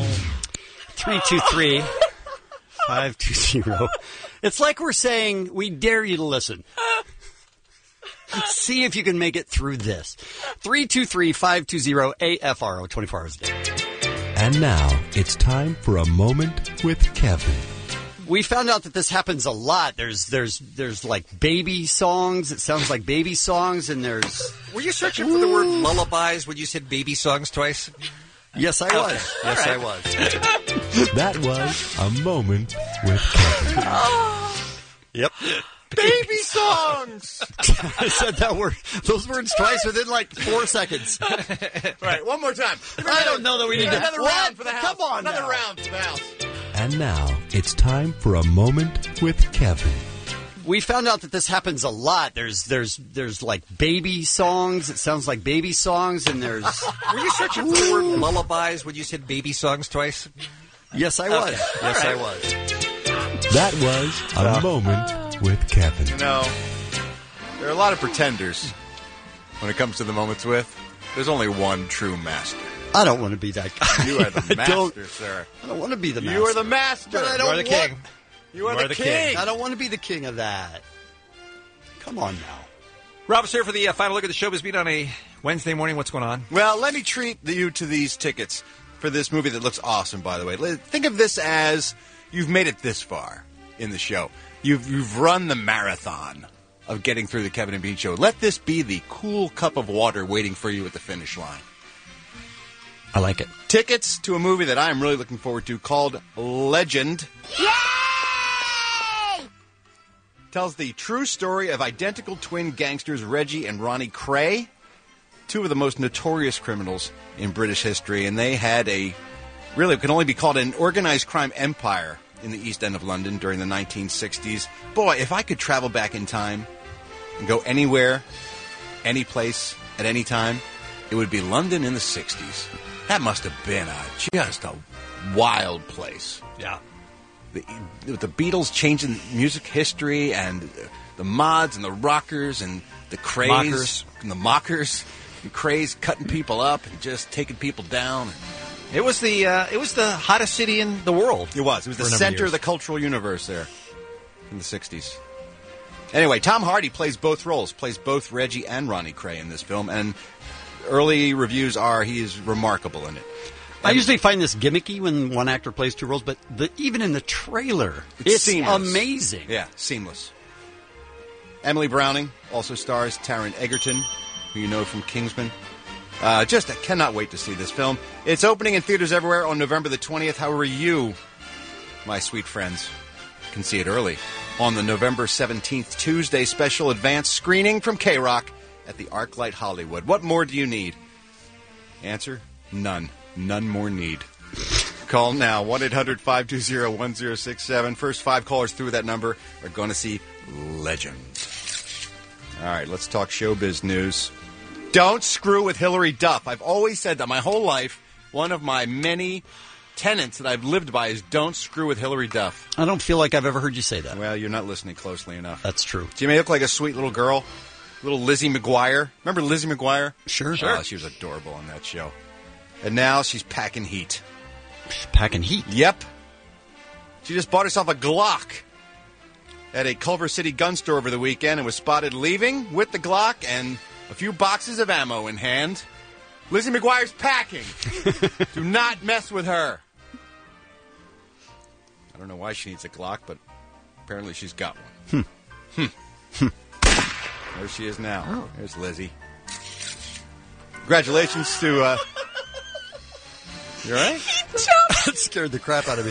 323-520. It's like we're saying, we dare you to listen. See if you can make it through this. 323-520-AFRO, 24 hours a day. And now, it's time for a moment with Kevin. We found out that this happens a lot. There's like baby songs. It sounds like baby songs, and there's... Were you searching for the word lullabies when you said baby songs twice? Yes, I was. Yes, I was. That was a moment with Kevin. Yep. Baby songs. I said those words twice within like 4 seconds. Right, one more time. I don't know that we need to. Another round for the house. Come on, another now. round for the house. And now it's time for a moment with Kevin. We found out that this happens a lot. There's like baby songs. It sounds like baby songs, and there's. Were you searching for the word lullabies when you said baby songs twice? Yes, I was. Okay. Yes, All I right. was. That was a moment with Kevin. You know, there are a lot of pretenders when it comes to the moments with. There's only one true master. I don't want to be that guy. You are the I don't- master, sir. I don't want to be the master. You are the master. But I don't You are the want- king. You are the king. I don't want to be the king of that. Come on now. Rob's here for the final look at the showbiz beat on a Wednesday morning. What's going on? Well, let me treat you to these tickets for this movie that looks awesome, by the way. Think of this as you've made it this far in the show. You've run the marathon of getting through the Kevin and Bean Show. Let this be the cool cup of water waiting for you at the finish line. I like it. Tickets to a movie that I'm really looking forward to called Legend. Tells the true story of identical twin gangsters Reggie and Ronnie Cray, two of the most notorious criminals in British history, and they had it could only be called an organized crime empire in the East End of London during the 1960s. Boy, if I could travel back in time and go anywhere, any place, at any time, it would be London in the 60s. That must have been just a wild place. Yeah. The Beatles changing music history, and the mods and the rockers and the craze Mockers. and the mockers and craze cutting people up and just taking people down. It was the hottest city in the world. It was the for a number of center years. of the cultural universe there in the 60s. Anyway, Tom Hardy plays both roles, plays both Reggie and Ronnie Cray in this film, and early reviews are he is remarkable in it. I usually find this gimmicky when one actor plays two roles, but even in the trailer, it's seamless. amazing. Yeah, seamless. Emily Browning also stars Taron Egerton, who you know from Kingsman. I cannot wait to see this film. It's opening in theaters everywhere on November the 20th. However, you, my sweet friends, can see it early on the November 17th Tuesday special advance screening from K-Rock at the ArcLight Hollywood. What more do you need? Answer, none. None more need. Call now, 1-800-520-1067. First 5 callers through that number are going to see Legend. All right, let's talk showbiz news. Don't screw with Hillary Duff. I've always said that my whole life. One of my many tenets that I've lived by is don't screw with Hillary Duff. I don't feel like I've ever heard you say that. Well, you're not listening closely enough. That's true. She may look like a sweet little girl, little Lizzie McGuire. Remember Lizzie McGuire? Sure. Oh, she was adorable on that show. And now she's packing heat. She's packing heat? Yep. She just bought herself a Glock at a Culver City gun store over the weekend and was spotted leaving with the Glock and a few boxes of ammo in hand. Lizzie McGuire's packing. Do not mess with her. I don't know why she needs a Glock, but apparently she's got one. There she is now. Oh. There's Lizzie. Congratulations to... You all right? That scared the crap out of me.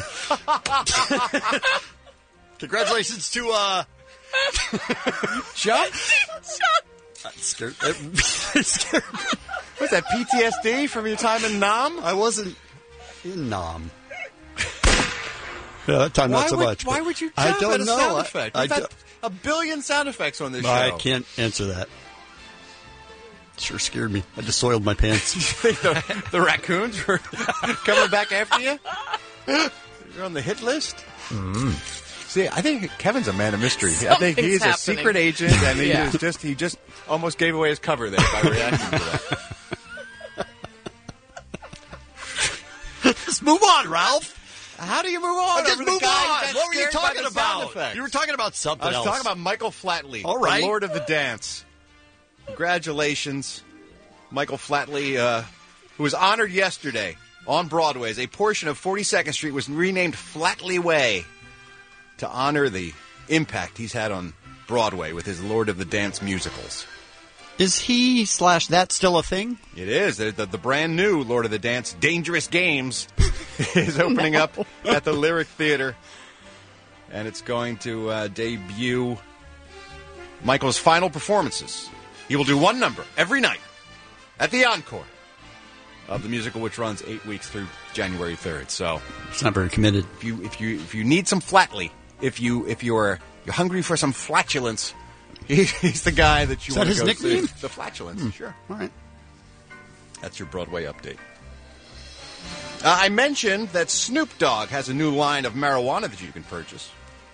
Congratulations to, Jump? That scared me. Was that PTSD from your time in Nam? I wasn't in Nam. Yeah, that time not so much. Why but would you I jump don't at a know. sound effect? I We've had don't- a billion sound effects on this show. I can't answer that. Sure scared me. I just soiled my pants. the raccoons were coming back after you? You're on the hit list? See, I think Kevin's a man of mystery. I think he's a happening. secret agent, and Yeah. he just almost gave away his cover there by reacting to that. Just move on, Ralph. How do you move on? Just over the move guy who on. got What were you scared by talking the sound about? effects? You were talking about something I was else. talking about Michael Flatley, All right. the Lord of the Dance. Congratulations, Michael Flatley, who was honored yesterday on Broadway as a portion of 42nd Street was renamed Flatley Way to honor the impact he's had on Broadway with his Lord of the Dance musicals. Is he / that still a thing? It is. The brand new Lord of the Dance, Dangerous Games, is opening up at the Lyric Theater. And it's going to debut Michael's final performances. He will do one number every night at the encore of the musical, which runs 8 weeks through January 3rd. So it's not very committed. If you need some flatly, if you're hungry for some flatulence, he's the guy that you Is want that to go his nickname? see. The flatulence, sure. All right. That's your Broadway update. I mentioned that Snoop Dogg has a new line of marijuana that you can purchase.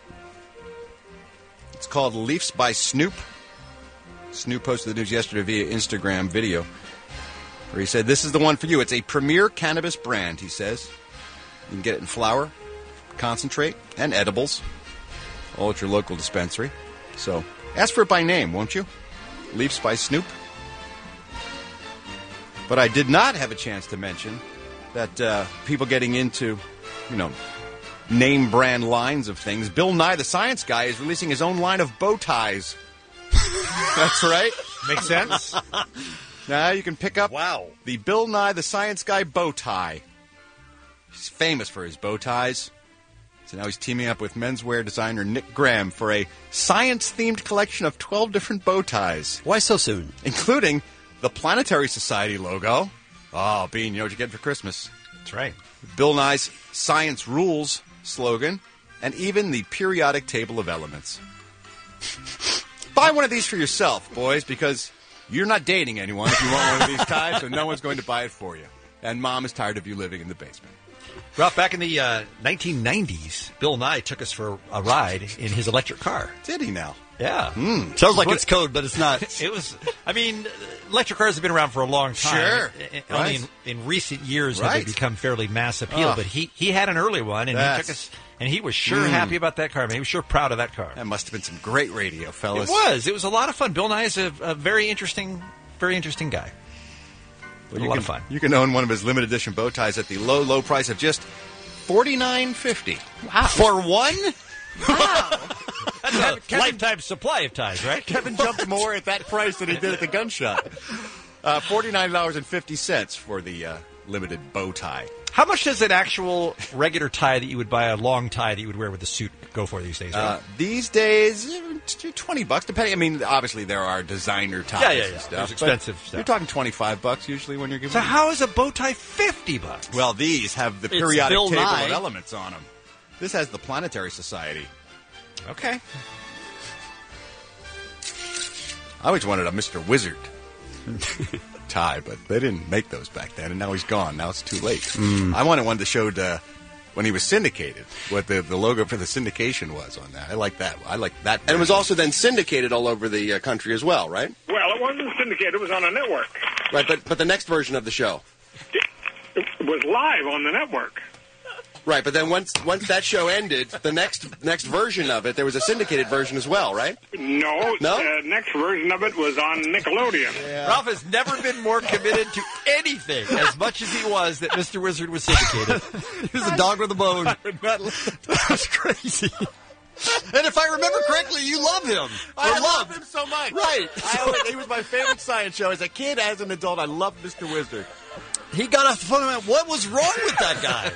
It's called Leafs by Snoop. Snoop posted the news yesterday via Instagram video, where he said, "This is the one for you. It's a premier cannabis brand," he says. You can get it in flower, concentrate, and edibles, all at your local dispensary. So ask for it by name, won't you? Leafs by Snoop. But I did not have a chance to mention that people getting into, name brand lines of things. Bill Nye the Science Guy is releasing his own line of bow ties. That's right. Makes sense. Now you can pick up the Bill Nye the Science Guy bow tie. He's famous for his bow ties. So now he's teaming up with menswear designer Nick Graham for a science-themed collection of 12 different bow ties. Why so soon? Including the Planetary Society logo. Oh, Bean, you know what you get for Christmas. That's right. Bill Nye's Science Rules slogan, and even the periodic table of elements. Buy one of these for yourself, boys, because you're not dating anyone if you want one of these ties, so no one's going to buy it for you. And Mom is tired of you living in the basement. Ralph, back in the 1990s, Bill Nye took us for a ride in his electric car. Did he now? Yeah. Sounds like it's code, but it's not. It was, electric cars have been around for a long time. Sure. Only in recent years have Right. they become fairly mass appeal, Oh. but he had an early one, and he took us, and he was sure happy about that car. Man, he was sure proud of that car. That must have been some great radio, fellas. It was a lot of fun. Bill Nye is a very interesting guy. Well, a lot of fun. You can own one of his limited edition bow ties at the low, low price of just $49.50. Wow. For one? That's a lifetime supply of ties, right? Kevin jumped more at that price than he did at the gun shop. $49.50 for the limited bow tie. How much does an actual regular tie that you would buy, a long tie that you would wear with a suit, go for these days? Right? These days, $20, depending. I mean, obviously there are designer ties Yeah. and stuff. There's but expensive stuff. You're talking $25 usually when you're giving. So how is a bow tie $50? Well, these have the It's periodic Bill table Nye. of elements on them. This has the Planetary Society. Okay. I always wanted a Mr. Wizard tie, but they didn't make those back then, and now he's gone. Now it's too late. I wanted one that showed when he was syndicated, what the logo for the syndication was on that. I like that. I like that. And it was also then syndicated all over the country as well, right? Well, it wasn't syndicated. It was on a network. Right, but the next version of the show. It was live on the network. Right, but then once that show ended, the next version of it, there was a syndicated version as well, right? No, No? the next version of it was on Nickelodeon. Ralph has never been more committed to anything as much as he was that Mr. Wizard was syndicated. He was a dog with a bone. That's crazy. And if I remember correctly, you love him. I love him so much. Right. He was my favorite science show. As a kid, as an adult, I loved Mr. Wizard. He got off the phone and went, what was wrong with that guy?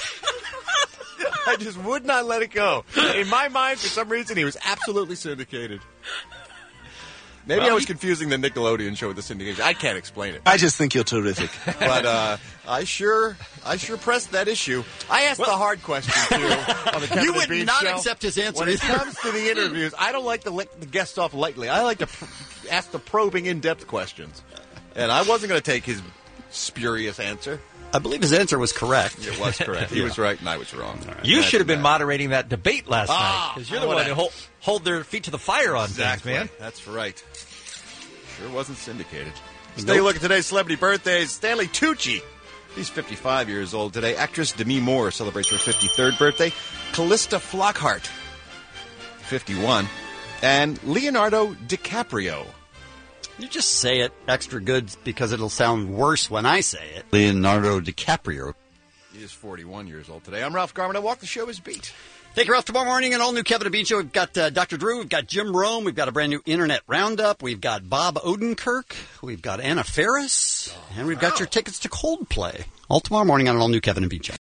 I just would not let it go. In my mind, for some reason, he was absolutely syndicated. Maybe I was confusing the Nickelodeon show with the syndication. I can't explain it. I just think you're terrific. But I sure pressed that issue. I asked the hard question, too, on the Kevin You and would Bean not show. accept his answer When it either. comes to the interviews, I don't like to let the guests off lightly. I like to ask the probing, in-depth questions. And I wasn't going to take his spurious answer. I believe his answer was correct. It was correct. He was right and I was wrong. You should have been moderating that debate last night, because you're the what one a- who hold their feet to the fire on Exactly. things, man. That's right. Sure wasn't syndicated. Let's take a look at today's celebrity birthdays. Stanley Tucci. He's 55 years old today. Actress Demi Moore celebrates her 53rd birthday. Callista Flockhart, 51. And Leonardo DiCaprio. You just say it extra good because it'll sound worse when I say it. Leonardo DiCaprio. He is 41 years old today. I'm Ralph Garman. I walk the show as beat. Take her off tomorrow morning, an all-new Kevin and Bean show. We've got Dr. Drew, we've got Jim Rome, we've got a brand new Internet Roundup, we've got Bob Odenkirk, we've got Anna Faris, and we've got your tickets to Coldplay. All tomorrow morning on an all-new Kevin and Bean show.